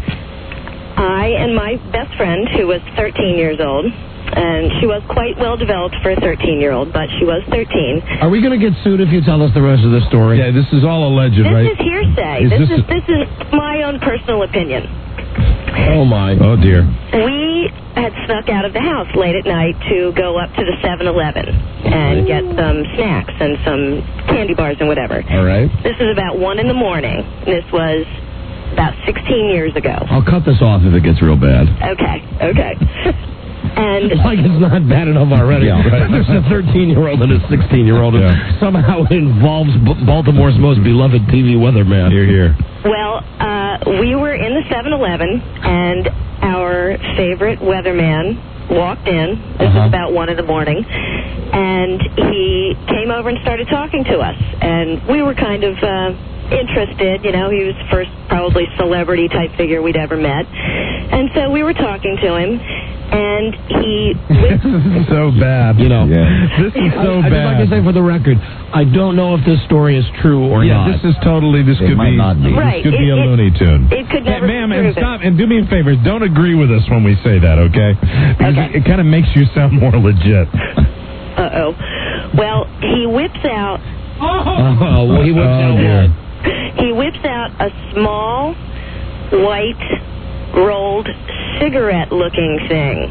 I and my best friend, who was thirteen years old, and she was quite well developed for a thirteen-year-old, but she was thirteen. Are we going to get sued if you tell us the rest of the story? Yeah, this is all alleged, This right? is hearsay. Is this, this is this is my own personal opinion. Oh, my. Oh, dear. We had snuck out of the house late at night to go up to the seven eleven and get some snacks and some candy bars and whatever. All right. This is about one in the morning. This was about sixteen years ago. I'll cut this off if it gets real bad. Okay, okay. And It's like it's not bad enough already. Yeah, right. There's a thirteen-year-old and a sixteen-year-old. And Yeah. somehow it involves B- Baltimore's most beloved T V weatherman. Here, here. well, uh, we were in the seven eleven, and our favorite weatherman walked in. This Uh-huh. was about one in the morning, and he came over and started talking to us, and we were kind of uh, interested. You know, he was the first probably celebrity type figure we'd ever met, and so we were talking to him, and he. This is so bad. You know. This is so I, I'd bad. like to say for the record, I don't know if this story is true or yeah, not. this is totally, this could might be, not be. Right, this could be it- a it- Looney Tune. It could Yeah, never ma'am, be and proven. stop, and do me a favor, don't agree with us when we say that, okay? Because Okay. it, it kind of makes you sound more legit. Uh-oh. Well, he whips out Oh, well, he whips Oh, out dear. one. he whips out a small white rolled cigarette looking thing.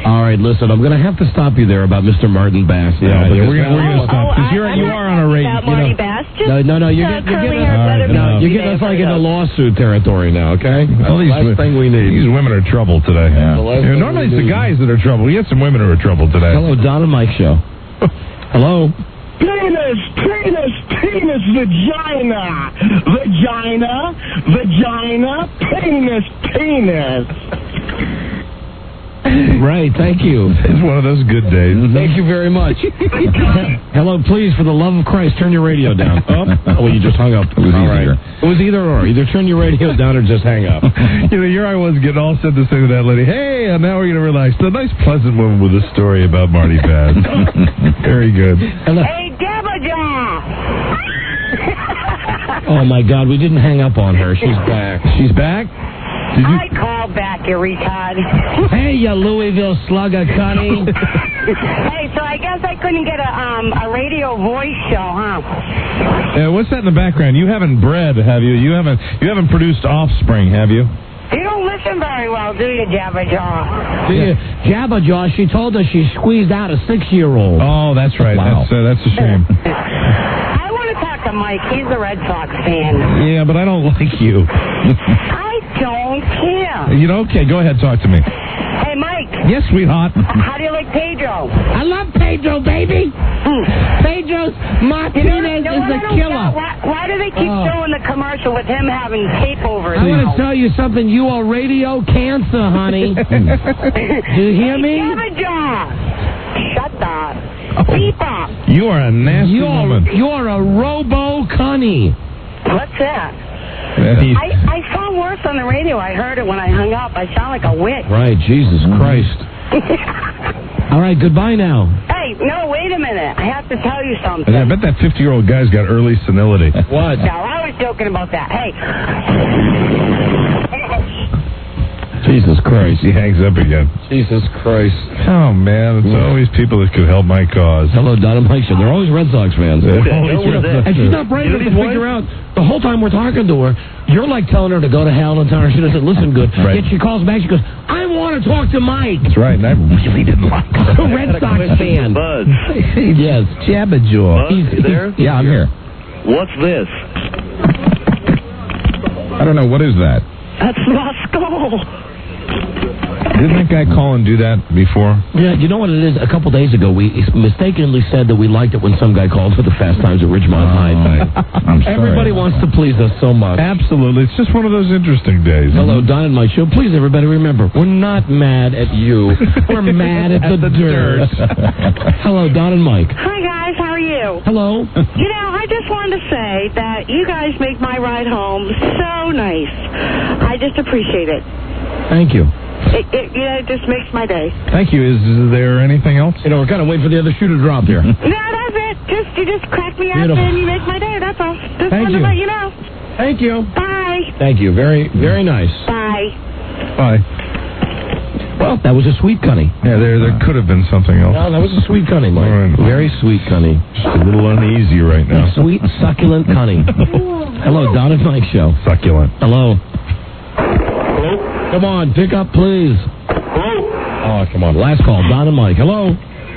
All right, listen, I'm going to have to stop you there about Mister Martin Bass. Yeah, yeah yeah we're going we're gonna stop. Because Oh, you're, I'm you not are on a rate. about You know, Marty Bass. Just No, no, no, you're, uh, get, you're curly getting hair, us, let him no, know. you're getting us like into lawsuit territory now, okay? That's all the these, last thing we need. These women are trouble today. Yeah. The last Yeah, thing normally we it's the need. guys that are trouble. We had some women who are trouble today. Hello, Don and Mike Show. Hello. Penis, penis, penis, vagina, vagina, vagina, penis, penis. Right, thank you. It's one of those good days. Thank you very much. Hello, please, for the love of Christ, turn your radio down. Oh, oh well, you just hung up. It was All easier. right. It was either or. Either turn your radio down or just hang up. You know, here I was getting all set to say to that lady, hey, and now we're going to relax. The nice, pleasant woman with a story about Marty Bass. Very good. Hello. Hey, Deborah! Oh, my God, we didn't hang up on her. She's back. She's back? Did you? I called back, you retard. Hey, you Louisville slugger, Connie. Hey, so I guess I couldn't get a um a radio voice show, huh? Uh, what's that in the background? You haven't bred, have you? You haven't You haven't produced offspring, have you? You don't listen very well, do you, Jabba Jaw? Yeah. Jabberjaw, she told us she squeezed out a six-year-old. Oh, that's right. Wow. That's uh, that's a shame. I want to talk to Mike. He's a Red Sox fan. Yeah, but I don't like you. I don't care. You know, okay, go ahead, talk to me. Hey, Mike. Yes, sweetheart. How do you like Pedro? I love Pedro, baby. Pedro's Martinez You know, is what a I don't killer. get? Why, why do they keep Oh. showing the commercial with him having tape over his I'm going mouth? to tell you something. You are radio cancer, honey. Do you hear me? Jabba Jaw. Shut up. Beep up. You are a nasty You're, woman. you're a robo-cunny. What's that? He- I, I sound worse on the radio. I heard it when I hung up. I sound like a witch. Right, Jesus Christ. All right, goodbye now. Hey, no, wait a minute. I have to tell you something. I bet that fifty-year-old guy's got early senility. What? No, I was joking about that. Hey. Jesus Christ. He hangs up again. Jesus Christ. Oh, man, it's always people that could help my cause. Hello, Don and Mike Show. They're always Red Sox fans. They're They're always always Red Sox and she's fans. not brave You enough know to these figure out. The whole time we're talking to her, you're like telling her to go to hell and telling her she doesn't listen good. Right. Yet she calls back, she goes, I want to talk to Mike. That's right, and I really didn't like A her. Red Sox fan. Buzz, Yes, Jabberjaw. Buzz, you there? Yeah, I'm here. What's this? I don't know. What is that? That's my skull. Didn't that guy call and do that before? Yeah, you know what it is? A couple days ago, we mistakenly said that we liked it when some guy called for the Fast Times at Ridgemont High. I'm sorry. Everybody wants to please us so much. Absolutely. It's just one of those interesting days. Hello, Don and Mike Show. Please, everybody, remember, we're not mad at you. We're mad at, At the, the dirt. Hello, Don and Mike. Hi, guys. How are you? Hello. You know, I just wanted to say that you guys make my ride home so nice. I just appreciate it. Thank you. It, it, you know, it just makes my day. Thank you. Is, is there anything else? You know, we're kind of waiting for the other shoe to drop here. No, that's it. Just you just crack me up Beautiful. and you make my day. That's all. Just Thank wanted you. to let you know. Thank you. Bye. Thank you. Very, very nice. Bye. Bye. Well, that was a sweet cunny. Yeah, there there could have been something else. No, that was a sweet cunny, Mike. All right. Very sweet cunny. Just a little uneasy right now. Sweet, succulent cunny. Hello, Don and Mike Show. Succulent. Hello. Hello? Come on, pick up, please. Hello? Oh, come on. Last call, Don and Mike. Hello?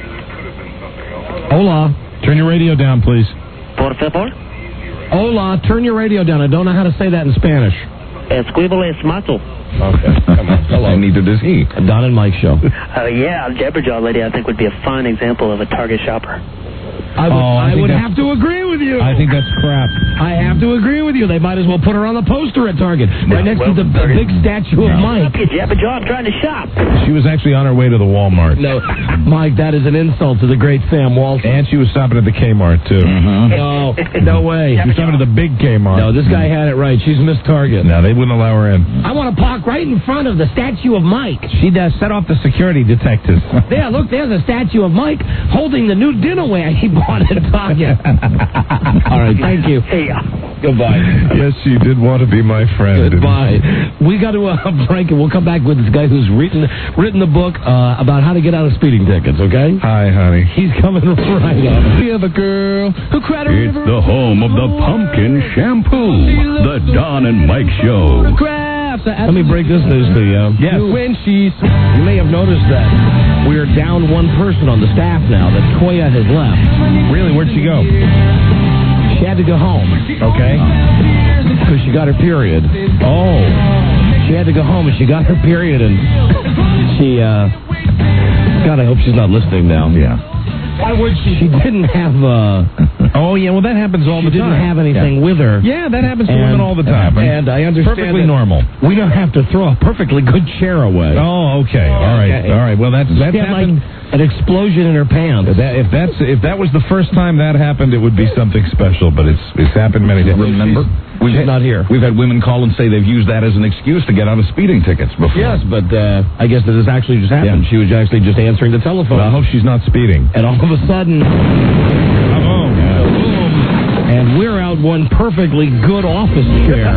Hola. Turn your radio down, please. Por favor. Hola, turn your radio down. I don't know how to say that in Spanish. Escribo es mato. Okay, come on. Hello. And neither does he. Don and Mike Show. Uh, yeah, Jabberjaw lady, I think, would be a fine example of a Target shopper. I would, Oh, I I think would that's- have to agree with you. I think that's crap. I have to agree with you. They might as well put her on the poster at Target, right next well, to the Target- big statue of No. Mike. Look at Jabberjaw, I'm trying to shop. She was actually on her way to the Walmart. No, Mike, that is an insult to the great Sam Walton. And she was stopping at the Kmart, too. No, no way. She was stopping at the big Kmart. No, this guy had it right. She's Miss Target. No, they wouldn't allow her in. I want to park right in front of the statue of Mike. She does set off the security detectives. There, look, there's a statue of Mike holding the new dinnerware he bought at Target. All right, thank you. Hey, uh, Goodbye. Yes, she did want to be my friend. didn't Goodbye. We got to uh, break, and we'll come back with this guy who's written written the book uh, about how to get out of speeding tickets. Okay? Hi, honey. He's coming right up. We have a girl who cried a It's river. the home of the pumpkin shampoo. The Don and Mike Show. Crafts Let me break this news to you. Yes. When she's, you may have noticed that we're down one person on the staff now, that Toya has left. Really? Where'd she go? She had to go home. Okay. Because she got her period. Oh. She had to go home and she got her period and she, uh, God, I hope she's not listening now. Yeah. Why would she? She didn't have, uh... Oh, yeah, well, that happens all she the time. She didn't have anything yeah. with her. Yeah, that happens to and, women all the time. And, and I understand perfectly normal. We don't have to throw a perfectly good chair away. Oh, okay. All right. Okay. All right. Well, that's, that's she had happened... like an explosion in her pants. That, if that's if that was the first time that happened, it would be something special, but it's it's happened many times. Remember? We've She's had, not here. We've had women call and say they've used that as an excuse to get out of speeding tickets before. Yes, but uh, I guess that this actually just happened. Yeah. She was actually just answering the telephone. Well, I hope she's not speeding. And all of a sudden, boom, boom, and we're out one perfectly good office chair.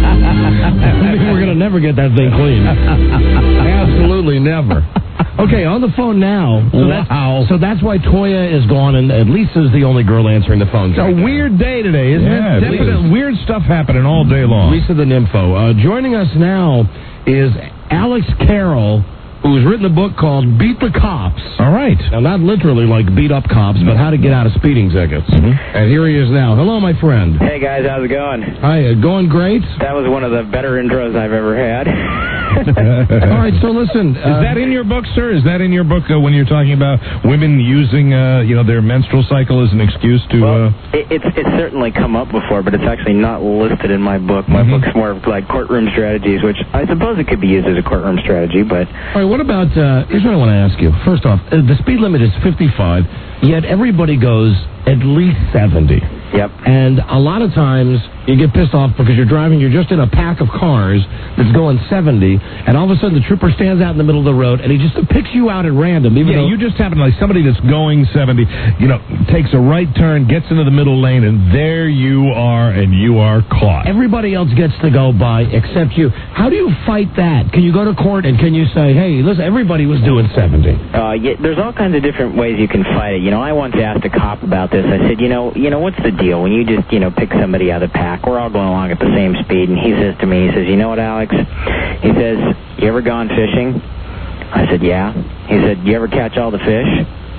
I mean, we're going to never get that thing clean. Absolutely never. Okay, on the phone now. So wow. That's, so that's why Toya is gone, and, and Lisa's the only girl answering the phone. It's a weird day today, isn't yeah, it? Definitely weird stuff happening all day long. Lisa the Nympho. Uh, joining us now is Alex Carroll, who's written a book called Beat the Cops. All right. Now, not literally like beat up cops, but how to get out of speeding tickets. Mm-hmm. And here he is now. Hello, my friend. Hey, guys. How's it going? Hi. Uh, going great? That was one of the better intros I've ever had. All right, so listen. Uh, is that in your book, sir? Is that in your book uh, when you're talking about women using, uh, you know, their menstrual cycle as an excuse to... Well, uh... it, it's it's certainly come up before, but it's actually not listed in my book. My mm-hmm. book's more of like courtroom strategies, which I suppose it could be used as a courtroom strategy, but... All right, what about... Uh, here's what I want to ask you. First off, uh, the speed limit is fifty-five, yet everybody goes at least seventy. Yep. And a lot of times you get pissed off because you're driving, you're just in a pack of cars that's going seventy, and all of a sudden the trooper stands out in the middle of the road and he just picks you out at random. Even yeah, though you just happen to, like, somebody that's going seventy, you know, takes a right turn, gets into the middle lane, and there you are, and you are caught. Everybody else gets to go by except you. How do you fight that? Can you go to court and can you say, hey, listen, everybody was doing seventy? Uh, yeah, there's all kinds of different ways you can fight it. You know, I once asked a cop about this. I said, you know, you know, what's the deal when you just, you know, pick somebody out of the pack? We're all going along at the same speed. And he says to me, he says, you know what, Alex? He says, you ever gone fishing? I said, yeah. He said, you ever catch all the fish?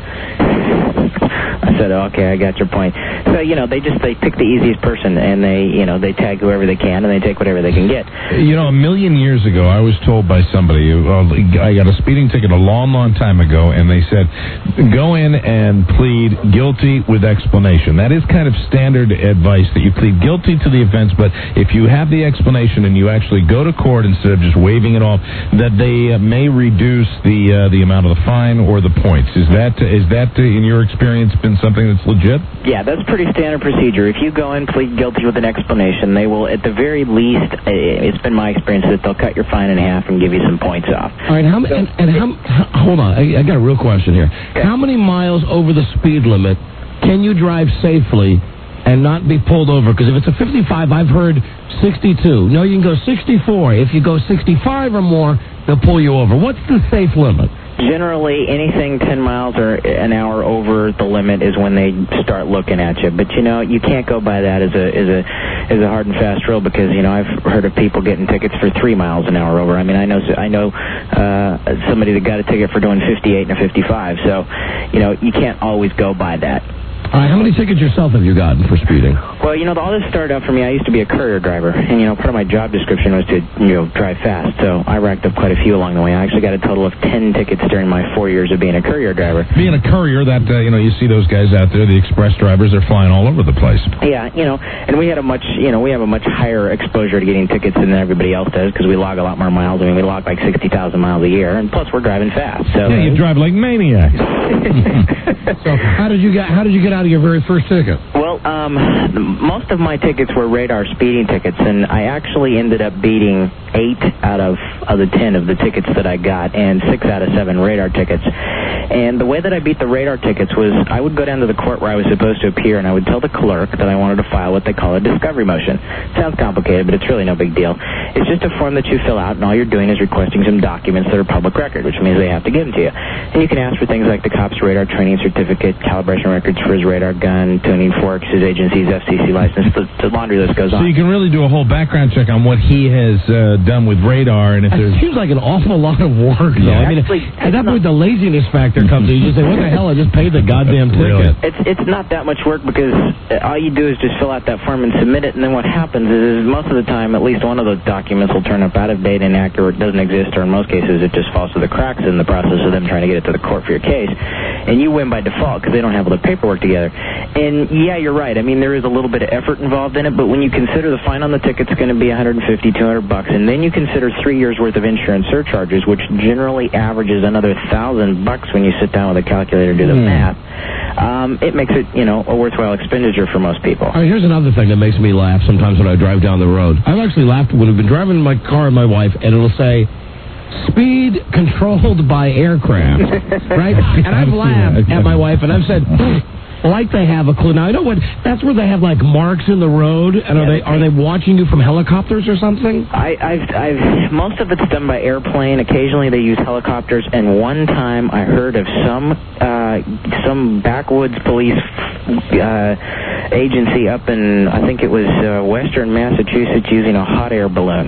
I said, okay, I got your point. So, you know, they just, they pick the easiest person, and they, you know, they tag whoever they can, and they take whatever they can get. You know, a million years ago, I was told by somebody, uh, I got a speeding ticket a long, long time ago, and they said, go in and plead guilty with explanation. That is kind of standard advice, that you plead guilty to the offense, but if you have the explanation and you actually go to court instead of just waving it off, that they uh, may reduce the uh, the amount of the fine or the points. Is that, is that uh, in your experience, been something that's legit? Yeah, that's pretty standard procedure. If you go in, plead guilty with an explanation, they will, at the very least, it's been my experience that they'll cut your fine in half and give you some points off. All right, how, so, and, and how, how, hold on, I, I got a real question here. Okay. How many miles over the speed limit can you drive safely and not be pulled over? Because if it's a fifty-five, I've heard sixty-two. No, you can go sixty-four. If you go sixty-five or more, they'll pull you over. What's the safe limit? Generally, anything ten miles or an hour over the limit is when they start looking at you. But, you know, you can't go by that as a as a as a hard and fast rule because, you know, I've heard of people getting tickets for three miles an hour over. I mean, I know I know uh, somebody that got a ticket for doing fifty-eight and a fifty-five. So, you know, you can't always go by that. All right, how many tickets yourself have you gotten for speeding? Well, you know, all this started out for me. I used to be a courier driver, and, you know, part of my job description was to, you know, drive fast. So I racked up quite a few along the way. I actually got a total of ten tickets during my four years of being a courier driver. Being a courier, that, uh, you know, you see those guys out there, the express drivers, they're flying all over the place. Yeah, you know, and we had a much, you know, we have a much higher exposure to getting tickets than everybody else does because we log a lot more miles. I mean, we log like sixty thousand miles a year, and plus we're driving fast. So yeah, you drive like maniacs. So how did you get how did you get out of your very first ticket? Well, um, most of my tickets were radar speeding tickets, and I actually ended up beating eight out of, of the ten of the tickets that I got, and six out of seven radar tickets. And the way that I beat the radar tickets was I would go down to the court where I was supposed to appear, and I would tell the clerk that I wanted to file what they call a discovery motion. Sounds complicated, but it's really no big deal. It's just a form that you fill out, and all you're doing is requesting some documents that are public record, which means they have to give them to you. And you can ask for things like the cop's radar training certificate, calibration records for his radar gun, tuning forks, Purchases Agency's F C C license. The, the laundry list goes So on. you can really do a whole background check on what he has uh, done with radar, and if there's... It seems like an awful lot of work, though. Yeah. I mean, Actually, at that point, the laziness factor comes in. You just say, what the hell, I just paid the goddamn Really? ticket. It's it's not that much work because uh, all you do is just fill out that form and submit it, and then what happens is, is most of the time, at least one of those documents will turn up out of date, inaccurate, doesn't exist, or in most cases it just falls through the cracks in the process of them trying to get it to the court for your case, and you win by default because they don't have all the paperwork together. And yeah, you're right. I mean, there is a little bit of effort involved in it, but when you consider the fine on the ticket's going to be one hundred fifty, two hundred bucks, and then you consider three years worth of insurance surcharges, which generally averages another thousand bucks when you sit down with a calculator to do the Mm. math. Um, it makes it, you know, a worthwhile expenditure for most people. All right, here's another thing that makes me laugh sometimes when I drive down the road. I've actually laughed when I've been driving my car with my wife, and it'll say, speed controlled by aircraft, right? And I've laughed at my wife, and I've said, like they have a clue. Now, I know what, that's where they have, like, marks in the road, and are they are they watching you from helicopters or something? I, I've, I've, most of it's done by airplane. Occasionally they use helicopters, and one time I heard of some, uh, some backwoods police uh, agency up in, I think it was uh, western Massachusetts, using a hot air balloon.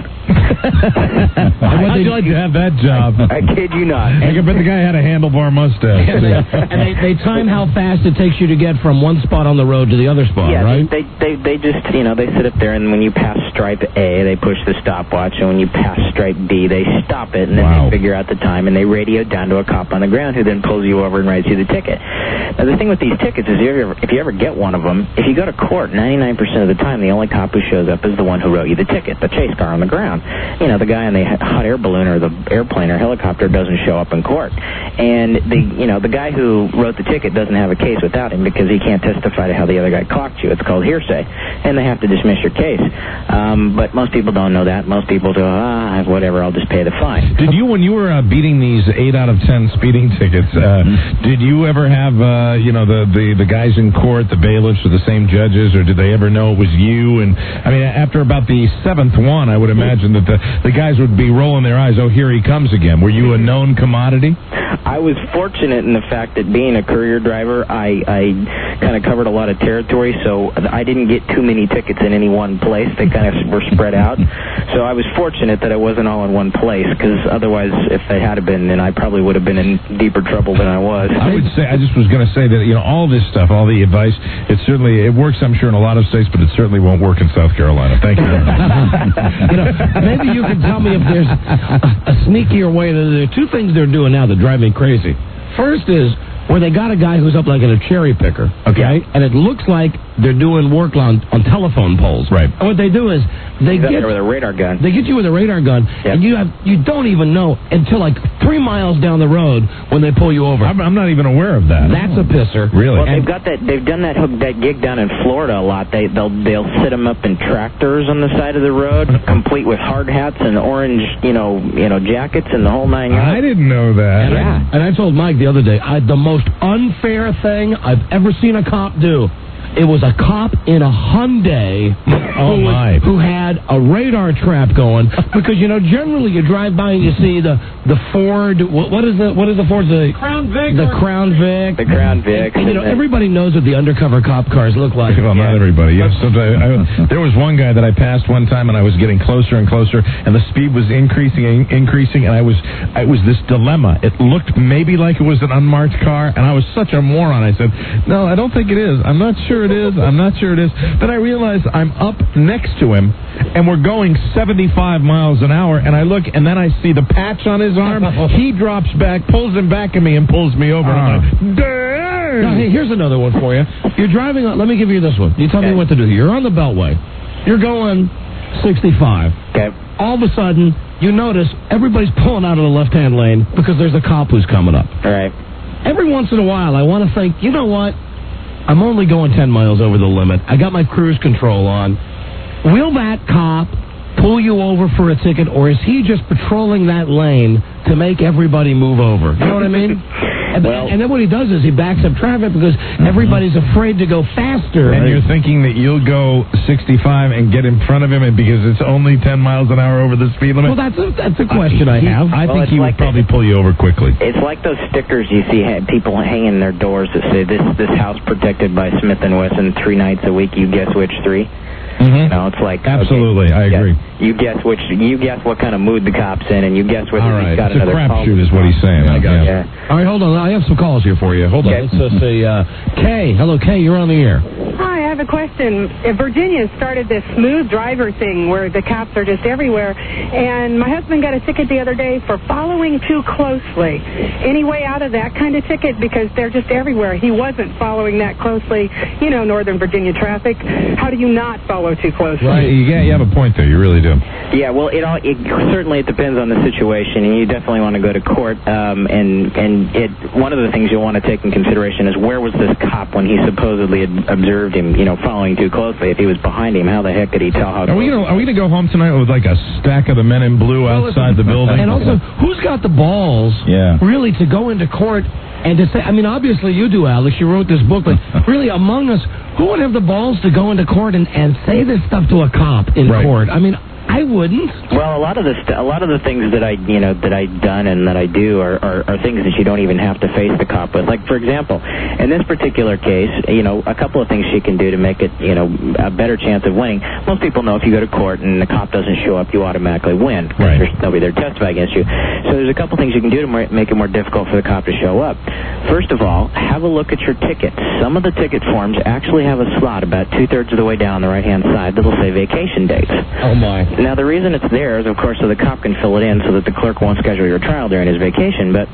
How'd you like to have that job? I kid you not. I can bet the guy had a handlebar mustache. And they, they time how fast it takes you to get from one spot on the road to the other spot, yeah, right? they, they they just, you know, they sit up there, and when you pass stripe A, they push the stopwatch, and when you pass stripe B, they stop it, and then Wow. they figure out the time, and they radio down to a cop on the ground who then pulls you over and writes you the ticket. Now, the thing with these tickets is if you ever, if you ever get one of them, if you go to court, ninety-nine percent of the time, the only cop who shows up is the one who wrote you the ticket, the chase car on the ground. You know, the guy in the hot air balloon or the airplane or helicopter doesn't show up in court. And the, you know, the guy who wrote the ticket doesn't have a case without him because he can't testify to how the other guy clocked you. It's called hearsay, and they have to dismiss your case. Um, but most people don't know that. Most people go, ah, whatever, I'll just pay the fine. Did you, when you were uh, beating these eight out of ten speeding tickets, uh, did you ever have, uh, you know, the, the, the guys in court, the bailiffs, or the same judges, or did they ever know it was you? And I mean, after about the seventh one, I would imagine that the, the guys would be rolling their eyes. Oh, here he comes again. Were you a known commodity? I was fortunate in the fact that being a courier driver, I, I kind of covered a lot of territory, so I didn't get too many tickets in any one place. They kind of were spread out. So I was fortunate that I wasn't all in one place, because otherwise, if they had been, then I probably would have been in deeper trouble than I was. I would say, I just was going to say that, you know, all this stuff, all the advice, it certainly, it works, I'm sure, in a lot of states, but it certainly won't work in South Carolina. Thank you very much. You know, maybe you can tell me if there's a, a sneakier way. There are two things they're doing now that drive me crazy. First is where they got a guy who's up like in a cherry picker, okay? And it looks like they're doing work on, on telephone poles. Right. And what they do is they He's up get there with a radar gun. They get you with a radar gun, and you have you don't even know until like three miles down the road when they pull you over. I'm, I'm not even aware of that. That's a pisser. Really? Well, they've got that. They've done that hook that gig down in Florida a lot. They they'll they'll sit them up in tractors on the side of the road, complete with hard hats and orange, you know, you know, jackets and the whole nine yards. I didn't know that. And, Yeah. I, and I told Mike the other day, I, the most unfair thing I've ever seen a cop do. It was a cop in a Hyundai Oh, who, my. who had a radar trap going, because you know generally you drive by and you see the the Ford. What, what is the what is the Ford? The Crown Vic. The Crown Vic. The Crown Vic. And, you know, everybody knows what the undercover cop cars look like. Well, not everybody. Yes, sometimes I, there was one guy that I passed one time, and I was getting closer and closer, and the speed was increasing and increasing, and I was, it was this dilemma. It looked maybe like it was an unmarked car, and I was such a moron. I said, "No, I don't think it is. I'm not sure it is. I'm not sure it is." Then I realized I'm up next to him, and we're going seventy-five miles an hour, and I look, and then I see the patch on his arm. He drops back, pulls him back at me, and pulls me over. And I'm like, "Dang!" Now, hey, here's another one for you. You're driving on, let me give you this one. You tell me what to do. You're on the Beltway. You're going sixty-five. Okay. All of a sudden, you notice everybody's pulling out of the left-hand lane because there's a cop who's coming up. All right. Every once in a while, I want to think, you know what? I'm only going ten miles over the limit. I got my cruise control on. Will that cop pull you over for a ticket, or is he just patrolling that lane to make everybody move over? You know what I mean? And, Well- and then what he does is he backs up traffic because everybody's afraid to go faster. And you're thinking that you'll go sixty-five and get in front of him, and because it's only ten miles an hour over the speed limit. Well, that's a, that's a question I He- have. I Well, think it's he like would probably that- pull you over quickly. It's like those stickers you see ha- people hanging in their doors that say, this this house protected by Smith and Wesson three nights a week. You guess which three? Mm-hmm. No, it's like... Absolutely, okay, I you agree. guess- You guess which... You guess what kind of mood the cop's in, and you guess whether All right, he's got it's a another call. crapshoot is what he's saying. I got Yeah. Yeah. All right, hold on. I have some calls here for you. Hold on. Okay. Let's just say, uh, Kay. Hello, Kay. You're on the air. Hi, I have a question. Uh, Virginia started this smooth driver thing where the cops are just everywhere, and my husband got a ticket the other day for following too closely. Any way out of that kind of ticket? Because they're just everywhere. He wasn't following that closely. You know, Northern Virginia traffic. How do you not follow too closely? Right, you, get, you have a point there. You really do. Yeah, well, it all it, certainly it depends on the situation, and you definitely want to go to court. Um, and and it one of the things you'll want to take in consideration is where was this cop when he supposedly had observed him, you know, following too closely. If he was behind him, how the heck could he tell how? Are we gonna Are we gonna go home tonight with like a stack of the Men in Blue outside the building? And also, who's got the balls, Yeah. really, to go into court and to say, I mean, obviously you do, Alex. You wrote this book, but really among us, who would have the balls to go into court and, and say this stuff to a cop in Right. court? I mean, I wouldn't. Well, a lot of the st- a lot of the things that I you know that I've done and that I do are, are, are things that you don't even have to face the cop with. Like, for example, in this particular case, you know, a couple of things she can do to make it, you know, a better chance of winning. Most people know if you go to court and the cop doesn't show up, you automatically win. Right. There's nobody there to testify against you. So there's a couple things you can do to more, make it more difficult for the cop to show up. First of all, have a look at your ticket. Some of the ticket forms actually have a slot about two-thirds of the way down the right-hand side that'll say vacation dates. Oh, my. Now, the reason it's there is, of course, so the cop can fill it in so that the clerk won't schedule your trial during his vacation. But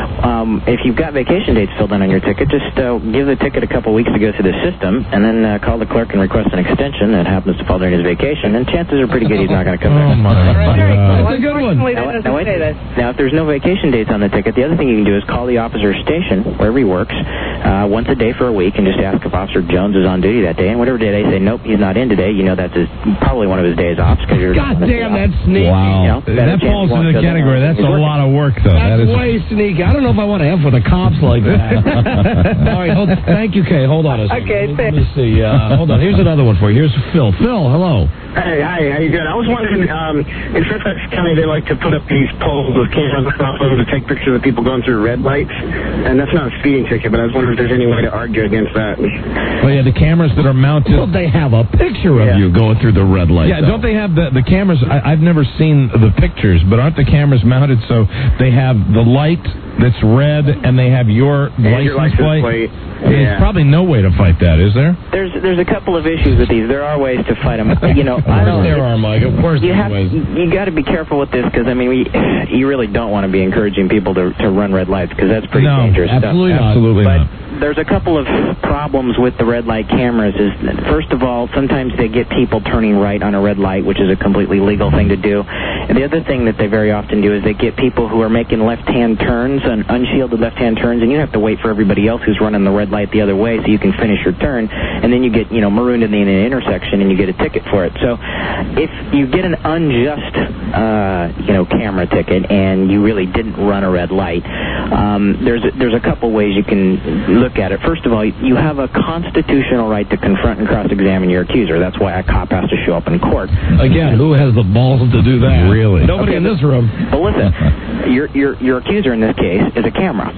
um, if you've got vacation dates filled in on your ticket, just uh, give the ticket a couple weeks to go through the system, and then uh, call the clerk and request an extension that happens to fall during his vacation, and chances are pretty good he's not going to come back. Oh my God. That's a good one. Unfortunately, Now, that now, doesn't wait, say that. now, if there's no vacation dates on the ticket, the other thing you can do is call the officer's station, wherever he works, uh, once a day for a week, and just ask if Officer Jones is on duty that day. And whatever day they say, nope, he's not in today, you know that's his, probably one of his days off. Cause you're God damn, that's sneaky. Wow. You know, better that chance falls he won't into the go there. category. That's He's a working. lot of work, though. That's that is way sneaky. I don't know if I want to F with the cops like that. All right, hold, thank you, Kay. Hold on a second. Okay, let, me, let me see. Uh, hold on. Here's another one for you. Here's Phil. Phil, hello. Hey, hi, how you doing? I was wondering, um, in Fairfax County, they like to put up these poles with cameras across them to take pictures of people going through red lights, and that's not a speeding ticket, but I was wondering if there's any way to argue against that. Oh, yeah, the cameras that are mounted. Well, they have a picture of Yeah. you going through the red light. Yeah, though. don't they have the, the cameras? I, I've never seen the pictures, but aren't the cameras mounted so they have the light that's red and they have your And license, your license plate? plate. There's Yeah. probably no way to fight that, is there? There's there's a couple of issues with these. There are ways to fight them. You know, Of I course don't. there are, Mike. Of course You there have are ways. you got to be careful with this because I mean we you really don't want to be encouraging people to to run red lights because that's pretty No, dangerous absolutely stuff. not. Absolutely But not. there's a couple of problems with the red light cameras. Is that, first of all, sometimes they get people turning right on a red light, which is a completely legal thing to do. And the other thing that they very often do is they get people who are making left-hand turns, and unshielded left-hand turns, and you have to wait for everybody else who's running the red light the other way so you can finish your turn, and then you get, you know, marooned in the, in the intersection and you get a ticket for it. So if you get an unjust, uh, you know, camera ticket and you really didn't run a red light, um, there's a, there's a couple ways you can look at it. First of all, you have a constitutional right to confront and cross-examine your accuser. That's why a cop has to show up in court. Again, who has the balls to do that? Really? Nobody Okay, in this room. But listen, your your your accuser in this case is a camera.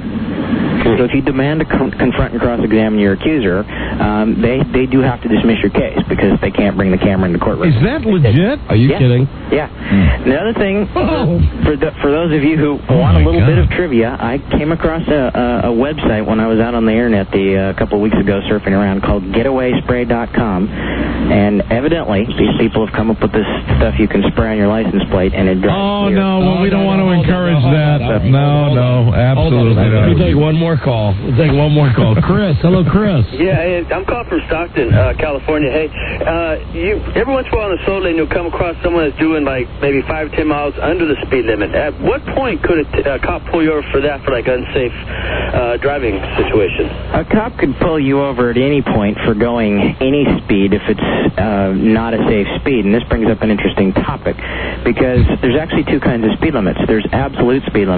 So if you demand to con- confront and cross-examine your accuser, um, they they do have to dismiss your case because they can't bring the camera into court. Is that legit? Are you Yeah. kidding? Yeah. The other thing, Oh. for the, for those of you who Oh want a my little God. bit of trivia, I came across a, a, a website when I was out on the internet the uh, a couple of weeks ago surfing around called getaway spray dot com, and evidently these people have come up with this stuff you can spray on your license plate, and it drives Oh, clear. no. Well, Oh, we don't no, want no, to hold on, encourage no, hold that. on, No, hold no. on. Absolutely Hold on. Let me not. take one more call. We'll take one more call. Chris. Hello, Chris. Yeah, hey, I'm calling from Stockton, uh, California. Hey, uh, you every once in a while on the slow lane, you'll come across someone that's doing like maybe five, ten miles under the speed limit. At what point could a t- a cop pull you over for that, for like unsafe uh, driving situation? A cop could pull you over at any point for going any speed if it's uh, not a safe speed. And this brings up an interesting topic because there's actually two kinds of speed limits. There's absolute speed limits,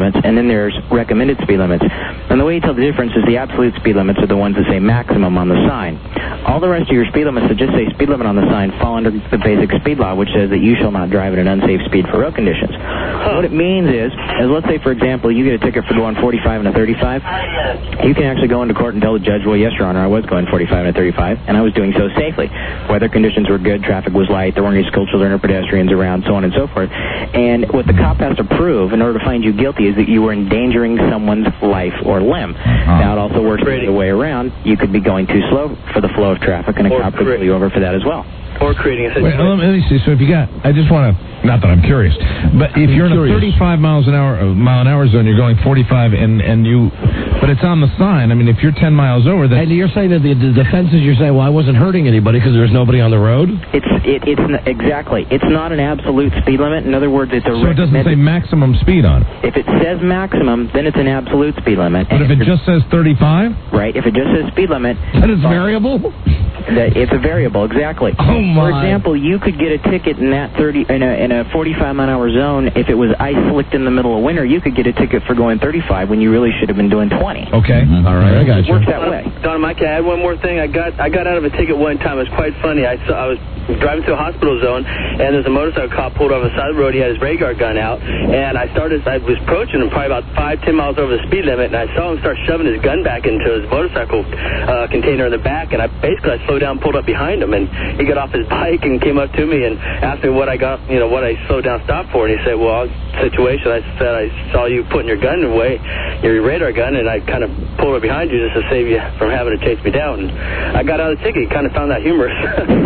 limits, and then there's recommended speed limits. And the way you tell the difference is the absolute speed limits are the ones that say maximum on the sign. All the rest of your speed limits that just say speed limit on the sign fall under the basic speed law, which says that you shall not drive at an unsafe speed for road conditions. What it means is, is let's say, for example, you get a ticket for going forty-five and a thirty-five. You can actually go into court and tell the judge, well, yes, Your Honor, I was going forty-five and a thirty-five, and I was doing so safely. Weather conditions were good, traffic was light, there weren't any school children or pedestrians around, so on and so forth. And what the cop has to prove in order to find you guilty is that you were endangering someone's life or limb. Uh-huh. Now, it also works the other way around. You could be going too slow for the flow of traffic, and a or cop could pull you over for that as well. Or creating a Wait, situation. let me see. So if you got, I just want to, not that I'm curious, but if you're in a thirty-five miles an hour, uh, mile an hour zone, you're going forty-five, and, and you, but it's on the sign. I mean, if you're ten miles over, that's... And you're saying that the, the defense is you're saying, well, I wasn't hurting anybody because there's nobody on the road? It's, it, it's, n- exactly. It's not an absolute speed limit. In other words, it's a... So it doesn't say maximum speed on it? If it says maximum, then it's an absolute speed limit. But if it just says thirty-five? Right. If it just says speed limit... Then it's variable? That it's a variable, exactly. Oh, my. For example, you could get a ticket in that thirty in a in a forty-five mile an hour zone. If it was ice slicked in the middle of winter, you could get a ticket for going thirty-five when you really should have been doing twenty. Okay, mm-hmm. All right, I got it you. Works that way. Don, Mike, can I add one more thing? I got I got out of a ticket one time. It was quite funny. I saw I was driving through a hospital zone, and there's a motorcycle cop pulled over the side of the road. He had his radar gun out, and I started. I was approaching him probably about five, ten miles over the speed limit, and I saw him start shoving his gun back into his motorcycle uh, container in the back, and I basically I slowed down, pulled up behind him, and he got off his bike and came up to me and asked me what I got, you know, what I slowed down, stopped for, and he said, well, situation. I said I saw you putting your gun away, your radar gun, and I kind of pulled it behind you just to save you from having to chase me down. And I got out of the ticket. He kind of found that humorous.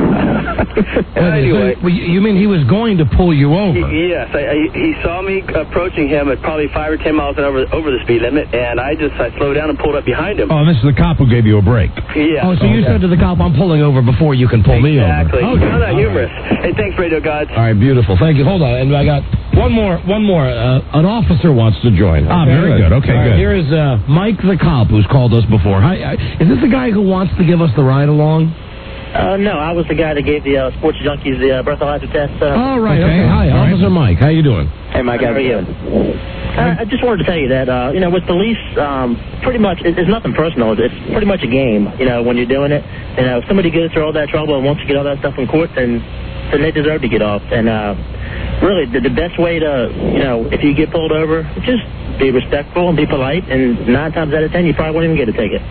Anyway, so you mean he was going to pull you over? He, yes, I, I, he saw me approaching him at probably five or ten miles an hour over the speed limit, and I just I slowed down and pulled up behind him. Oh, and this is the cop who gave you a break. Yeah. Oh, so you said to the cop, "I'm pulling over before you can pull exactly. me over." Exactly. Okay. He found that humorous. Right. Hey, thanks, Radio Gods. All right, beautiful. Thank you. Hold on, and I got one more. One more. Uh, an officer wants to join. Ah, okay, very good. Okay, right, good. Here is uh, Mike the cop, who's called us before. Hi, uh, is this the guy who wants to give us the ride along? Uh, no, I was the guy that gave the uh, sports junkies the uh, breathalyzer test. Uh, oh, right. Okay. okay. Hi, All Officer right. Mike. How you doing? Hey, Mike. How are you? Uh, I just wanted to tell you that, uh, you know, with police, um, pretty much, it, it's nothing personal. It's pretty much a game, you know, when you're doing it. You know, if somebody goes through all that trouble and wants to get all that stuff in court, then, then they deserve to get off. And uh, really, the, the best way to, you know, if you get pulled over, just be respectful and be polite, and nine times out of ten, you probably won't even get a ticket.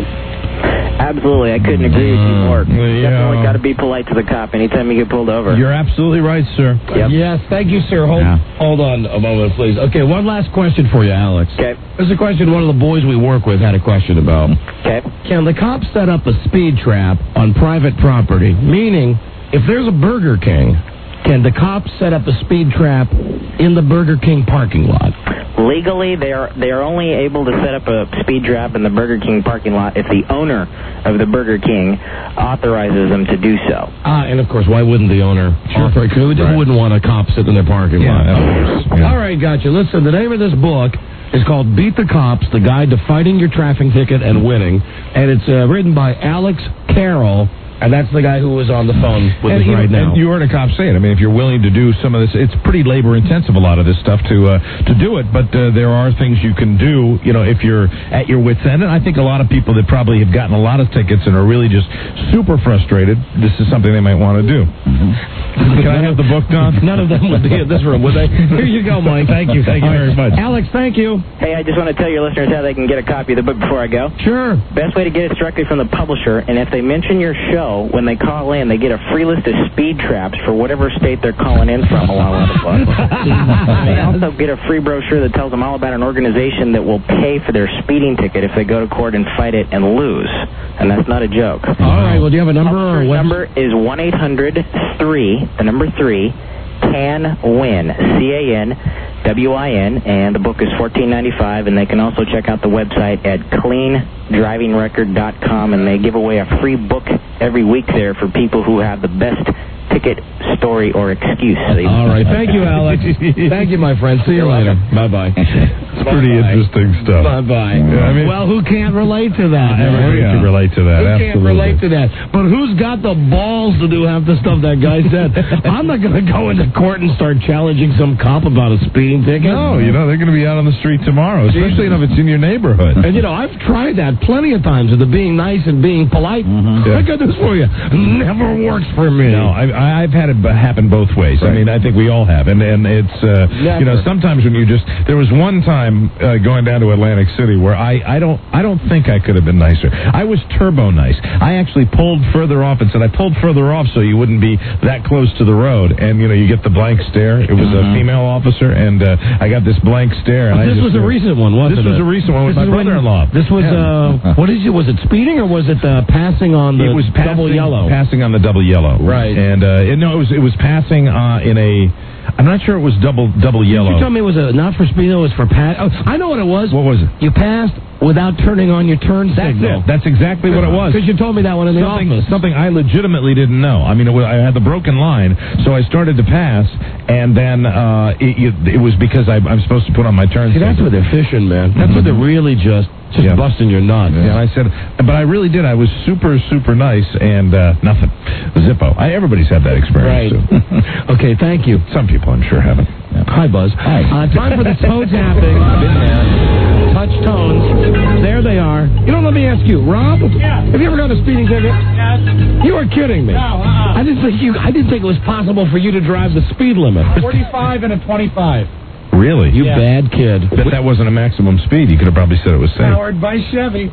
Absolutely, I couldn't agree with you more. Yeah. Definitely got to be polite to the cop anytime you get pulled over. You're absolutely right, sir. Yep. Yes, thank you, sir. Hold, yeah. hold on a moment, please. Okay, one last question for you, Alex. Okay. This is a question one of the boys we work with had a question about. Okay. Can the cops set up a speed trap on private property? Meaning, if there's a Burger King, can the cops set up a speed trap in the Burger King parking lot? Legally, they are they are only able to set up a speed trap in the Burger King parking lot if the owner of the Burger King authorizes them to do so. Ah, and of course, why wouldn't the owner? Sure. Authorize, who right. wouldn't want a cop sitting in their parking yeah, lot? Of course. Yeah. All right, gotcha. Listen, the name of this book is called Beat the Cops, The Guide to Fighting Your Traffic Ticket and Winning, and it's uh, written by Alex Carroll. And that's the guy who was on the phone with and us right know, now. And you heard a cop say it. I mean, if you're willing to do some of this, it's pretty labor-intensive, a lot of this stuff, to uh, to do it. But uh, there are things you can do, you know, if you're at your wit's end. And I think a lot of people that probably have gotten a lot of tickets and are really just super frustrated, this is something they might want to do. Mm-hmm. Can I have the book, Don? None of them would be in this room, would they? Here you go, Mike. Thank you. Thank you very much. Alex, thank you. Hey, I just want to tell your listeners how they can get a copy of the book before I go. Sure. Best way to get it directly from the publisher, and if they mention your show when they call in, they get a free list of speed traps for whatever state they're calling in from along with the book. They also get a free brochure that tells them all about an organization that will pay for their speeding ticket if they go to court and fight it and lose. And that's not a joke. All right, well, do you have a number? The or number is one eight hundred three, the number three, can win, C A N W I N, and the book is fourteen ninety-five, and they can also check out the website at clean driving record dot com, and they give away a free book every week there for people who have the best ticket story or excuse. All right. Thank you, Alex. Thank you, my friend. See you later. Bye-bye. It's pretty interesting stuff. Bye-bye. Yeah, I mean, well, who can't relate to that? everybody Yeah. can relate to that. Who Absolutely. can't relate to that? But who's got the balls to do half the stuff that guy said? I'm not going to go into court and start challenging some cop about a speeding ticket. No, you know, they're going to be out on the street tomorrow, especially if it's in your neighborhood. And, you know, I've tried that plenty of times with the being nice and being polite. Mm-hmm. I got this for you. Never works for me. No, I, I've had it b- happen both ways. Right. I mean, I think we all have. And and it's, uh, you know, sometimes when you just, there was one time uh, going down to Atlantic City where I, I don't I don't think I could have been nicer. I was turbo nice. I actually pulled further off and said I pulled further off so you wouldn't be that close to the road. And, you know, you get the blank stare. It was mm-hmm. a female officer, and uh, I got this blank stare. And But I this just, was a uh, recent one, wasn't This it? was a recent one with This my is when- brother-in-law. This was, Yeah. uh, what is it? Was it speeding or was it uh, passing on the it was passing, double yellow? Passing on the double yellow. Right. And, uh, it, no, it was, it was passing uh, in a, I'm not sure it was double double yellow. You told me it was a, not for speeding, it was for pass. Oh, I know what it was. What was it? You passed without turning on your turn That's signal. it. That's exactly what it was. Because you told me that one in the something, office. Something I legitimately didn't know. I mean, it was, I had the broken line, so I started to pass, and then uh, it, it, it was because I, I'm supposed to put on my turn See, that's signal. what they're fishing, man. That's Mm-hmm. what they're really just just Yeah. busting your nuts. Yeah, I said, but I really did. I was super, super nice, and uh, nothing. Zippo. I, everybody's had that experience. Right. too. Okay, thank you. Some people, I'm sure, haven't. Yeah. Hi, Buzz. Hi. Uh, time for the toe tapping. Been there. Touch tones. There they are. You know, let me ask you, Rob. Yeah. Have you ever got a speeding ticket? Yes. You are kidding me. No, uh-uh. I didn't think you. I didn't think it was possible for you to drive the speed limit. forty-five and a twenty-five. Really? You Yeah. bad kid. Bet that wasn't a maximum speed. You could have probably said it was safe. Powered by Chevy.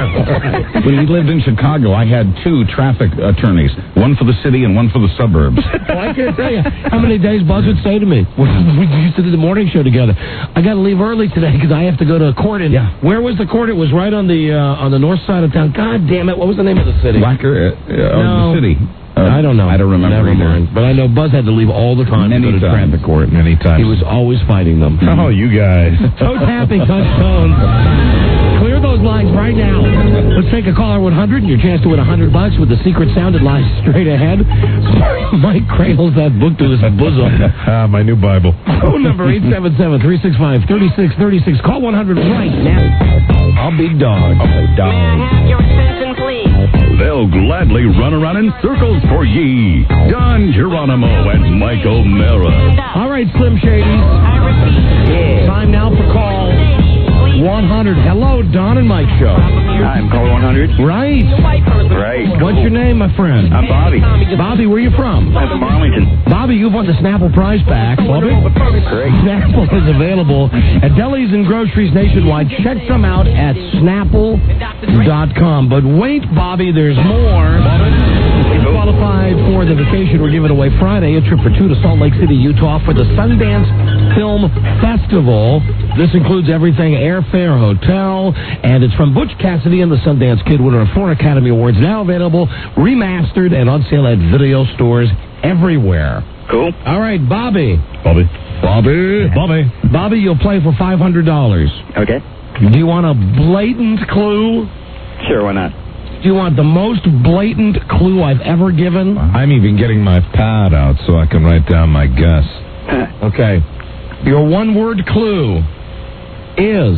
When we lived in Chicago, I had two traffic attorneys, one for the city and one for the suburbs. Well, I can't tell you how many days Buzz would say to me, we used to do the morning show together, I got to leave early today because I have to go to a court. And Yeah. where was the court? It was right on the uh, on the north side of town. God damn it. What was the name of the city? Wacker, uh, uh, No. the city. Uh, I don't know. I don't remember Never either. mind. But I know Buzz had to leave all the time Many to go to times. traffic court. Many times. He was always fighting them. Oh, you guys. Toe tapping, touch tones. Clear those lines right now. Let's take a caller one hundred and your chance to win one hundred bucks with the secret sound that lies straight ahead. Mike cradles that book to his bosom. Ah, my new Bible. Phone number eight seven seven, three six five, three six three six. Call one hundred right now. I'll be dog. Oh, dog. Have your attention, please. They'll gladly run around in circles for ye. Don Geronimo and Mike O'Mara. All right, Slim Shady. I repeat. Time now for call one hundred. Hello, Don and Mike Show. I'm caller one hundred. Right. Right. What's your name, my friend? I'm Bobby. Bobby, where you from? I'm from Arlington. Bobby, you've won the Snapple prize pack. Love it? Great. Snapple is available at delis and groceries nationwide. Check them out at snapple dot com. But wait, Bobby, there's more. If qualified for the vacation we're giving away Friday, a trip for two to Salt Lake City, Utah for the Sundance Film Festival. This includes everything, airfare, hotel, and it's from Butch Cassidy and the Sundance Kid, winner of four Academy Awards, now available, remastered, and on sale at video stores everywhere. Cool. All right, Bobby. Bobby. Bobby. Bobby. Bobby, you'll play for five hundred dollars. Okay. Do you want a blatant clue? Sure, why not? Do you want the most blatant clue I've ever given? I'm even getting my pad out so I can write down my guess. Okay. Your one-word clue is...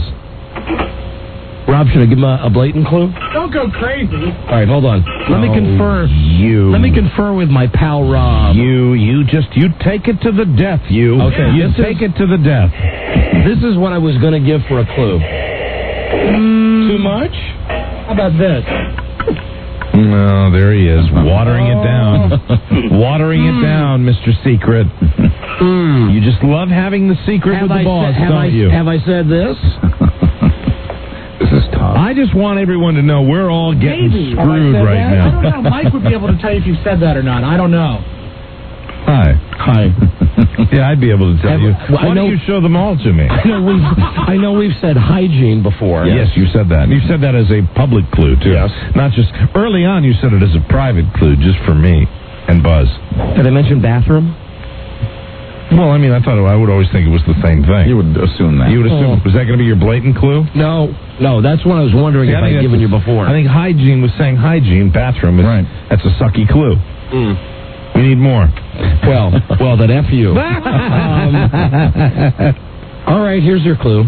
Rob, should I give him a, a blatant clue? Don't go crazy. All right, hold on. Let me Oh, confer. You. Let me confer with my pal Rob. You, you just, you take it to the death, you. Okay, You this take is- it to the death. This is what I was going to give for a clue. Too much? How about this? Oh, there he is, watering it down. watering it down, Mister Secret. You just love having the secret Have with the I boss, said, have don't I, you? Have I said this? This is tough. I just want everyone to know we're all getting Maybe. Have I screwed said right that? I don't now. know. Mike would be able to tell you if you said that or not. I don't know. Hi. Hi. Yeah, I'd be able to tell Have- you. well, I Why know- don't you show them all to me? I know we've, I know we've said hygiene before. Yes, you said that. And you said that as a public clue, too. Yes. Not just, early on you said it as a private clue, just for me and Buzz. Did I mention bathroom? Well, I mean, I thought, I would always think it was the same thing. You would assume that. You would assume, was that going to be your blatant clue? No, no, that's what I was wondering See, if I think I'd that's given a- you before. I think hygiene was saying hygiene, bathroom. Is, Right. That's a sucky clue. Mm. We need more. Well, well, then F you. um, all right, here's your clue.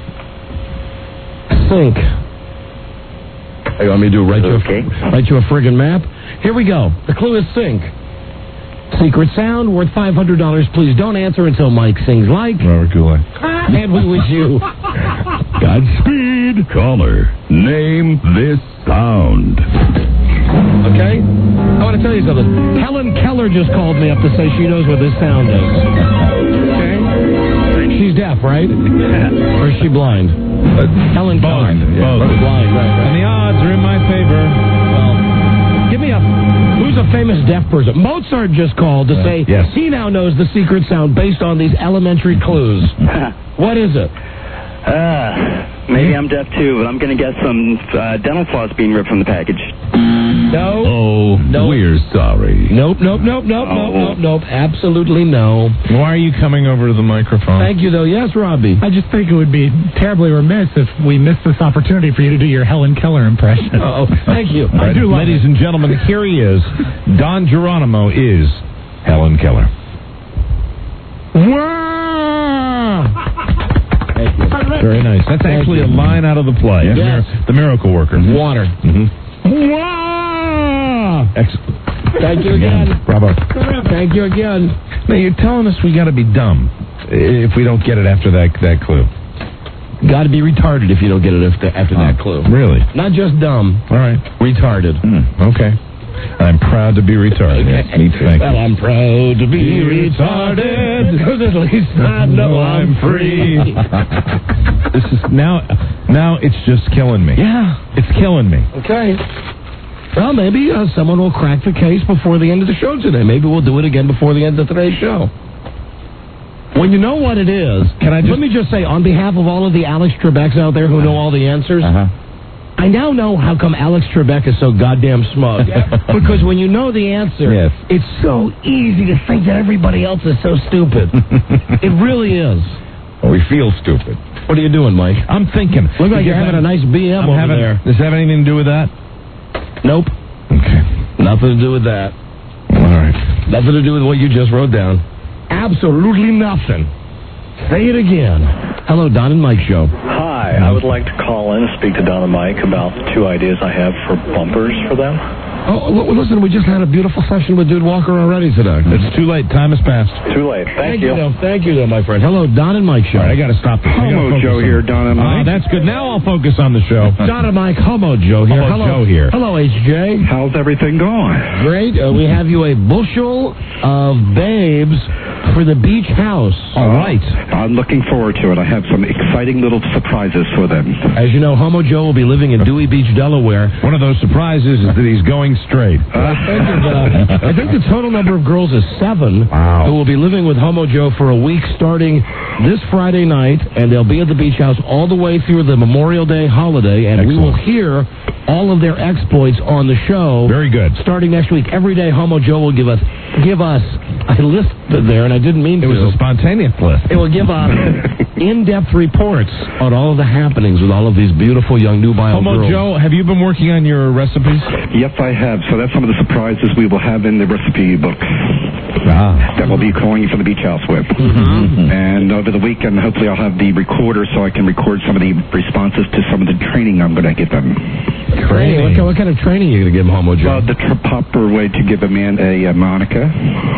Sink. You want me to do write you, Okay. a, write you a friggin' map? Here we go. The clue is sink. Secret sound worth five hundred dollars. Please don't answer until Mike sings like. Robert Goulet. And we wish you Godspeed. Caller, name this sound. Okay? I want to tell you something. Helen Keller just called me up to say she knows what this sound is. Okay? She's deaf, right? Or is she blind? Uh, Helen Keller. Blind. Yeah. Both. Blind, right, right. And the odds are in my favor. Well, give me a... Who's a famous deaf person? Mozart just called to Uh, say yes. he now knows the secret sound based on these elementary clues. What is it? Uh, maybe I'm deaf too, but I'm going to guess some uh, dental floss being ripped from the package. No. Oh, Nope. we're sorry. Nope, nope, nope, nope, nope, nope, nope. Absolutely no. Why are you coming over to the microphone? Thank you, though. Yes, Robbie. I just think it would be terribly remiss if we missed this opportunity for you to do your Helen Keller impression. Oh, thank you. I do love Ladies it. and gentlemen, here he is. Don Geronimo is Helen Keller. Thank you. Very nice. That's Thank actually you. a line out of the play. Yes. Mir- The Miracle Worker. Water. Mm-hmm. Excellent. Thank you again. Bravo. Thank you again. Now, you're telling us we got to be dumb if we don't get it after that that clue. Got to be retarded if you don't get it after, after that clue. Really? Not just dumb. All right. Retarded. Mm, okay. I'm proud to be retarded. Yes, me too. Thank Well, you. I'm proud to be retarded because at least I know I'm free. This is now. Now it's just killing me. Yeah. It's killing me. Okay. Well, maybe uh, someone will crack the case before the end of the show today. Maybe we'll do it again before the end of today's show. When you know what it is, Can I just- let me just say, on behalf of all of the Alex Trebeks out there who know all the answers, Uh-huh. I now know how come Alex Trebek is so goddamn smug. Because when you know the answer, Yes. it's so easy to think that everybody else is so stupid. It really is. We feel stupid. What are you doing, Mike? I'm thinking. Look like you're having a nice B M I'm over having, there. Does that have anything to do with that? Nope. Okay. Nothing to do with that. All right. Nothing to do with what you just wrote down. Absolutely nothing. Say it again. Hello, Don and Mike Show. Hi, I would like to call in and speak to Don and Mike about two ideas I have for bumpers for them. Oh, l- listen, we just had a beautiful session with Dude Walker already today. It's too late. Time has passed. Too late. Thank, you. though. Thank you, though, my friend. Hello, Don and Mike Show. All right, I got to stop this. I gotta Homo focus Joe on- here, Don and Ah, Mike. that's good. Now I'll focus on the show. Don and Mike, Homo Joe here. Homo Hello, Joe here. Hello, H J. How's everything going? Great. Uh, we have you a bushel of babes for the beach house. All right. I'm looking forward to it. I have some exciting little surprises for them. As you know, Homo Joe will be living in Dewey Beach, Delaware. One of those surprises is that he's going straight. I think, uh, I think the total number of girls is seven Wow. who will be living with Homo Joe for a week starting this Friday night, and they'll be at the beach house all the way through the Memorial Day holiday, and we will hear all of their exploits on the show. Very good. Starting next week, every day Homo Joe will give us give us I listed there, and I didn't mean It to. was a spontaneous list. It will give us in-depth reports on all of the happenings with all of these beautiful young nubile Homo girls. Joe, have you been working on your recipes? Yes, I have. So that's some of the surprises we will have in the recipe book Ah. that we'll be calling you from the beach house with. Mm-hmm. And over the weekend, hopefully I'll have the recorder so I can record some of the responses to some of the training I'm going to give them. Training. What, kind- what kind of training are you going to give Homo Joe? Uh, the tr- proper way to give a man a uh, Monica.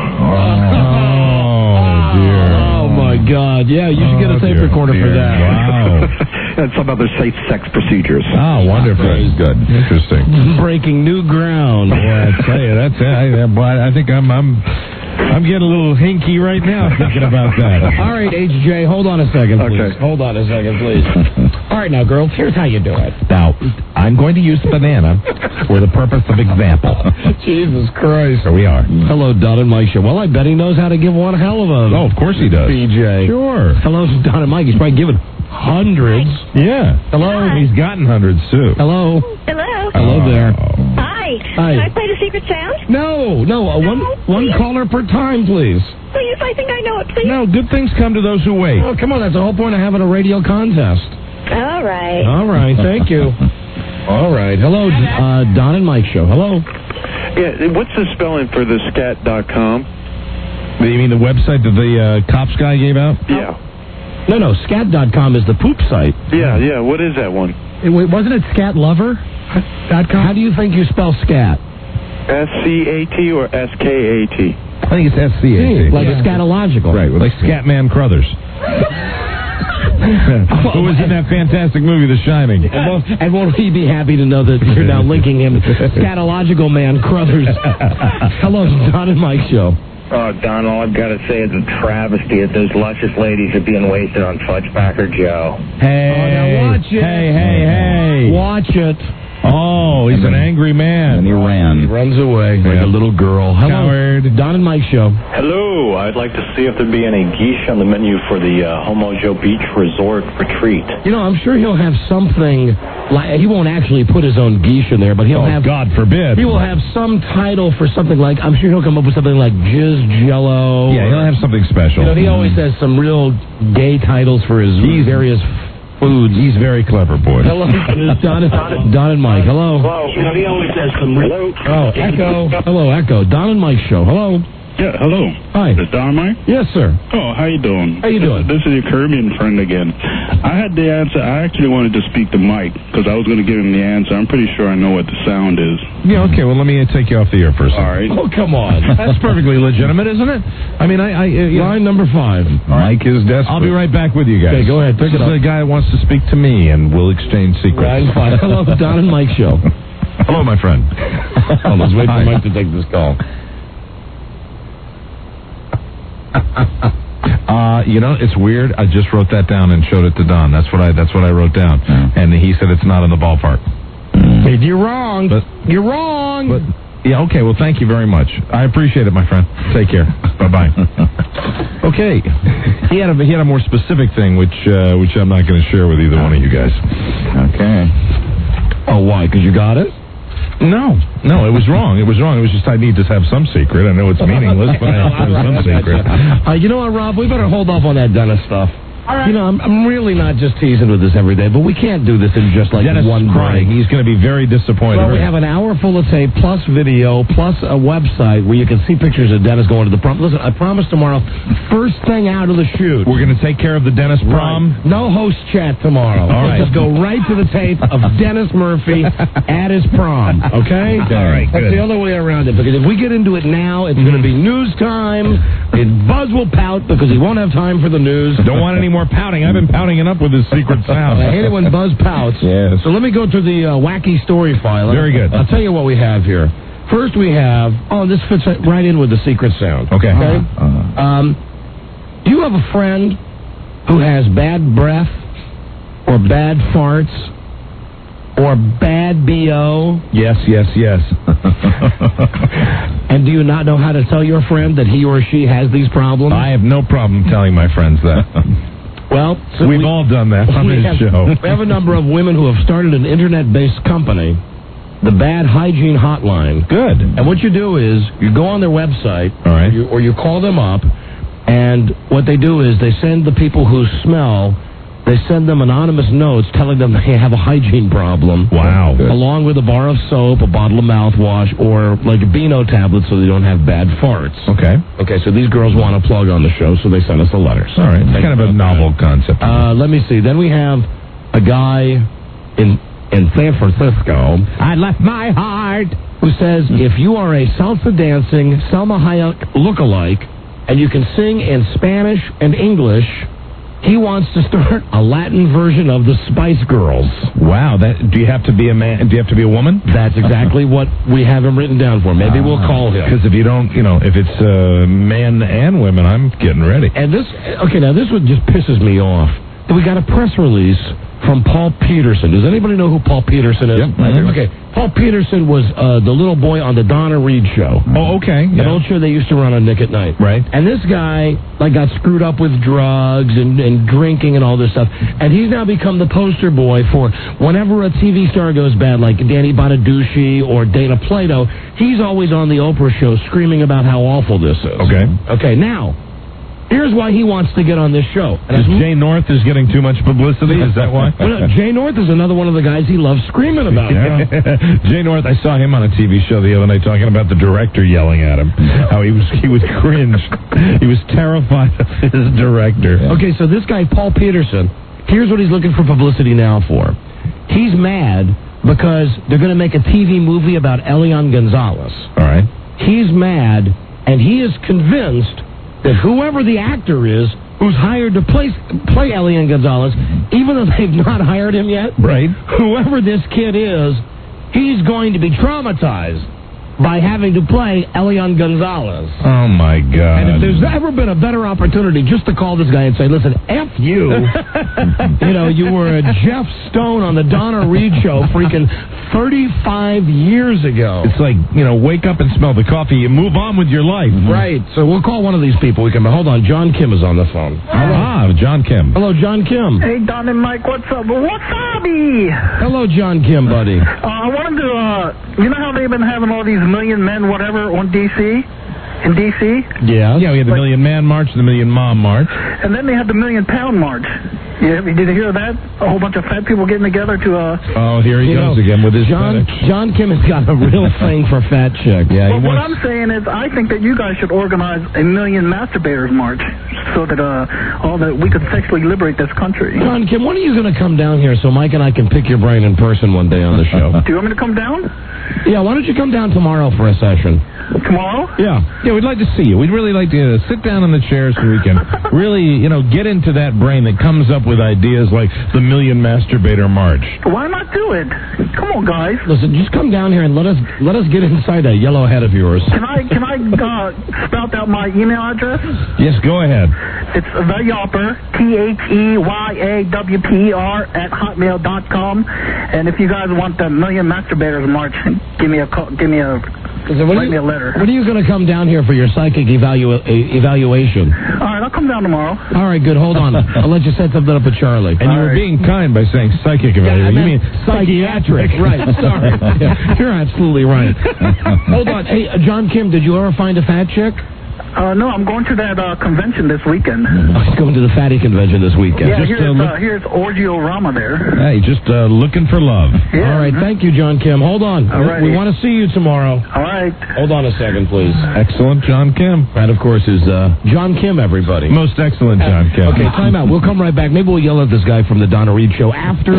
Oh, dear. Oh, my God. Yeah, you should get a Oh, tape dear, recorder for dear. that. Wow. And some other safe sex procedures. Oh, wonderful. Good. Interesting. Breaking new ground. Boy, I tell you, that's I, boy, I think I'm I'm I'm getting a little hinky right now thinking about that. All right, H J, hold on a second, please. Okay. Hold on a second, please. All right, now, girls, here's how you do it. Now, I'm going to use the banana for the purpose of example. Jesus Christ. So we are. Hello, Don and Mike Show. Well, I bet he knows how to give one hell of a Oh, of course he does. P J. Sure. Hello, Don and Mike. He's probably given hundreds. Yeah. Hello. He's gotten hundreds too. Hello. Hello. Hello there. Hi. Hi. Can I play the secret sound? No, no, uh, one No, one please. caller per time, please. Please, I think I know it. Please. No, good things come to those who wait. Oh, come on, that's the whole point of having a radio contest. All right. All right, thank you. All right. Hello, uh, Don and Mike Show. Hello. Yeah, what's the spelling for the scat dot com? You mean the website that the uh, cops guy gave out? Yeah. No, no, scat dot com is the poop site. Yeah, yeah. What is that one? It, wasn't it scat lover dot com? How do you think you spell scat? S C A T or S K A T? I think it's S C A T. Like yeah. a scatological. Right, like Scatman Crothers. Who was in that fantastic movie, The Shining? And won't, and won't he be happy to know that you're now linking him to scatological man Crothers? Hello, Don and Mike Show. Oh, Don, all I've got to say is a travesty that those luscious ladies are being wasted on Fudgebacker Joe. Hey, oh, now watch it. Hey, hey, hey. Watch it. Oh, he's an angry man. And he ran. He runs away like yeah. a little girl. Hello, Coward. Don and Mike Show. Hello. I'd like to see if there'd be any geesh on the menu for the uh, Homo Joe Beach Resort retreat. You know, I'm sure he'll have something, like, he won't actually put his own geesh in there, but he'll oh, have... God forbid. He will have some title for something like, I'm sure he'll come up with something like Jizz Jello. Yeah, he'll have something special. You know, he always has some real gay titles for his He's, various... foods. He's very clever, boy. Hello, Don and, Don and Mike. Hello. Hello. You know, he always says some... Hello. Oh, Echo. Hello, Echo. Don and Mike Show. Hello. Yeah, hello. Hi. Is Don Mike? Yes, sir. Oh, how you doing? How you doing? This, this is your Caribbean friend again. I had the answer. I actually wanted to speak to Mike because I was going to give him the answer. I'm pretty sure I know what the sound is. Yeah, okay. Well, let me take you off the air for a second. All right. Oh, come on. That's perfectly legitimate, isn't it? I mean, I... I uh, you Line number five. Mike is desperate. I'll be right back with you guys. Okay, go ahead. Pick This it is up. the guy that wants to speak to me, and we'll exchange secrets. Line five. Hello, Don and Mike Show. Hello, my friend. Oh, let's wait for Mike to take this call. Uh, you know, it's weird. I just wrote that down and showed it to Don. That's what I. That's what I wrote down, Yeah. and he said it's not in the ballpark. Hey, you're wrong. But you're wrong. But yeah, okay. Well, thank you very much. I appreciate it, my friend. Take care. Bye bye. Okay. He had a he had a more specific thing, which uh, which I'm not going to share with either one of you guys. Okay. Oh, why? Because you got it? No, no, it was wrong. It was wrong. It was just I need to have some secret. I know it's meaningless, but I have to have some secret. Uh, you know what, Rob? We better hold off on that Dennis stuff. All right. You know, I'm, I'm really not just teasing with this every day, but we can't do this in just like Dennis one is crying. break. He's going to be very disappointed. Well, we have an hour full of tape, plus video, plus a website where you can see pictures of Dennis going to the prom. Listen, I promise tomorrow, first thing out of the shoot. We're going to take care of the Dennis prom. Right. No host chat tomorrow. All right. We'll just go right to the tape of Dennis Murphy at his prom, okay? All right, That's good. the only way around it, because if we get into it now, it's going to be news time, and Buzz will pout because he won't have time for the news. Don't want any more pouting. I've been pouting it up with his secret sound. I hate it when Buzz pouts. Yes. So let me go to the uh, wacky story file. Very good. I'll tell you what we have here. First we have, oh, this fits right in with the secret sound. Okay. Okay. Uh, Um, do you have a friend who has bad breath or bad farts or bad B O? Yes, yes, yes. And do you not know how to tell your friend that he or she has these problems? I have no problem telling my friends that. Well, so we've we, all done that on we this have, show. We have a number of women who have started an internet-based company, the Bad Hygiene Hotline. Good. And what you do is you go on their website, all right, or you, or you call them up, and what they do is they send the people who smell, they send them anonymous notes telling them they have a hygiene problem. Wow. Good. Along with a bar of soap, a bottle of mouthwash, or like Beano tablets so they don't have bad farts. Okay. Okay, so these girls want to plug on the show, so they send us the letters. All right. It's kind of a novel concept. Uh, let me see. Then we have a guy in in San Francisco. I left my heart. Who says if you are a salsa dancing Selma Hayek lookalike and you can sing in Spanish and English, he wants to start a Latin version of the Spice Girls. Wow. That do you have to be a man? Do you have to be a woman? That's exactly what we have him written down for. Maybe uh, we'll call him. Because if you don't, you know, if it's uh, men and women, I'm getting ready. And this, okay, now this one just pisses me off. We got a press release from Paul Peterson. Does anybody know who Paul Peterson is? Yep. Mm-hmm. Okay. Paul Peterson was uh, the little boy on the Donna Reed show. Oh, okay. An Yeah. old show they used to run on Nick at Night. Right. And this guy, like, got screwed up with drugs and, and drinking and all this stuff. And he's now become the poster boy for whenever a T V star goes bad, like Danny Bonaducci or Dana Plato, he's always on the Oprah show screaming about how awful this is. Okay. Okay, now, Here's why he wants to get on this show. Because Jay North is getting too much publicity? Is that why? Well, no, Jay North is another one of the guys he loves screaming about. Jay North, I saw him on a T V show the other night talking about the director yelling at him. How he was he was cringed. He was terrified of his director. Okay, so this guy, Paul Peterson, here's what he's looking for publicity now for. He's mad because they're going to make a T V movie about Elian Gonzalez. All right. He's mad, and he is convinced that whoever the actor is who's hired to play play Elian Gonzalez, even though they've not hired him yet, right? Whoever this kid is, he's going to be traumatized by having to play Elian Gonzalez. Oh, my God. And if there's ever been a better opportunity just to call this guy and say, listen, F you. You know, you were a Jeff Stone on the Donna Reed show freaking thirty-five years ago. It's like, you know, wake up and smell the coffee. You move on with your life. Right. So we'll call one of these people. We can. Hold on. John Kim is on the phone. Ah, John Kim. Hello, John Kim. Hey, Don and Mike, what's up? Wasabi! Hello, John Kim, buddy. Uh, I wanted to, uh, you know how they've been having all these Million Men, whatever, on D C? In D C? Yeah. Yeah, we had the like, Million Man March, the Million Mom March. And then they had the Million Pound March. Yeah, did you hear that? A whole bunch of fat people getting together to, uh... Oh, here he you goes know, again with his John, fetish. John Kim has got a real thing for fat chicks. Yeah, well, he what wants... I'm saying is, I think that you guys should organize a Million Masturbators March so that, uh, all that we could sexually liberate this country. John Kim, when are you going to come down here so Mike and I can pick your brain in person one day on the show? Do you want me to come down? Yeah, why don't you come down tomorrow for a session? Tomorrow? Yeah. Yeah, we'd like to see you. We'd really like to uh, sit down in the chairs so we can really, you know, get into that brain that comes up with ideas like the Million Masturbator March. Why not do it? Come on, guys. Listen, just come down here and let us let us get inside that yellow head of yours. Can I can I uh, spout out my email address? Yes, go ahead. It's the Yawper, T H E Y A W P E R at hotmail dot com. And if you guys want the Million Masturbators March, give me a call, give me a write you, me a letter. When are you going to come down here for your psychic evalu- evaluation? All right, I'll come down tomorrow. All right, good. Hold on. I'll let you set something up with Charlie. And All you were right. being kind by saying psychic evaluation. Yeah, you mean psychiatric. Right, sorry. Yeah, you're absolutely right. Hold on. Hey, uh, John Kim, did you ever find a fat chick? Uh, no, I'm going to that uh, convention this weekend. Oh, he's going to the fatty convention this weekend. Yeah, just, here's, uh, look- uh, here's Orgiorama there. Hey, just uh, looking for love. Yeah. All right, thank you, John Kim. Hold on. All right. We want to see you tomorrow. All right. Hold on a second, please. Excellent, John Kim. That, of course, is uh, John Kim, everybody. Most excellent, John Kim. Okay, time out. We'll come right back. Maybe we'll yell at this guy from the Donna Reed show after.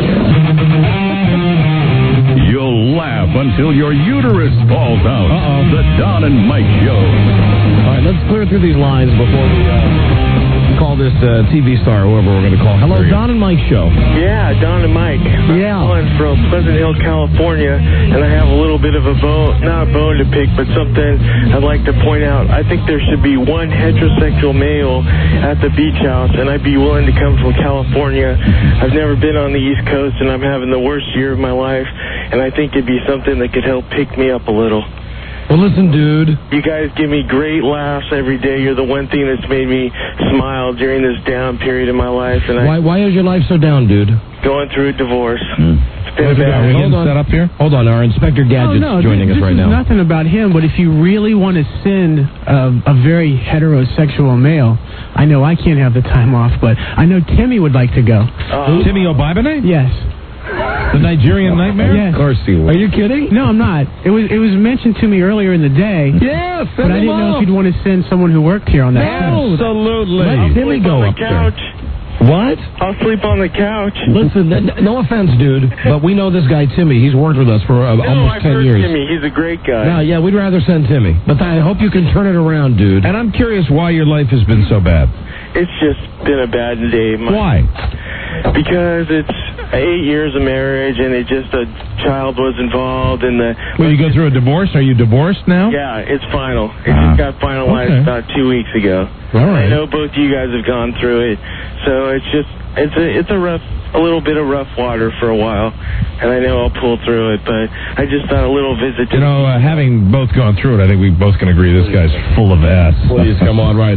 You'll laugh until your uterus falls out. Uh-oh. The Don and Mike Show. All right, let's clear through these lines before we uh, call this uh, T V star, whoever we're going to call. Hello, Don and Mike Show. Yeah, Don and Mike. Yeah. I'm calling from Pleasant Hill, California, and I have a little bit of a bone, not a bone to pick, but something I'd like to point out. I think there should be one heterosexual male at the beach house, and I'd be willing to come from California. I've never been on the East Coast, and I'm having the worst year of my life, and I think it'd be something that could help pick me up a little. Well, listen, dude. You guys give me great laughs every day. You're the one thing that's made me smile during this down period in my life. And I Why, why is your life so down, dude? going through a divorce. Mm. It's been bad. Are we Hold getting on. set up here? Hold on, our Inspector Gadget's oh, no, joining this, us right this now. is nothing about him, but if you really want to send a, a very heterosexual male, I know I can't have the time off, but I know Timmy would like to go. Uh, Timmy Obibane? Yes. The Nigerian Nightmare? Yes. Of course he would. Are you kidding? No, I'm not. It was it was mentioned to me earlier in the day. Yeah, send But I him didn't know up. if you'd want to send someone who worked here on that. show. Absolutely. Let I'll Timmy sleep go on up the couch. there. What? I'll sleep on the couch. Listen, n- no offense, dude, but we know this guy Timmy. He's worked with us for uh, No, almost I've ten heard years. Timmy. He's a great guy. No, yeah, we'd rather send Timmy. But I hope you can turn it around, dude. And I'm curious why your life has been so bad. It's just been a bad day. My, Why? Because it's eight years of marriage, and it just a child was involved, and the Well, you go through a divorce? Are you divorced now? yeah, it's final. It Ah. just got finalized Okay. about two weeks ago. All right. I know both you guys have gone through it, so it's just it's a it's a rough a little bit of rough water for a while, and I know I'll pull through it. But I just thought a little visit to You know, uh, having both gone through it, I think we both can agree this guy's full of ass. Please, come on, right.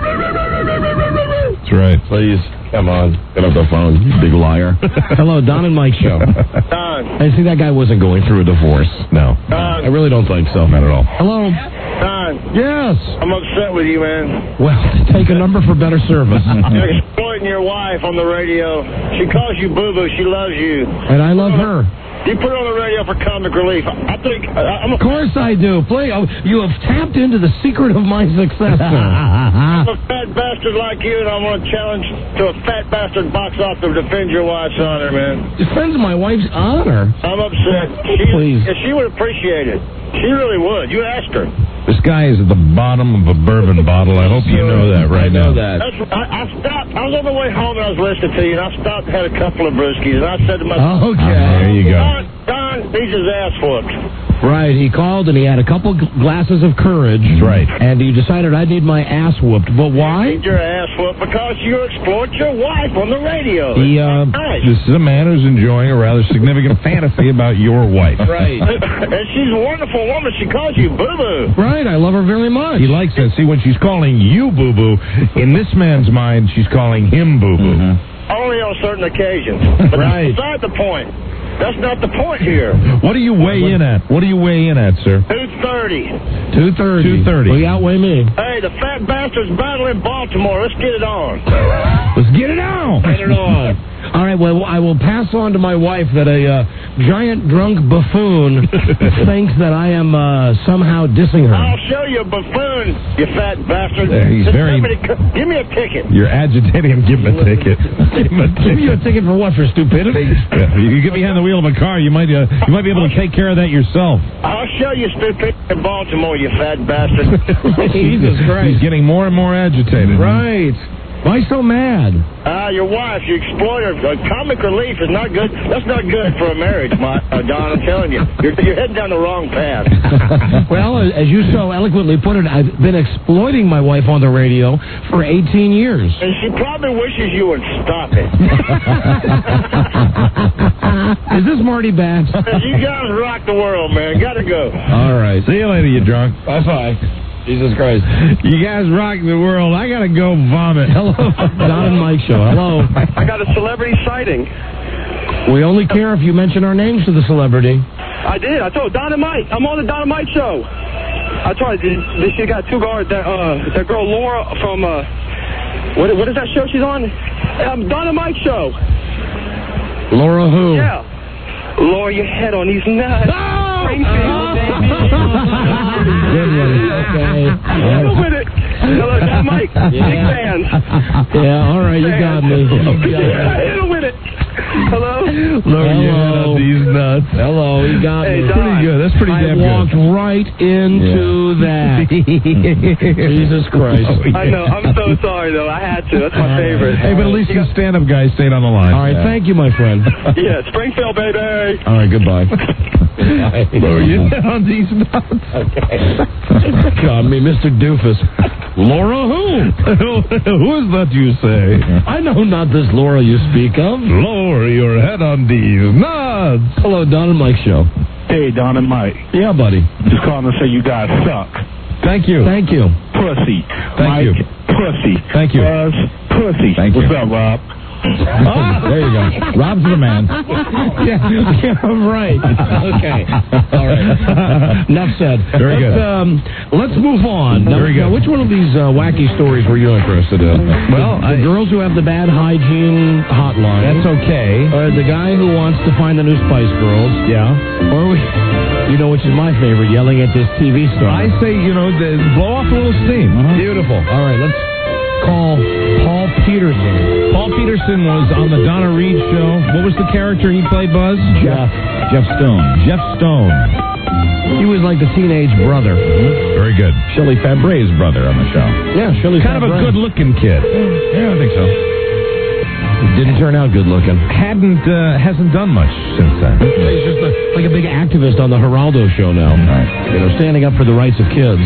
That's right. Please, come on. Get off the phone, you big liar. Hello, Don and Mike Show. Don. I see that guy wasn't going through a divorce. No. Don. I really don't think so. Not at all. Hello. Don. Don. Yes. I'm upset with you, man. Well, take a number for better service. You're exploiting your wife on the radio. She calls you boo-boo. She loves you. And I love her. You put her on the radio for comic relief. I think... I, I'm a, of course I do. Play. Oh, you have tapped into the secret of my success, sir. I'm a fat bastard like you, and I'm going to challenge to a fat bastard box off to defend your wife's honor, man. Defends my wife's honor? I'm upset. She, Please. She would appreciate it. She really would. You asked her. This guy is at the bottom of a bourbon bottle. I hope you know that right now. I know that. That's, I, I stopped. I was on the way home and I was listening to you, and I stopped and had a couple of brewskis, and I said to myself, okay. Uh, there you go. Don, Don needs his ass whooped. Right, he called and he had a couple gl- glasses of courage. Right. And he decided I need my ass whooped. But why? You need your ass whooped because you exploit your wife on the radio. He, uh, nice. This is a man who's enjoying a rather significant fantasy about your wife. Right. And she's a wonderful woman. She calls you boo-boo. Right, I love her very much. He likes that. See, when she's calling you boo-boo, in this man's mind, she's calling him boo-boo. Mm-hmm. Only on certain occasions. But right. that's beside the point. That's not the point here. What do you weigh in at? What do you weigh in at, sir? two thirty. two thirty. two thirty. Well, you outweigh me. Hey, the fat bastard's battling Baltimore. Let's get it on. Let's get it on. Get it on. All right, well, I will pass on to my wife that a uh, giant drunk buffoon thinks that I am uh, somehow dissing her. I'll show you a buffoon, you fat bastard. There, he's Just very... somebody, give me a ticket. You're agitating him. Give him a ticket. Give him a ticket. Give you a ticket for what? For stupidity? Yeah, you get behind the wheel of a car, you might uh, you might be able to take care of that yourself. I'll show you stupidity in Baltimore, you fat bastard. Jesus Christ. He's getting more and more agitated. Right. Why so mad? Ah, uh, your wife, you exploiter. Uh, comic relief is not good. That's not good for a marriage, my, uh, Don. I'm telling you. You're, you're heading down the wrong path. Well, as you so eloquently put it, I've been exploiting my wife on the radio for eighteen years. And she probably wishes you would stop it. Is this Marty Bats? You guys rock the world, man. Gotta go. All right. See you later, you drunk. Bye-bye. Jesus Christ. You guys rock the world. I got to go vomit. Hello. Don and Mike Show. Hello. I got a celebrity sighting. We only care if you mention our names to the celebrity. I did. I told Don and Mike. I'm on the Don and Mike Show. I told you, this shit got two guards. That, uh, that girl Laura from, uh, what, what is that show she's on? Um, Don and Mike Show. Laura who? Yeah. Lower your head on these nuts. Oh! Springfield, baby. Good one. Okay. Hit him with it. Hello, that Mike. Yeah. Big fans. Yeah, all right, you got me. You got me. Hit him with it. Hello? Lower your head on these nuts. Hello, you got Hey, me. Don. Pretty good. That's pretty I damn walked good. right into that. Jesus Christ. I know. I'm so sorry, though. I had to. That's my favorite. Hey, but at least you stand-up guys stayed on the line. All right, thank you, my friend. Yeah, Springfield, baby. All right, goodbye. Lower your head on these nuts. Okay. God, me, Mister Doofus. Laura who? Who is that you say? I know not this Laura you speak of. Lower your head on these nuts. Hello, Don and Mike Show. Hey, Don and Mike. Yeah, buddy. Just calling to say you guys suck. Thank you. Thank you. Pussy. Thank Mike, you. Pussy. Thank you. Buzz, pussy. Thank What's you. up, Rob? Ah, there you go. Rob's the man. Yeah, yeah, right. Okay. All right. Enough said. Very let's, good. Um, let's move on. Now, Very good. now, which one of these uh, wacky stories were you interested in? Well, the, the I- girls who have the bad hygiene hotline. That's okay. Or the guy who wants to find the new Spice Girls. Yeah. Or, we, you know, which is my favorite, yelling at this T V star. I say, you know, the, blow off a little steam. Beautiful. All right, let's call Paul Peterson. Paul Peterson was on the Donna Reed show. What was the character he played, Buzz? Jeff. Jeff Stone. Jeff Stone. He was like the teenage brother. Very good. Shelley Fabre's brother on the show. Yeah, Shelley Kind of a Fabre. good-looking kid. Yeah, I think so. Didn't turn out good looking. Hadn't, uh, hasn't done much since then. He's just a, like a big activist on the Geraldo show now. Right. You know, standing up for the rights of kids.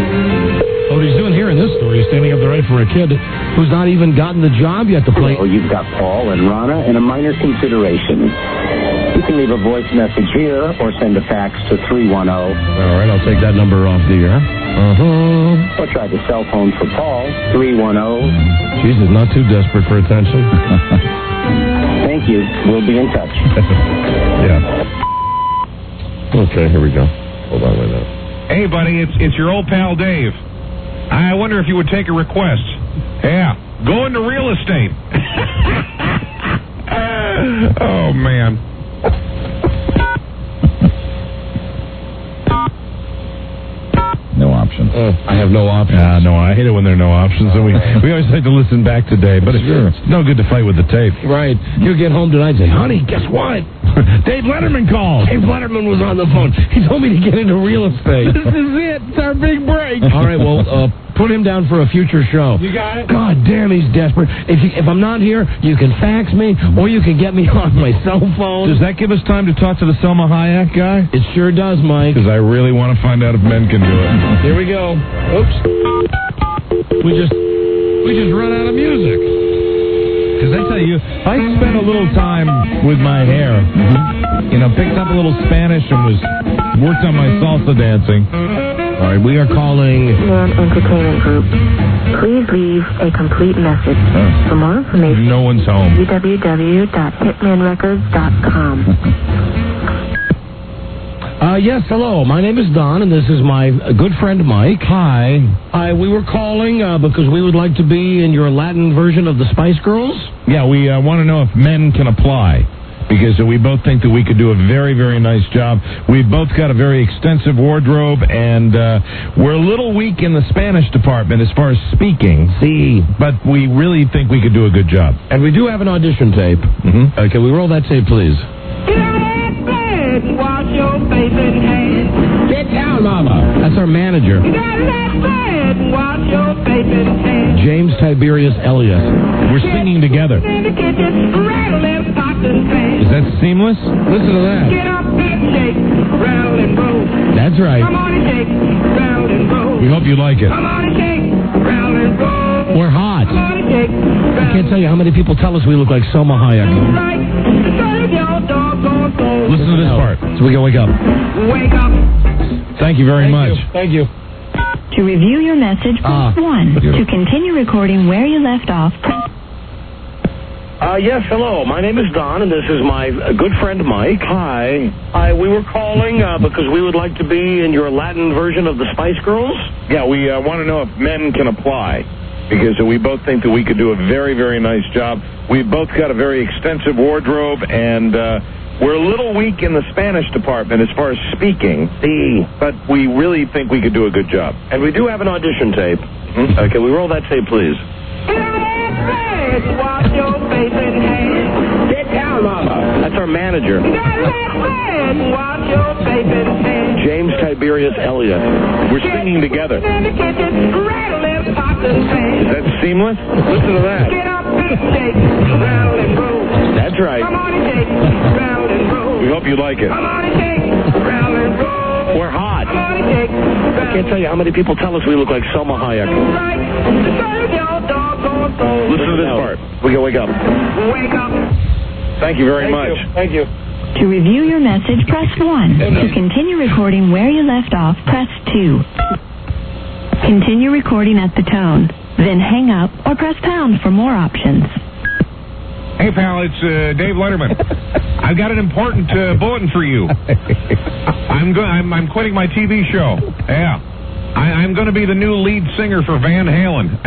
What he's doing here in this story is standing up the right for a kid who's not even gotten the job yet to play. Oh, you've got Paul and Rana and a minor consideration. You can leave a voice message here or send a fax to three one zero. All right, I'll take that number off the air. Uh-huh. Or try the cell phone for Paul, three one zero. Jesus, not too desperate for attention. Thank you. We'll be in touch. Yeah. Okay, here we go. Hold on, wait a minute. Hey, buddy, it's it's your old pal Dave. I wonder if you would take a request. Yeah, go into real estate. Oh, man. No options. Uh, I have no options. Ah, no, I hate it when there are no options. And we, we always like to listen back to Dave, but it's, Sure. it's no good to fight with the tape. Right. You get home tonight and say, honey, guess what? Dave Letterman called. Dave Letterman was on the phone. He told me to get into real estate. This is it. It's our big break. All right, well, uh, put him down for a future show. You got it? God damn, he's desperate. If you, if I'm not here, you can fax me, or you can get me on my cell phone. Does that give us time to talk to the Selma Hayek guy? It sure does, Mike. Because I really want to find out if men can do it. Here we go. Oops. We just we just run out of music. Because I tell you, I spent a little time with my hair. Mm-hmm. You know, picked up a little Spanish and was worked on my salsa dancing. All right, we are calling Man Entertainment Group. Please leave a complete message. Uh, For more information, no one's home. w w w dot hitman records dot com. Uh, yes, hello. My name is Don, and this is my uh, good friend Mike. Hi. Hi, we were calling uh, because we would like to be in your Latin version of the Spice Girls. Yeah, we uh, want to know if men can apply. Because uh, we both think that we could do a very, very nice job. We've both got a very extensive wardrobe, and uh, we're a little weak in the Spanish department as far as speaking. See. But we really think we could do a good job. And we do have an audition tape. Mm-hmm. Uh, can we roll that tape, please? Wash your face and hands. Get down, Mama. That's our manager. You gotta let bread and wash your face and hands. James Tiberius Elliott. We're singing together. In the kitchen, rattle them pots and pans. Is that seamless? Listen to that. Get up and shake, rattle and roll. That's right. Come on and shake, rattle and roll. We hope you like it. Come on and shake, rattle and roll. We're hot. Come on and shake, I can't tell you how many people tell us we look like Selma Hayek. right. Serve your doggone soul. Listen to this part. So we can wake up. Wake up. Thank you very Thank much. You. Thank you. To review your message, Ah, press one. beautiful. To continue recording where you left off, press Uh, yes, hello. My name is Don, and this is my uh, good friend Mike. Hi. Hi, we were calling uh, because we would like to be in your Latin version of the Spice Girls. Yeah, we uh, want to know if men can apply. Because uh, we both think that we could do a very, very nice job. We've both got a very extensive wardrobe, and uh, we're a little weak in the Spanish department as far as speaking. See. But we really think we could do a good job. And we do have an audition tape. Hmm? Uh, can we roll that tape, please? Wash your face and hands. Get down, Mama. That's our manager. You gotta let bread and wash your face and hands. James Tiberius Elliott. We're singing together. In the kitchen, rattle them pots and pans. Is that seamless? Listen to that. Get up and shake, rattle and roll. That's right. Come on and shake, rattle and roll. We hope you like it. Come on and shake, rattle and roll. We're hot. Come on and shake, I can't tell you how many people tell us we look like Selma Hayek. right. Serve your doggone soul. Listen to this part. We can wake up. Wake up. Thank you very much. Thank you. To review your message, press one. To continue recording where you left off, press two. Continue recording at the tone. Then hang up or press pound for more options. Hey, pal, it's uh, Dave Letterman. I've got an important uh, bulletin for you. I'm, go- I'm I'm quitting my T V show. Yeah. I- I'm going to be the new lead singer for Van Halen.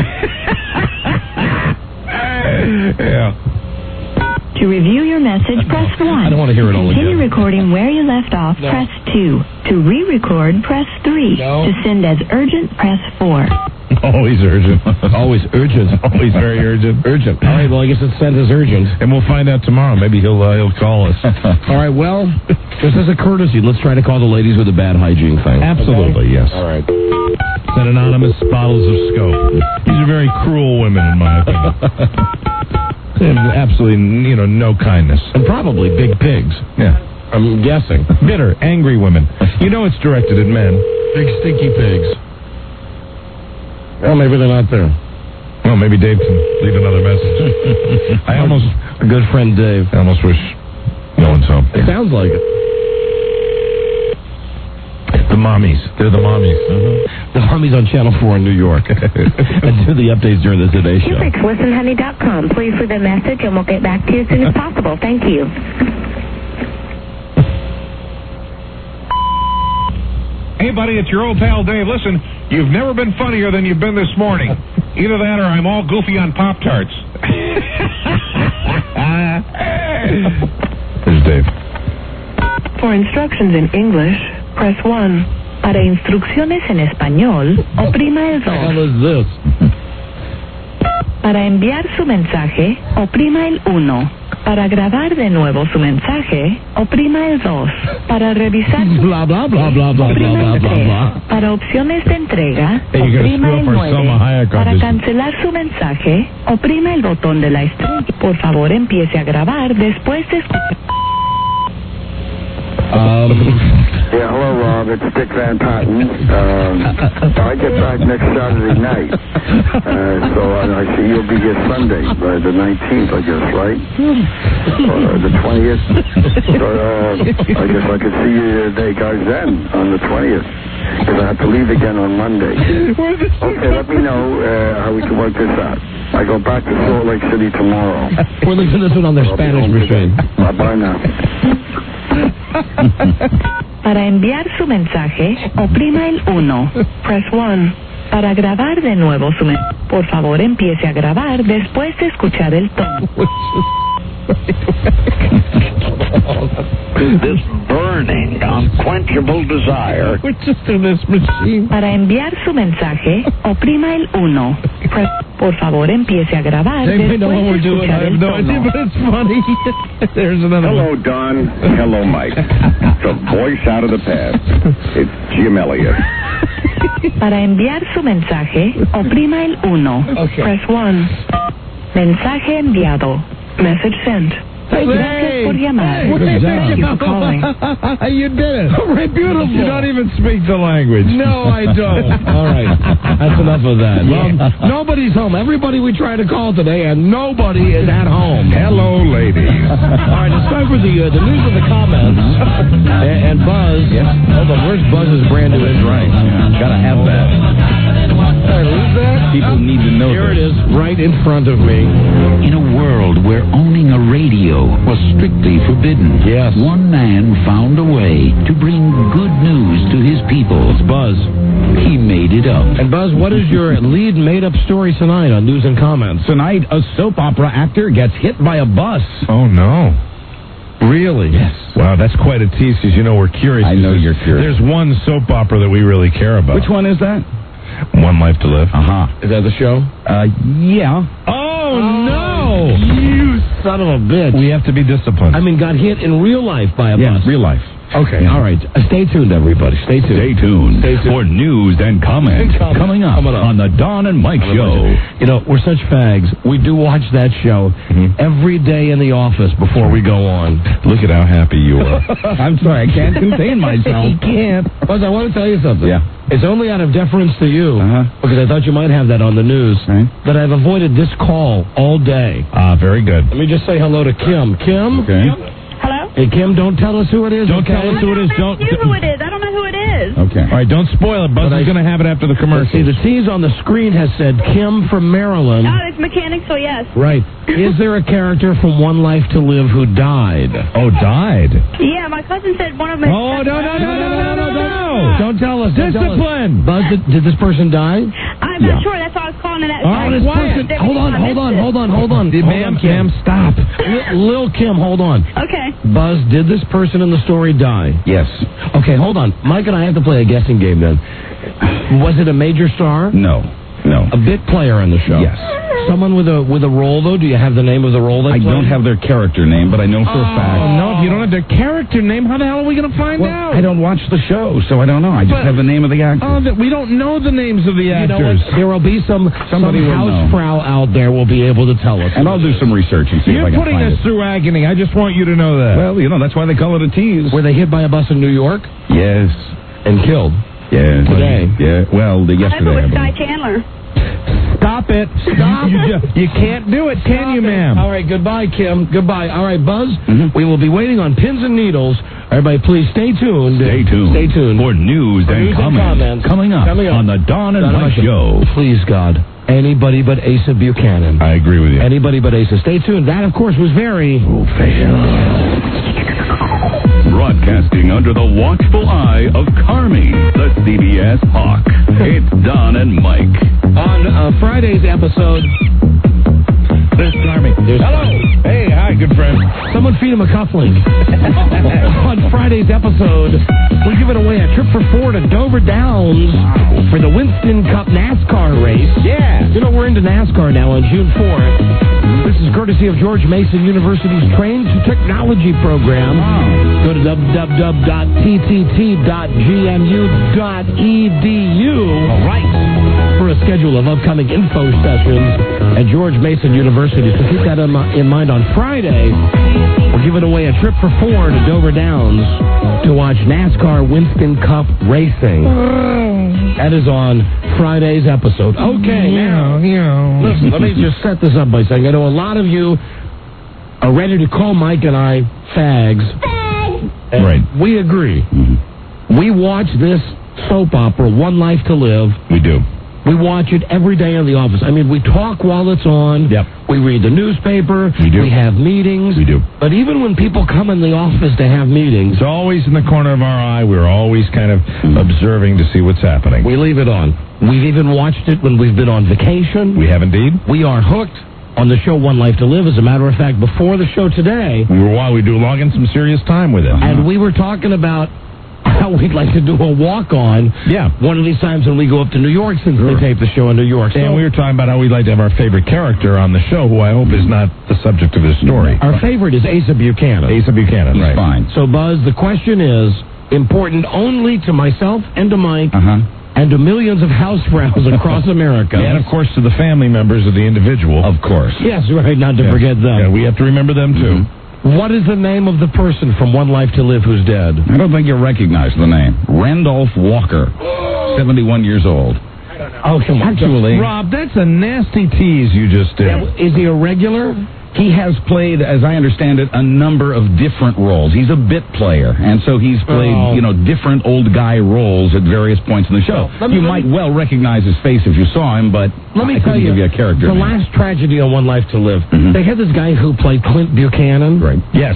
Yeah. To review your message, press one. I don't want to hear it all Continue again. recording where you left off, No. press two. To re-record, press three. No. To send as urgent, press four. Always urgent. Always urgent. Always very urgent. Urgent. All right, well, I guess it's sent as urgent. And we'll find out tomorrow. Maybe he'll uh, he'll call us. All right, well, just as a courtesy, let's try to call the ladies with the bad hygiene thing. Absolutely, yes. All right. Send anonymous bottles of scope. These are very cruel women, in my opinion. They have absolutely, you know, no kindness. And probably big pigs. Yeah. I'm guessing. Bitter, angry women. You know it's directed at men. Big stinky pigs. Well, maybe they're not there. Well, maybe Dave can leave another message. I almost, A good friend, Dave. I almost wish no one's home. It sounds like it. The mommies. They're the mommies. Mm-hmm. The mommies on Channel four in New York. And do the updates during the Today Show. listen honey dot com. Please leave a message and we'll get back to you as soon as possible. Thank you. Hey, Hey, buddy, it's your old pal Dave. Listen, you've never been funnier than you've been this morning. Either that or I'm all goofy on Pop-Tarts. There's Dave. For instructions in English, press one. Para instrucciones en español, oprima el dos. What the hell is this? Para enviar su mensaje, oprima el uno. Para grabar de nuevo su mensaje, oprima el dos. Para revisar su... Bla, bla, bla, bla, bla, oprima bla, el bla, tres. bla. Para opciones de entrega, Hey, you're gonna oprima screw el up our Selma nueve. Hayek Para audition. cancelar su mensaje, oprima el botón de la estrella. Por favor, empiece a grabar después de... Um, Yeah, hello, Rob. It's Dick Van Patten. Um, I get back next Saturday night. Uh, so I, I see you'll be here Sunday, uh, the nineteenth, I guess, right? Or the twentieth. So uh, I guess I could see you uh, guys then, on the twentieth. Because I have to leave again on Monday. Okay, let me know uh, how we can work this out. I go back to Salt Lake City tomorrow. We're leaving this one on their Spanish machine. Bye-bye now. Para enviar su mensaje, oprima el uno. Press one. Para grabar de nuevo su mensaje, por favor empiece a grabar después de escuchar el tono. This burning, unquenchable desire. We're just in this machine. Para enviar su mensaje, oprima el uno. Press, por favor empiece a grabar They may know después what de we're doing. I escuchar have el no idea, tono. but it's funny. There's another Hello, one. Don. Hello, Mike. The voice out of the past. It's Jim Elliott. Para enviar su mensaje, oprima el uno. Okay. Press one. Mensaje enviado. Message sent. Hey, Gracias por llamar. Hey, Thank you for calling. You did it. Right, beautiful. You don't even speak the language. No, I don't. All right. That's enough of that. Well, nobody's home. Everybody we tried to call today, and nobody is at home. Hello, ladies. All right, it's time for the uh, the news and the comments. and, and Buzz. Yes. Hold on. Where's Buzz's brand new intro? Right. Yeah. Gotta have that. All right, who's that? People need to know Here this. it is, right in front of me. In a world where owning a radio was strictly forbidden, yes, one man found a way to bring good news to his people. It's Buzz. He made it up. And Buzz, what is your lead made-up story tonight on News and Comments? Tonight, a soap opera actor gets hit by a bus. Oh, no. Really? Yes. Wow, that's quite a tease, because you know we're curious. I know you're curious. There's one soap opera that we really care about. Which one is that? One Life to Live. Uh-huh. Is that the show? Uh, yeah. Oh, no! You son of a bitch. We have to be disciplined. I mean, got hit in real life by a Yeah, bus. real life. Okay, all right. Uh, stay tuned, everybody. Stay tuned. Stay tuned, Stay tuned. for news and comments Comments. coming up, Coming up. on the Don and Mike On the Show. You know, we're such fags. We do watch that show every day in the office before we go on. Look at how happy you are. I'm sorry, I can't contain myself. He can't. Buzz, I want to tell you something. Yeah. It's only out of deference to you, Uh-huh. because I thought you might have that on the news, Right. that I've avoided this call all day. Ah, very good. Let me just say hello to Kim. Kim? Okay. Hello? Hey, Kim, don't tell us who it is. Don't okay? tell us who it is. Don't. You who it is. I don't know who it is. Okay. All right, don't spoil it. Buzz But I- is going to have it after the commercial. See, the T's on the screen has said Kim from Maryland. Oh, it's mechanic, so yes. Right. Is there a character from One Life to Live who died? Oh, died. Yeah, my cousin said one of my... Oh, no, no, no, no, no, no, no. Don't tell us. Don't tell us. Discipline. Buzz, did, did this person die? I'm not sure. That's why I was calling it. Oh, this person. Hold on, hold on, hold on, hold on. Did- Hold ma'am, on, Kim. ma'am, stop. Lil, Lil Kim, hold on. Okay. Buzz, did this person in the story die? Yes. Okay, hold on. Mike and I have to play a guessing game then. Was it a major star? No. No. A bit player in the show? Yes. Someone with a with a role, though? Do you have the name of the role they I played? don't have their character name, but I know for a fact. Oh, no, if you don't have their character name, how the hell are we going to find Well, out? I don't watch the show, so I don't know. I just But- have the name of the actor. Oh, that we don't know the names of the You know actors. what? There will be some, Somebody some will know. housefrau out there will be able to tell us. and I'll do some research and see You're if I can putting find us it. through agony. I just want you to know that. Well, you know, that's why they call it a tease. Were they hit by a bus in New York Yes. and killed? Yeah. Today. Yeah. Well, the I hope yesterday. it I was believe. Guy Chandler. Stop it. Stop. You, ju- you can't do it, can you, ma'am? All right, goodbye, Kim. Goodbye. All right, Buzz, Mhm. we will be waiting on pins and needles. Everybody, please stay tuned. Stay tuned. Stay tuned. For news, For and, news and comments comments coming up, coming up on the Don and Don Mike Mike Show. Please, God, anybody but Asa Buchanan. I agree with you. Anybody but Asa. Stay tuned. That, of course, was very... Broadcasting under the watchful eye of Carmi, the C B S Hawk. It's Don and Mike. On uh, Friday's episode... There's Carmi. There's Hello. Carmi. Hey, hi, good friend. Someone feed him a cufflink. On Friday's episode, we give it away a trip for four to Dover Downs for the Winston Cup NASCAR race. Yeah. You know, we're into NASCAR now on June fourth. This is courtesy of George Mason University's Train to Technology program. Wow. Go to w w w dot t t t dot g m u dot e d u. All right. For a schedule of upcoming info sessions at George Mason University. So keep that in, in mind on Friday. We're giving away a trip for four to Dover Downs to watch NASCAR Winston Cup racing. That is on Friday's episode. Okay, now, listen, let me just set this up by saying I know a lot of you are ready to call Mike and I fags. And Right. we agree. Mm-hmm. We watch this soap opera, One Life to Live. We do. We watch it every day in the office. I mean, we talk while it's on. Yep. We read the newspaper. We do. We have meetings. We do. But even when people come in the office to have meetings, It's always in the corner of our eye. We're always kind of observing to see what's happening. we leave it on. We've even watched it when we've been on vacation. We have indeed. We are hooked on the show One Life to Live. As a matter of fact, before the show today, We were while we do log in some serious time with it. and we were talking about how we'd like to do a walk-on Yeah. one of these times when we go up to New York, since they tape the show in New York. And So we were talking about how we'd like to have our favorite character on the show, who I hope is not the subject of this story. our favorite is Asa Buchanan. Asa Buchanan, He's right? fine. So, Buzz, the question is important only to myself and to Mike Uh-huh. and to millions of house browns across America. And, of course, to the family members of the individual. Of course. Yes, right, not to Yeah. forget them. Yeah, we have to remember them, too. What is the name of the person from One Life to Live who's dead? I don't think you'll recognize the name. Randolph Walker, seventy-one years old. Oh, come on. Actually, Rob, that's a nasty tease you just did. Is he a regular? he has played, as I understand it, a number of different roles. He's a bit player, and so he's played, Oh. you know, different old guy roles at various points in the show. Let me- you let might me- well recognize his face if you saw him, but Let me I tell couldn't you, give you a character the name. last tragedy on One Life to Live, Mhm. they had this guy who played Clint Buchanan. Right. Yes.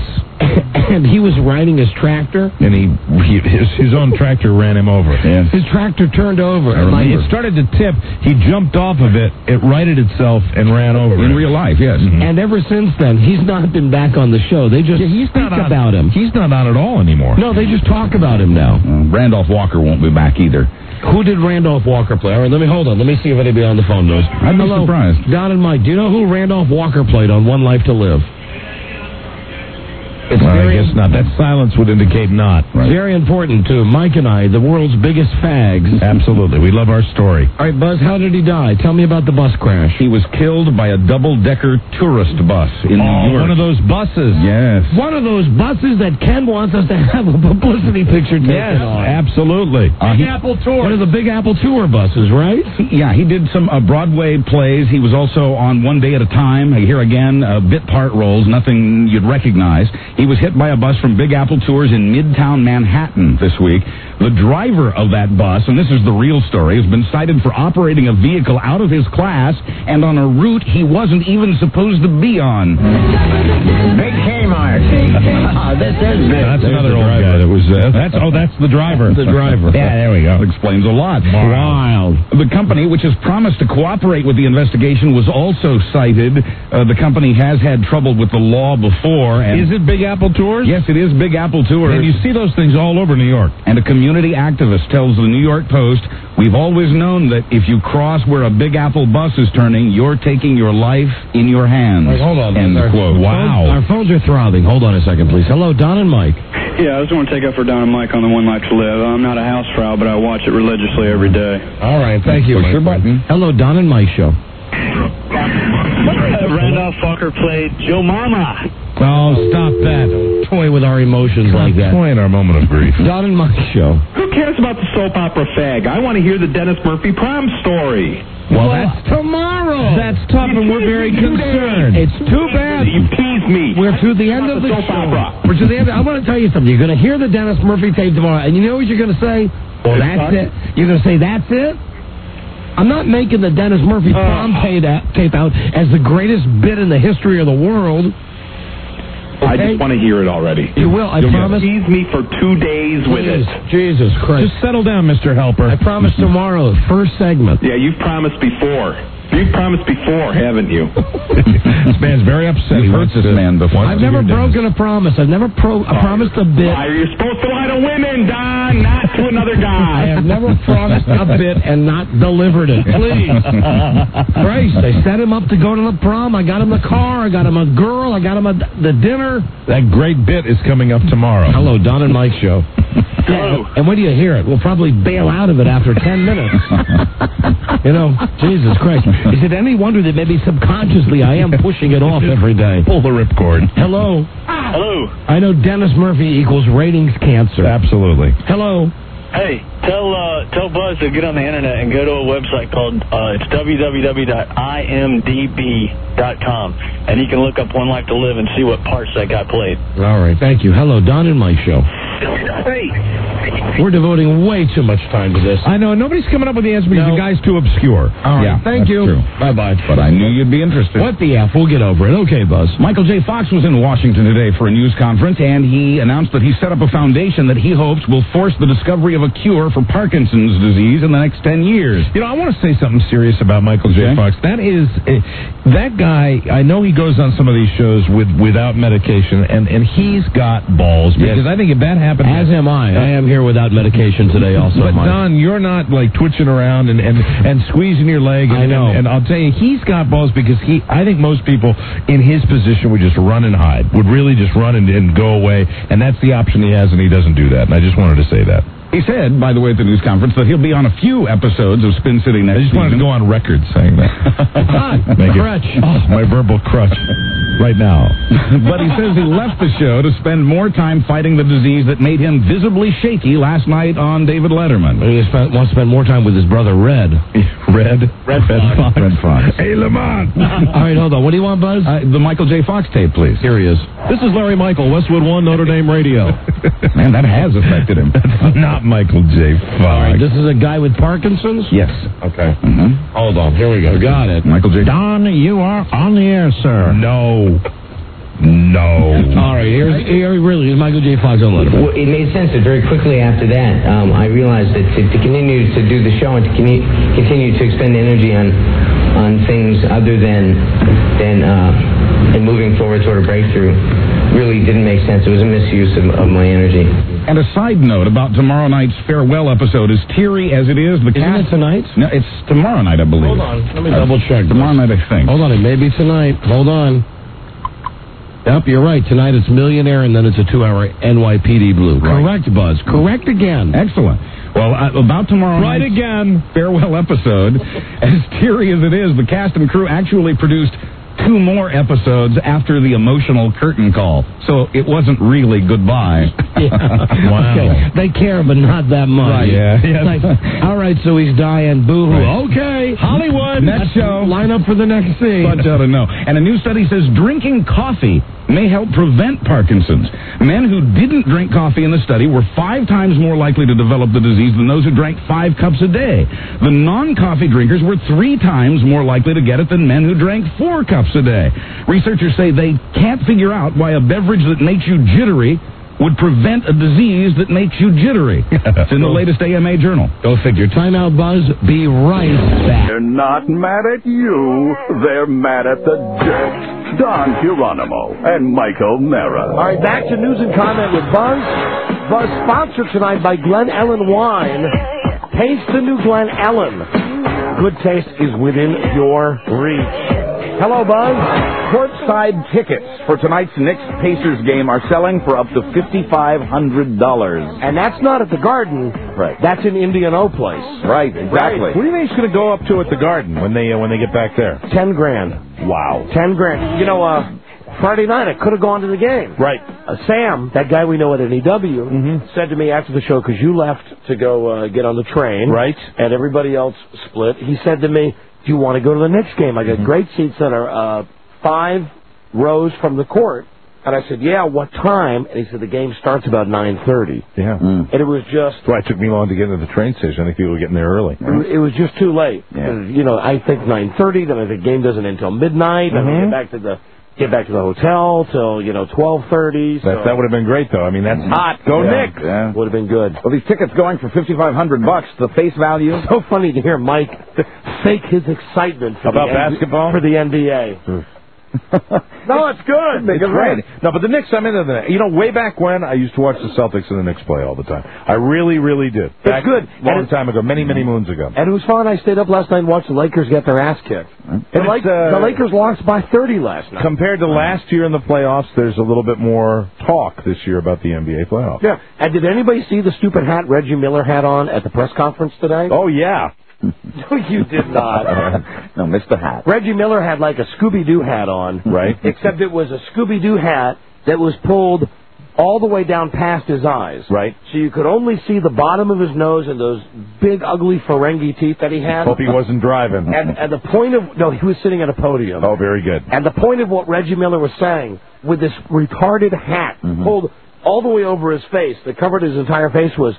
And he was riding his tractor. And he, he his, his own tractor ran him over. Yeah. His tractor turned over. I and my- remember. It started to tip. He jumped off of it. It righted itself and ran over In him. real life, yes. And ever since then, he's not been back on the show. They just Yeah, he's speak not on, about him. He's not on at all anymore. No, they just talk about him now. Uh, Randolph Walker won't be back either. Who did Randolph Walker play? All right, let me hold on. Let me see if anybody on the phone knows. I'd be Hello, surprised. Don and Mike. Do you know who Randolph Walker played on One Life to Live? It's Well, I very, guess not. That silence would indicate not. very important to Mike and I, the world's biggest fags. Absolutely. We love our story. All right, Buzz, how did he die? Tell me about the bus crash. He was killed by a double-decker tourist bus in Oh, New York. one of those buses. Yes. One of those buses that Ken wants us to have a publicity picture taken Yes, on. absolutely. Uh, he- Apple Tour. One of the Big Apple Tour buses, right? Yeah, he did some uh, Broadway plays. He was also on One Day at a Time. Here again, uh, bit part roles, nothing you'd recognize. He was hit by a bus from Big Apple Tours in Midtown Manhattan this week. The driver of that bus, and this is the real story, has been cited for operating a vehicle out of his class and on a route he wasn't even supposed to be on. Big Kmart. Oh, this is big. That's There's another the old driver. guy that was. Uh, that's oh, that's the driver. The driver. Yeah, there we go. That explains a lot. Wild. The company, which has promised to cooperate with the investigation, was also cited. Uh, the company has had trouble with the law before. And Is it Big Apple Tours? Yes, it is Big Apple Tours. And you see those things all over New York. And a community activist tells the New York Post, "We've always known that if you cross where a Big Apple bus is turning, you're taking your life in your hands." Wait, hold on. End Our quote. phones- Wow. Our phones are throbbing. Hold on a second, please. Hello, Don and Mike. Yeah, I just want to take up for Don and Mike on the One Life to Live. I'm not a housefrau, but I watch it religiously every day. All right, thank you. Push Mike. your button. Hello, Don and Mike show. Randolph Walker played Joe Mama. Oh, stop that. Toy with our emotions like that. Toy in our moment of grief. Don and Mike show. Who cares about the soap opera fag? I want to hear the Dennis Murphy prom story. Well, that's tomorrow. that's tough, and we're very concerned. It's too bad. You teased me. We're to the end of the soap show. opera. We're to the end. I want to tell you something. You're going to hear the Dennis Murphy tape tomorrow, and you know what you're going to say? Well, that's it. You're going to say, that's it? I'm not making the Dennis Murphy prom tape out, tape out as the greatest bit in the history of the world. I just want to hear it already. You will, I You'll promise. Tease me for two days with it. Jesus Christ. Just settle down, Mister Helper. I promise tomorrow, first segment. Yeah, you've promised before. You've promised before, haven't you? This man's very upset. You've He hurt wants this to- man before. wants I've to never hear Dennis. broken a promise. I've never pro- I promised a bit. Why are you supposed to lie to women, Don? Not to another guy. I have never promised a bit and not delivered it. Please. Christ, I set him up to go to the prom. I got him the car. I got him a girl. I got him a, the dinner. That great bit is coming up tomorrow. Hello, Don and Mike show. Hello. And when do you hear it? We'll probably bail out of it after ten minutes. You know, Jesus Christ. Is it any wonder that maybe subconsciously I am pushing it off every day? Pull the ripcord. Hello. Hello. I know Dennis Murphy equals ratings cancer. Absolutely. Hello. Hey, tell uh, tell Buzz to get on the internet and go to a website called uh, it's w w w dot i m d b dot com, and he can look up One Life to Live and see what parts that got played. All right, thank you. Hello, Don and Mike show. Hey. We're devoting way too much time to this. I know, nobody's coming up with the answer because No. the guy's too obscure. All right, Yeah, thank that's you. true. Bye-bye. But I knew you'd be interested. What the F? We'll get over it. Okay, Buzz. Michael J. Fox was in Washington today for a news conference, and he announced that he set up a foundation that he hopes will force the discovery of a cure for Parkinson's disease in the next ten years. You know, I want to say something serious about Michael J. Okay. Fox. That is, uh, that guy, I know he goes on some of these shows with without medication, and, and he's got balls. Because Yes. I think if that happened... As am I. I am here without medication today also, But Mike. Don, you're not like twitching around and, and, and squeezing your leg. And, I know. And, and I'll tell you, he's got balls because he. I think most people in his position would just run and hide, would really just run and, and go away. And that's the option he has, and he doesn't do that. And I just wanted to say that. He said, by the way, at the news conference, that he'll be on a few episodes of Spin City next I just wanted to season. go on record saying that. Ah, Make it- crutch. Oh, my verbal crutch right now. But he says he left the show to spend more time fighting the disease that made him visibly shaky last night on David Letterman. He spent, wants to spend more time with his brother, Red. Red? Red Fox. Red Fox. Hey, Lamont. All right, hold on. What do you want, Buzz? Uh, the Michael J. Fox tape, please. Here he is. This is Larry Michael, Westwood One, Notre Dame Radio. Man, that has affected him. That's not Michael J. Fox. All right, this is a guy with Parkinson's? Yes. Okay. Mm-hmm. Hold on. Here we go. Got it. Michael J. Don, you are on the air, sir. No. No. All right, here's, here really is Michael J. Fox on Letterman. Well, it made sense that very quickly after that, um, I realized that to, to continue to do the show and to continue, continue to expend energy on on things other than than uh, and moving forward toward a breakthrough really didn't make sense. It was a misuse of, of my energy. And a side note about tomorrow night's farewell episode, as teary as it is, the Isn't cast... it tonight? No, it's tomorrow night, I believe. Hold on. Let me Uh, double check. Tomorrow night, I think. Hold on. It may be tonight. Hold on. Yep, you're right. Tonight it's Millionaire, and then it's a two-hour N Y P D Blue. Right. Correct, Buzz. Correct again. Excellent. Well, uh, about tomorrow Right night's again. farewell episode, as teary as it is, the cast and crew actually produced two more episodes after the emotional curtain call. So it wasn't really goodbye. Yeah. Wow. Okay. They care, but not that much. Right. Yeah. It's yeah. like, all right, so he's dying. Boo-hoo. Right. Okay. Hollywood. Next show. Line up for the next scene. But uh, no. And a new study says drinking coffee may help prevent Parkinson's. Men who didn't drink coffee in the study were five times more likely to develop the disease than those who drank five cups a day. The non-coffee drinkers were three times more likely to get it than men who drank four cups a day. Researchers say they can't figure out why a beverage that makes you jittery would prevent a disease that makes you jittery. It's in the latest A M A journal. Go figure. Time out, Buzz. Be right back. They're not mad at you. They're mad at the jerks. Don Geronimo and Michael Mara. All right, back to news and comment with Buzz. Buzz sponsored tonight by Glen Ellen Wine. Taste the new Glen Ellen. Good taste is within your reach. Hello, Buzz. Courtside tickets for tonight's Knicks-Pacers game are selling for up to five thousand five hundred dollars. And that's not at the Garden. Right. That's in Indian O Place. Right, exactly. Right. What do you think it's going to go up to at the Garden when they uh, when they get back there? Ten grand. Wow. Ten grand. You know, uh, Friday night I could have gone to the game. Right. Uh, Sam, that guy we know at N E W, mm-hmm. said to me after the show, because you left to go uh, get on the train. Right. And everybody else split. He said to me, do you want to go to the Knicks game? I got Mm-hmm. great seats that are uh, five rows from the court. And I said, yeah, what time? And he said, the game starts about nine thirty. Yeah. Mm. And it was just... That's why it took me long to get into the train station. I think people were getting there early. It was just too late. Yeah. You know, I think nine thirty, then I think the game doesn't end until midnight, then Mm-hmm. I get back to the get back to the hotel till, you know, twelve thirty. So. That, that would have been great, though. I mean, that's hot. Go, yeah, Nick. Yeah. Would have been good. Well, these tickets going for fifty-five hundred bucks. The face value. So funny to hear Mike fake his excitement for About the basketball? N B A, for the N B A. No, it's good. It's great. No, but the Knicks, I'm into that. You know, way back when, I used to watch the Celtics and the Knicks play all the time. I really, really did. Back It's good. Long And it- time ago, many, many moons ago. And it was fun. I stayed up last night and watched the Lakers get their ass kicked. The, it's, Lake, uh, the Lakers lost by thirty last night. Compared to last year in the playoffs, there's a little bit more talk this year about the N B A playoffs. Yeah. And did anybody see the stupid hat Reggie Miller had on at the press conference today? Oh, yeah. No, you did not. No, Mister Hat. Reggie Miller had like a Scooby-Doo hat on. Right. Except it was a Scooby-Doo hat that was pulled all the way down past his eyes. Right. So you could only see the bottom of his nose and those big, ugly Ferengi teeth that he had. Hope he wasn't driving. And, and the point of... No, he was sitting at a podium. Oh, very good. And the point of what Reggie Miller was saying, with this retarded hat Mm-hmm. pulled all the way over his face, that covered his entire face, was...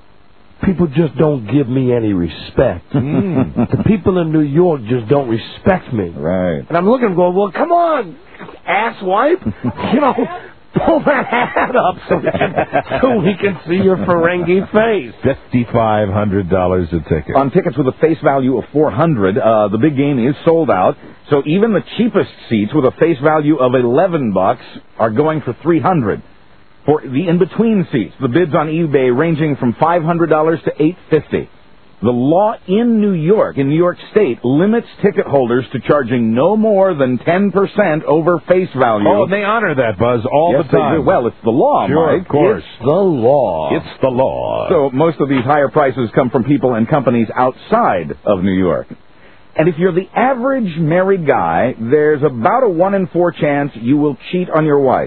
People just don't give me any respect. Mm. The people in New York just don't respect me. Right. And I'm looking and going, well, come on, asswipe. You know, pull that hat up so we can, so we can see your Ferengi face. fifty-five hundred dollars a ticket. On tickets with a face value of four hundred dollars, uh, the big game is sold out. So even the cheapest seats with a face value of eleven bucks are going for three hundred dollars. For the in-between seats, the bids on eBay ranging from five hundred dollars to eight hundred fifty dollars. The law in New York, in New York State, limits ticket holders to charging no more than ten percent over face value. Oh, and they honor that, Buzz, all yes, the time. They do. Well, it's the law, Sure, Mike. of course. It's the law. It's the law. So most of these higher prices come from people and companies outside of New York. And if you're the average married guy, there's about a one in four chance you will cheat on your wife.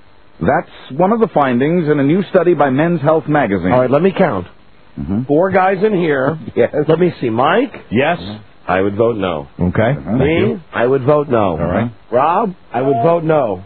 That's one of the findings in a new study by Men's Health magazine. All right, let me count. Mm-hmm. Four guys in here. Yes. Let me see. Mike? Yes. I would vote no. Okay. Me? I would vote no. All right. Rob? I would vote no.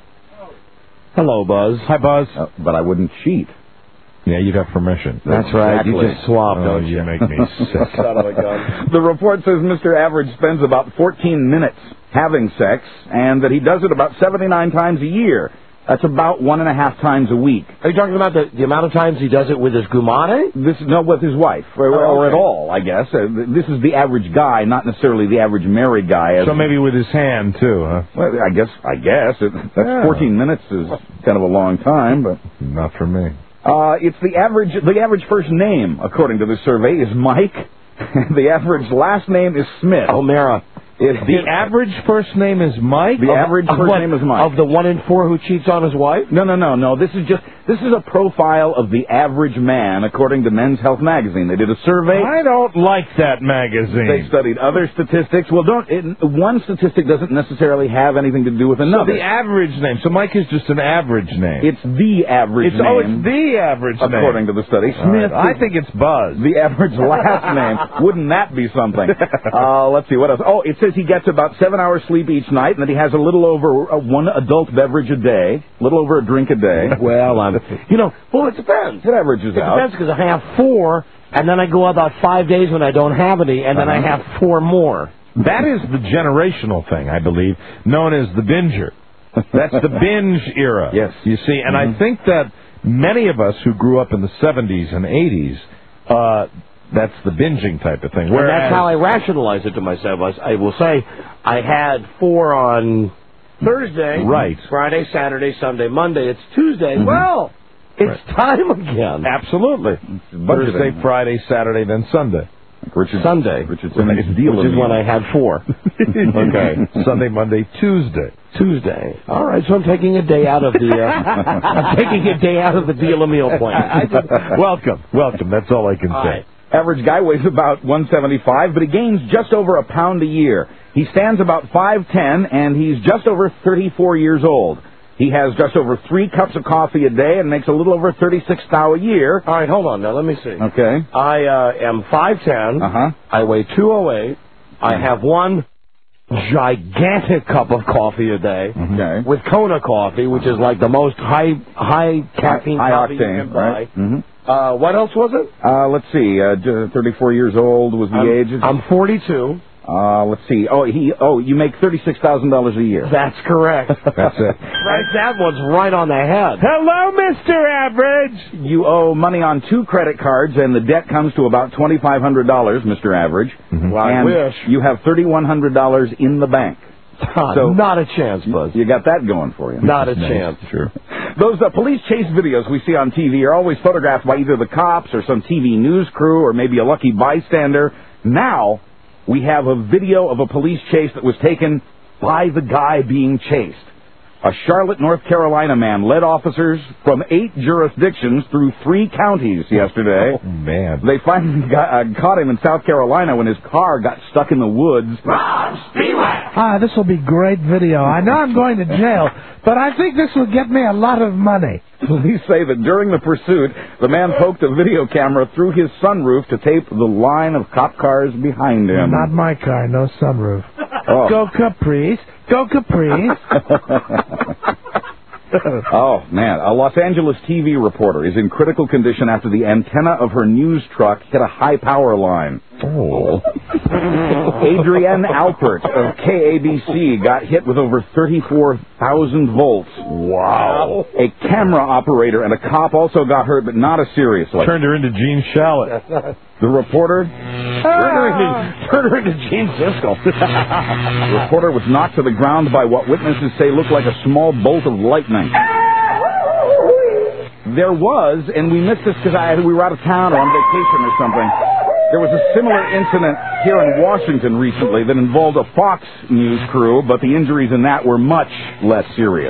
Hello, Buzz. Hi, Buzz. Uh, but I wouldn't cheat. Yeah, you'd have permission. That's right. You Exactly. just swapped, Oh, don't you? you make me sick. Son of a gun. The report says Mister Average spends about fourteen minutes having sex, and that he does it about seventy-nine times a year. That's about one and a half times a week. Are you talking about the, the amount of times he does it with his gumare? This is not with his wife, or, Oh, or okay. at all, I guess. Uh, this is the average guy, not necessarily the average married guy. As So maybe with his hand, too, huh? Well, I guess. I guess it, that's Yeah. fourteen minutes is kind of a long time, but Not for me. uh, it's the average. The average first name, according to this survey, is Mike. The average last name is Smith. O'Mara. It, The average first name is Mike? The average Of first what? name is Mike. Of the one in four who cheats on his wife? No, no, no, no. This is just this is a profile of the average man, according to Men's Health magazine. They did a survey. I don't like that magazine. They studied other statistics. Well, don't it, one statistic doesn't necessarily have anything to do with So another. the average name. So Mike is just an average name. It's the average It's- name. oh, it's the average name. according to the study. All right. Smith. I is think it's Buzz. the average last name. Wouldn't that be something? Uh, let's see what else. Oh, it says he gets about seven hours sleep each night, and that he has a little over uh, one adult beverage a day, a little over a drink a day. Well, I'm, you know, well, it depends. It averages It out. depends because I have four, and then I go about five days when I don't have any, and then I Uh-huh. have four more. That is the generational thing, I believe, known as the binger. That's the binge era. Yes. You see, and Mhm. I think that many of us who grew up in the seventies and eighties, uh, that's the binging type of thing. And Whereas, that's how I rationalize it to myself. I, I will say I had four on Thursday, Right. Friday, Saturday, Sunday, Monday. It's Tuesday. Mhm. Well, it's time again. Absolutely. budgeting. Thursday, Friday, Saturday, then Sunday. Richard, Sunday, Richard Simmons' deal which is of when I had four. Okay. Sunday, Monday, Tuesday. Tuesday. All right, so I'm taking a day out of the. Uh, I'm taking a day out of the deal a meal plan. Welcome, welcome. That's all I can All say. right. Average guy weighs about one seventy-five, but he gains just over a pound a year. He stands about five ten, and he's just over thirty-four years old. He has just over three cups of coffee a day and makes a little over thirty-six thou a year. All right, hold on now. Let me see. Okay. I uh, am five ten. Uh-huh. I weigh two oh eight. I have one gigantic cup of coffee a day Okay. with Kona coffee, which is like the most high high caffeine High coffee you octane, can buy. right? Mm-hmm. Uh, what else was it? Uh, let's see. Uh, j- thirty-four years old was the I'm, age. I'm forty-two. Uh, let's see. Oh, he. Oh, you make thirty-six thousand dollars a year. That's correct. That's it. Right, that one's right on the head. Hello, Mister Average. You owe money on two credit cards, and the debt comes to about twenty-five hundred dollars, Mister Average. Mm-hmm. Well, and I wish. You have thirty-one hundred dollars in the bank. So not a chance, Buzz. You got that going for you. Not a Nice. chance. Sure. Those uh, police chase videos we see on T V are always photographed by either the cops or some T V news crew or maybe a lucky bystander. Now we have a video of a police chase that was taken by the guy being chased. A Charlotte, North Carolina man led officers from eight jurisdictions through three counties yesterday. Oh, man. They finally got, uh, caught him in South Carolina when his car got stuck in the woods. Ah, this will be great video. I know I'm going to jail, but I think this will get me a lot of money. Police say that during the pursuit, the man poked a video camera through his sunroof to tape the line of cop cars behind him. Not my car, no sunroof. Oh. Go Caprice. Go Caprice. Oh, man. A Los Angeles T V reporter is in critical condition after the antenna of her news truck hit a high power line. Oh. Adrienne Alpert of K A B C got hit with over thirty-four thousand volts. Wow. A camera operator and a cop also got hurt, but not as seriously. Turned her into Gene Shalit. The reporter... Turn her into, turn her into Gene Siskel. The reporter was knocked to the ground by what witnesses say looked like a small bolt of lightning. There was, and we missed this because I we were out of town or on vacation or something, there was a similar incident here in Washington recently that involved a Fox News crew, but the injuries in that were much less serious.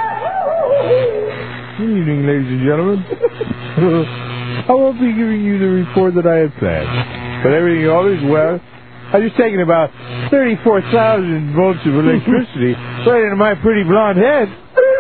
Good evening, ladies and gentlemen. I won't be giving you the report that I had planned, but everything all is well. I just taken about thirty-four thousand volts of electricity right into my pretty blonde head.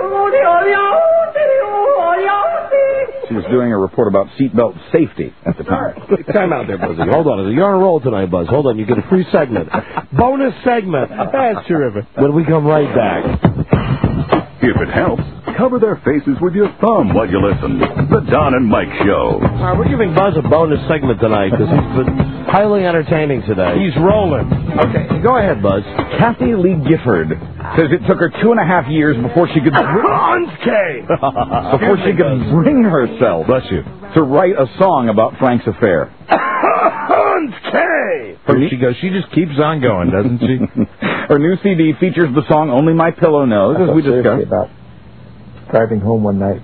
She was doing a report about seatbelt safety at the time. Time out there, Buzzy. Hold on. You're on a roll tonight, Buzz. Hold on. You get a free segment. Bonus segment. That's terrific. When we come right back. If it helps, cover their faces with your thumb while you listen. The Don and Mike Show. All right, we're giving Buzz a bonus segment tonight because he's been highly entertaining today. He's rolling. Okay, go ahead, Buzz. Kathy Lee Gifford says it took her two and a half years before she could Hans K. before she could bring herself Bless you. to write a song about Frank's affair. Hans K. Here she goes. She just keeps on going, doesn't she? Her new C D features the song Only My Pillow Knows, as we discussed. About driving home one night,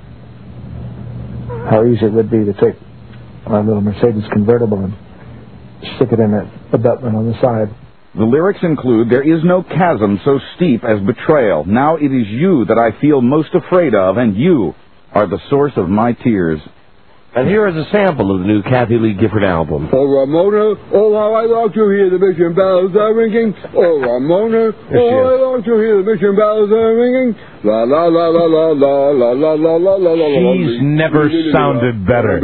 how easy it would be to take my little Mercedes convertible and stick it in that abutment on the side. The lyrics include, there is no chasm so steep as betrayal. Now it is you that I feel most afraid of, and you are the source of my tears. And here is a sample of the new Kathy Lee Gifford album. Oh, Ramona, oh, how I love to hear the mission bells are ringing. Oh, Ramona, oh, I love to hear the mission bells are ringing. La, la, la, la, la, la, la, la, la, la, la, la, la. He's never sounded better.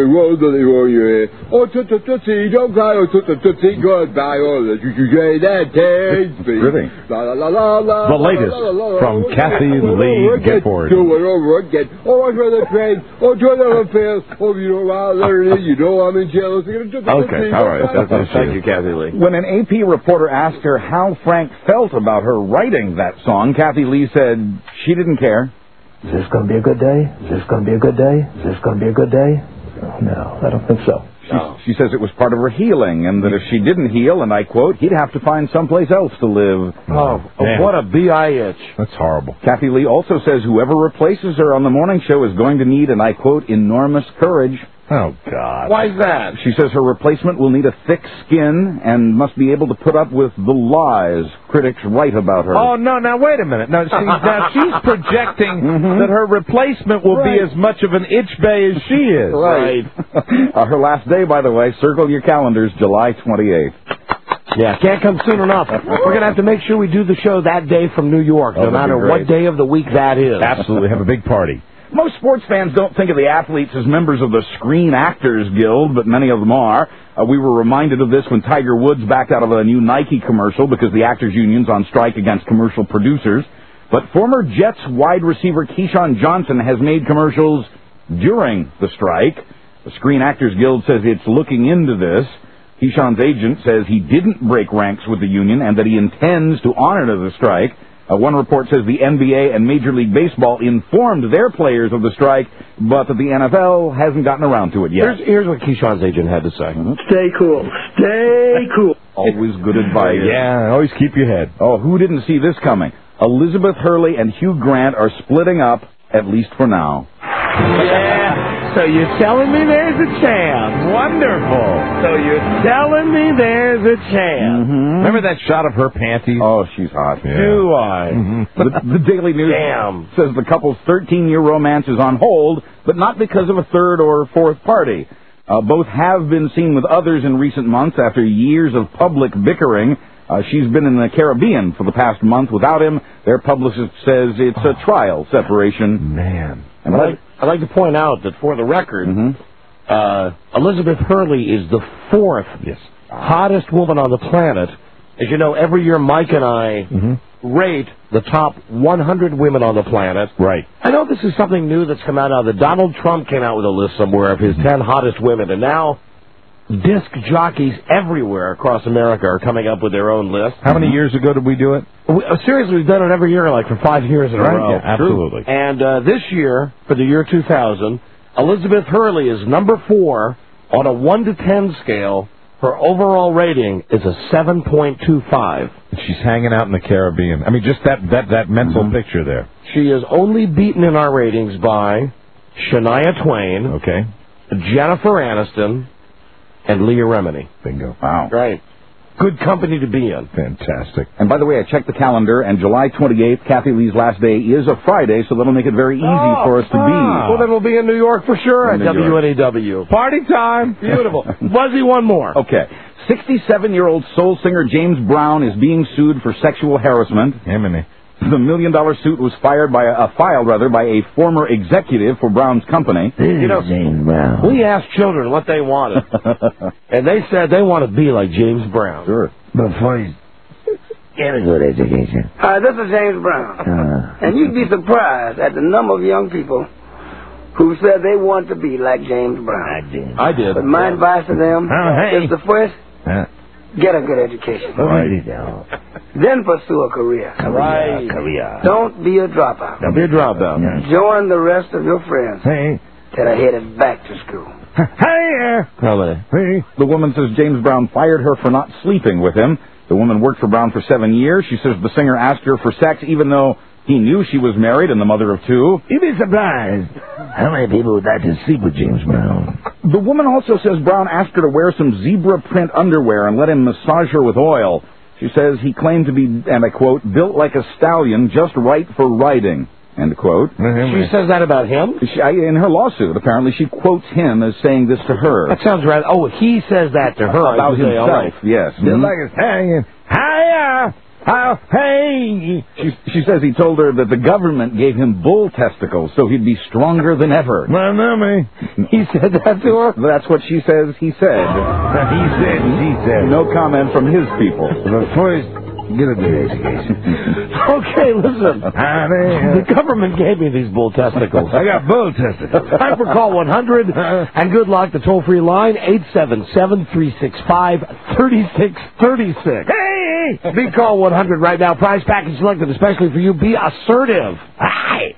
Oh, tootsie, tootsie, don't cry, oh, tootsie, tootsie, goodbye, oh, that you should say that takes me. La, la, la, la, la. The latest from Kathy Lee Gifford. Do it over again. Oh, I for the train. Oh, do it over fail. Oh, you know, I'll learn it. You know I'm in jail. Okay, all right. That's Thank you, Kathy Lee. When an A P reporter asked her how Frank felt about her writing that song, Kathy Lee said she didn't care. Is this going to be a good day? Is this going to be a good day? Is this going to be a good day? No, I don't think so. She, she says it was part of her healing, and that if she didn't heal, and I quote, he'd have to find someplace else to live. Oh, man. What a B I itch. That's horrible. Kathy Lee also says whoever replaces her on the morning show is going to need, and I quote, enormous courage. Oh, God. Why's that? She says her replacement will need a thick skin and must be able to put up with the lies critics write about her. Oh, no, now, wait a minute. Now, see, now she's projecting mm-hmm. that her replacement will right. be as much of an itch bay as she is. Right. uh, her last day, by the way, circle your calendars, July twenty-eighth. Yeah, can't come soon enough. We're going to have to make sure we do the show that day from New York, oh, no matter what day of the week that is. Absolutely. Have a big party. Most sports fans don't think of the athletes as members of the Screen Actors Guild, but many of them are. Uh, we were reminded of this when Tiger Woods backed out of a new Nike commercial because the Actors Union's on strike against commercial producers. But former Jets wide receiver Keyshawn Johnson has made commercials during the strike. The Screen Actors Guild says it's looking into this. Keyshawn's agent says he didn't break ranks with the union and that he intends to honor the strike. Uh, one report says the N B A and Major League Baseball informed their players of the strike, but that the N F L hasn't gotten around to it yet. Here's, here's what Keyshawn's agent had to say. Mm-hmm. Stay cool. Stay cool. Always good advice. Yeah, always keep your head. Oh, who didn't see this coming? Elizabeth Hurley and Hugh Grant are splitting up, at least for now. Yeah, so you're telling me there's a chance. Wonderful. So you're telling me there's a chance. Mm-hmm. Remember that shot of her panties? Oh, she's hot. Yeah. Do I? Mm-hmm. The, the Daily News Damn. says the couple's thirteen-year romance is on hold, but not because of a third or fourth party. Uh, both have been seen with others in recent months after years of public bickering. Uh, she's been in the Caribbean for the past month without him. Their publicist says it's a trial separation. Man. And I'd like, I'd like to point out that for the record, Mm-hmm. uh, Elizabeth Hurley is the fourth Yes. hottest woman on the planet. As you know, every year Mike and I Mm-hmm. rate the top one hundred women on the planet. Right. I know this is something new that's come out now. That Donald Trump came out with a list somewhere of his ten hottest women, and now disc jockeys everywhere across America are coming up with their own list. How many years ago did we do it? We, uh, seriously, we've done it every year, like for five years in a Right, row. yeah, absolutely. And uh, this year, for the year two thousand, Elizabeth Hurley is number four on a one to ten scale. Her overall rating is a seven point two five. She's hanging out in the Caribbean. I mean, just that, that, that mental Mm-hmm. picture there. She is only beaten in our ratings by Shania Twain, Okay. Jennifer Aniston, and Leah Remini. Bingo. Wow. Right. Good company to be in. Fantastic. And by the way, I checked the calendar, and July twenty-eighth, Kathy Lee's last day, is a Friday, so that'll make it very easy Oh, for us to be. Well, then we'll be in New York for sure In at New York. W N E W. Party time. Beautiful. Buzzy, one more. Okay. sixty-seven-year-old soul singer James Brown is being sued for sexual harassment. Him The million-dollar suit was fired by a, uh, filed rather by a former executive for Brown's company. You know, James Brown. we asked children what they wanted, and they said they want to be like James Brown. Sure. Before you get a good education. Hi, this is James Brown. Uh, And you'd be surprised at the number of young people who said they want to be like James Brown. I did. I did. But my advice to them Oh, hey. is the first, Huh? get a good education. Right. Down. Then pursue a career. Right. Career. Don't be a dropout. Don't be a dropout. Join the rest of your friends Hey. that are headed back to school. Hey. Probably. Hey. The woman says James Brown fired her for not sleeping with him. The woman worked for Brown for seven years. She says the singer asked her for sex even though he knew she was married and the mother of two. You'd be surprised how many people would like to sleep with James Brown. The woman also says Brown asked her to wear some zebra print underwear and let him massage her with oil. She says he claimed to be, and I quote, built like a stallion, just right for riding, end quote. She says that about him? She, I, in her lawsuit, apparently, she quotes him as saying this to her. That sounds right. Oh, he says that to her. About I would say, all himself, right. yes. Built Mhm. like a stallion. Hiya. How, hey. She, she says he told her that the government gave him bull testicles so he'd be stronger than ever. Well, no, me. He said that to her? That's what she says he said. He said, she said. No comment from his people. But first, get a good education. Okay, listen. The government gave me these bull testicles. I got bull testicles. Time for call one hundred. And good luck. The toll-free line, eight seven seven, three six five, three six three six. Hey! Be call one hundred right now. Prize package selected especially for you. Be assertive. Hi.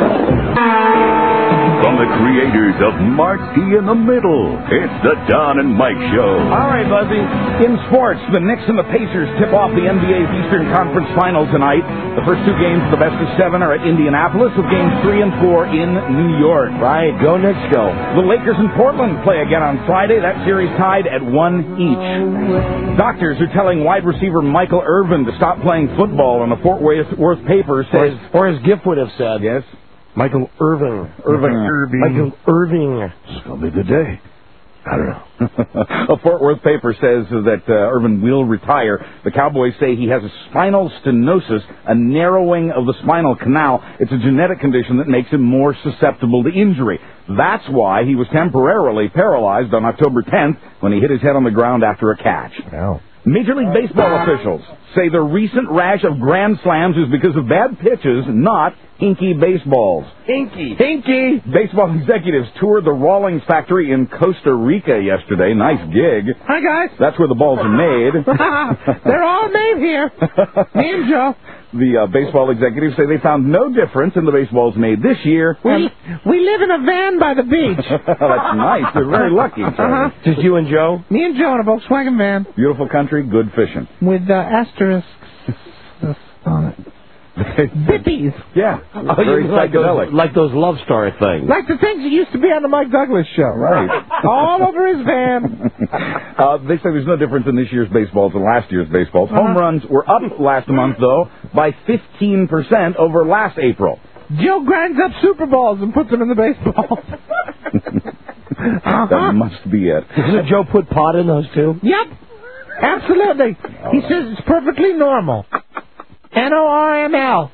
From the creators of Marty in the Middle, it's the Don and Mike Show. All right, Buzzy. In sports, the Knicks and the Pacers tip off the N B A's Eastern Conference Final tonight. The first two games of the best of seven are at Indianapolis, with games three and four in New York. Right, go Knicks, go. The Lakers and Portland play again on Friday. That series tied at one each. Doctors are telling wide receiver Michael Irvin to stop playing football, and the Fort Worth paper says... Or as Giff would have said. Yes? Michael Irvin. Irving. Irving. Michael Irving. It's going to be a good day. I don't know. A Fort Worth paper says that uh, Irvin will retire. The Cowboys say he has a spinal stenosis, a narrowing of the spinal canal. It's a genetic condition that makes him more susceptible to injury. That's why he was temporarily paralyzed on October tenth when he hit his head on the ground after a catch. Wow. Major League Baseball officials say the recent rash of grand slams is because of bad pitches, not hinky baseballs. Hinky. Hinky! Baseball executives toured the Rawlings factory in Costa Rica yesterday. Nice gig. Hi, guys. That's where the balls are made. They're all made here. Me and Joe. The uh, baseball executives say they found no difference in the baseballs made this year. We we live in a van by the beach. That's nice. They're very lucky. Uh-huh. Just you and Joe? Me and Joe in a Volkswagen van. Beautiful country, good fishing. With uh, asterisks on it. Bippies. Yeah. Oh, very you like psychedelic. those, like those love story things. Like the things that used to be on the Mike Douglas show. Right. All over his van. uh, they say there's no difference in this year's baseballs and last year's baseballs. Uh-huh. Home runs were up last month, though, by fifteen percent over last April. Joe grinds up Super Balls and puts them in the baseball. uh-huh. That must be it. Doesn't Joe put pot in those, too? Yep. Absolutely. Oh. He says it's perfectly normal. N O R M L.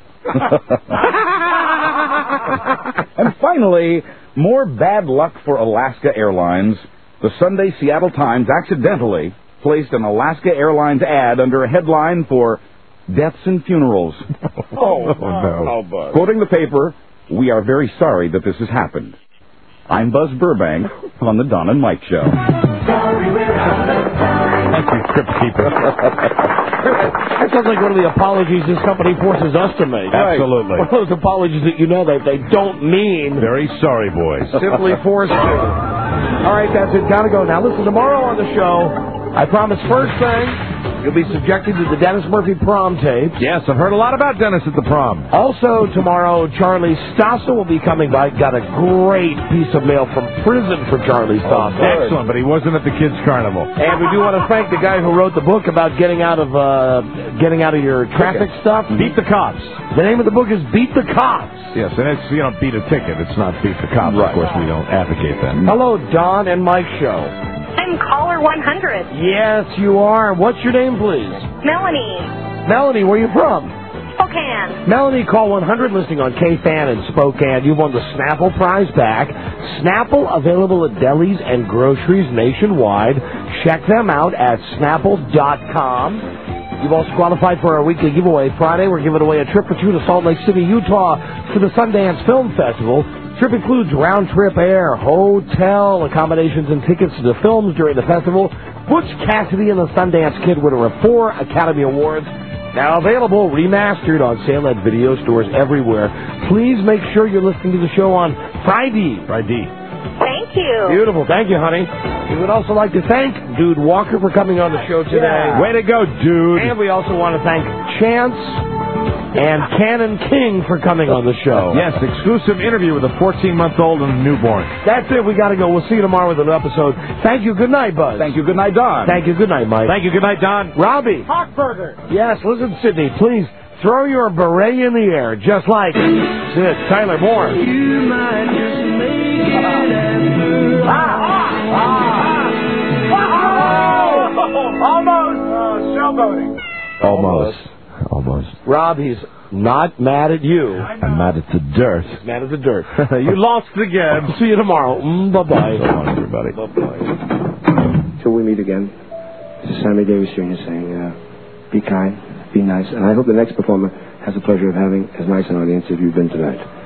And finally, more bad luck for Alaska Airlines. The Sunday Seattle Times accidentally placed an Alaska Airlines ad under a headline for deaths and funerals. Oh, no. Oh, quoting the paper, "We are very sorry that this has happened. I'm Buzz Burbank on the Don and Mike Show." Thank you, Crypt Keeper. That sounds like one of the apologies this company forces us to make. Absolutely. One of those apologies that you know that they don't mean. Very sorry, boys. Simply forced to. All right, that's it. Gotta go. Now, listen, tomorrow on the show, I promise first thing, you'll be subjected to the Dennis Murphy prom tapes. Yes, I've heard a lot about Dennis at the prom. Also, tomorrow, Charlie Stossel will be coming by. Got a great piece of mail from prison for Charlie Stossel. Oh, excellent, but he wasn't at the kids' carnival. And we do want to thank the guy who wrote the book about getting out of uh, getting out of your traffic okay. stuff. Beat the Cops. The name of the book is Beat the Cops. Yes, and it's, you know, beat a ticket. It's not beat the cops. Right. Of course, we don't advocate that. Hello, Don and Mike Show. I'm caller one hundred. Yes, you are. What's your name, please? Melanie. Melanie, where are you from? Spokane. Melanie, call one hundred, listening on K-Fan in Spokane. You won the Snapple prize pack. Snapple available at delis and groceries nationwide. Check them out at snapple dot com. You've also qualified for our weekly giveaway. Friday, we're giving away a trip or two to Salt Lake City, Utah for the Sundance Film Festival. Trip includes round-trip air, hotel, accommodations, and tickets to the films during the festival. Butch Cassidy and the Sundance Kid, winner of four Academy Awards. Now available, remastered, on sale at video stores everywhere. Please make sure you're listening to the show on Friday. Friday. Thank you. Beautiful. Thank you, honey. We would also like to thank Dude Walker for coming on the show today. Yeah. Way to go, dude. And we also want to thank Chance and Cannon King for coming on the show. Yes, exclusive interview with a fourteen-month-old and a newborn. That's it. We got to go. We'll see you tomorrow with an episode. Thank you. Good night, Buzz. Thank you. Good night, Don. Thank you. Good night, Mike. Thank you. Good night, Don. Robbie. Hawkburger. Yes, listen, Sydney, please throw your beret in the air, just like Sid Tyler Moore. You might just make it after ah, ah, ah, ah, almost uh, showboating. Almost. Almost. Rob, he's not mad at you. I'm mad at the dirt. He's mad at the dirt. You lost again. See you tomorrow. Mm, bye-bye. So long, everybody. Bye-bye. Till we meet again, this is Sammy Davis Junior saying, uh, be kind, be nice, and I hope the next performer has the pleasure of having as nice an audience as you've been tonight.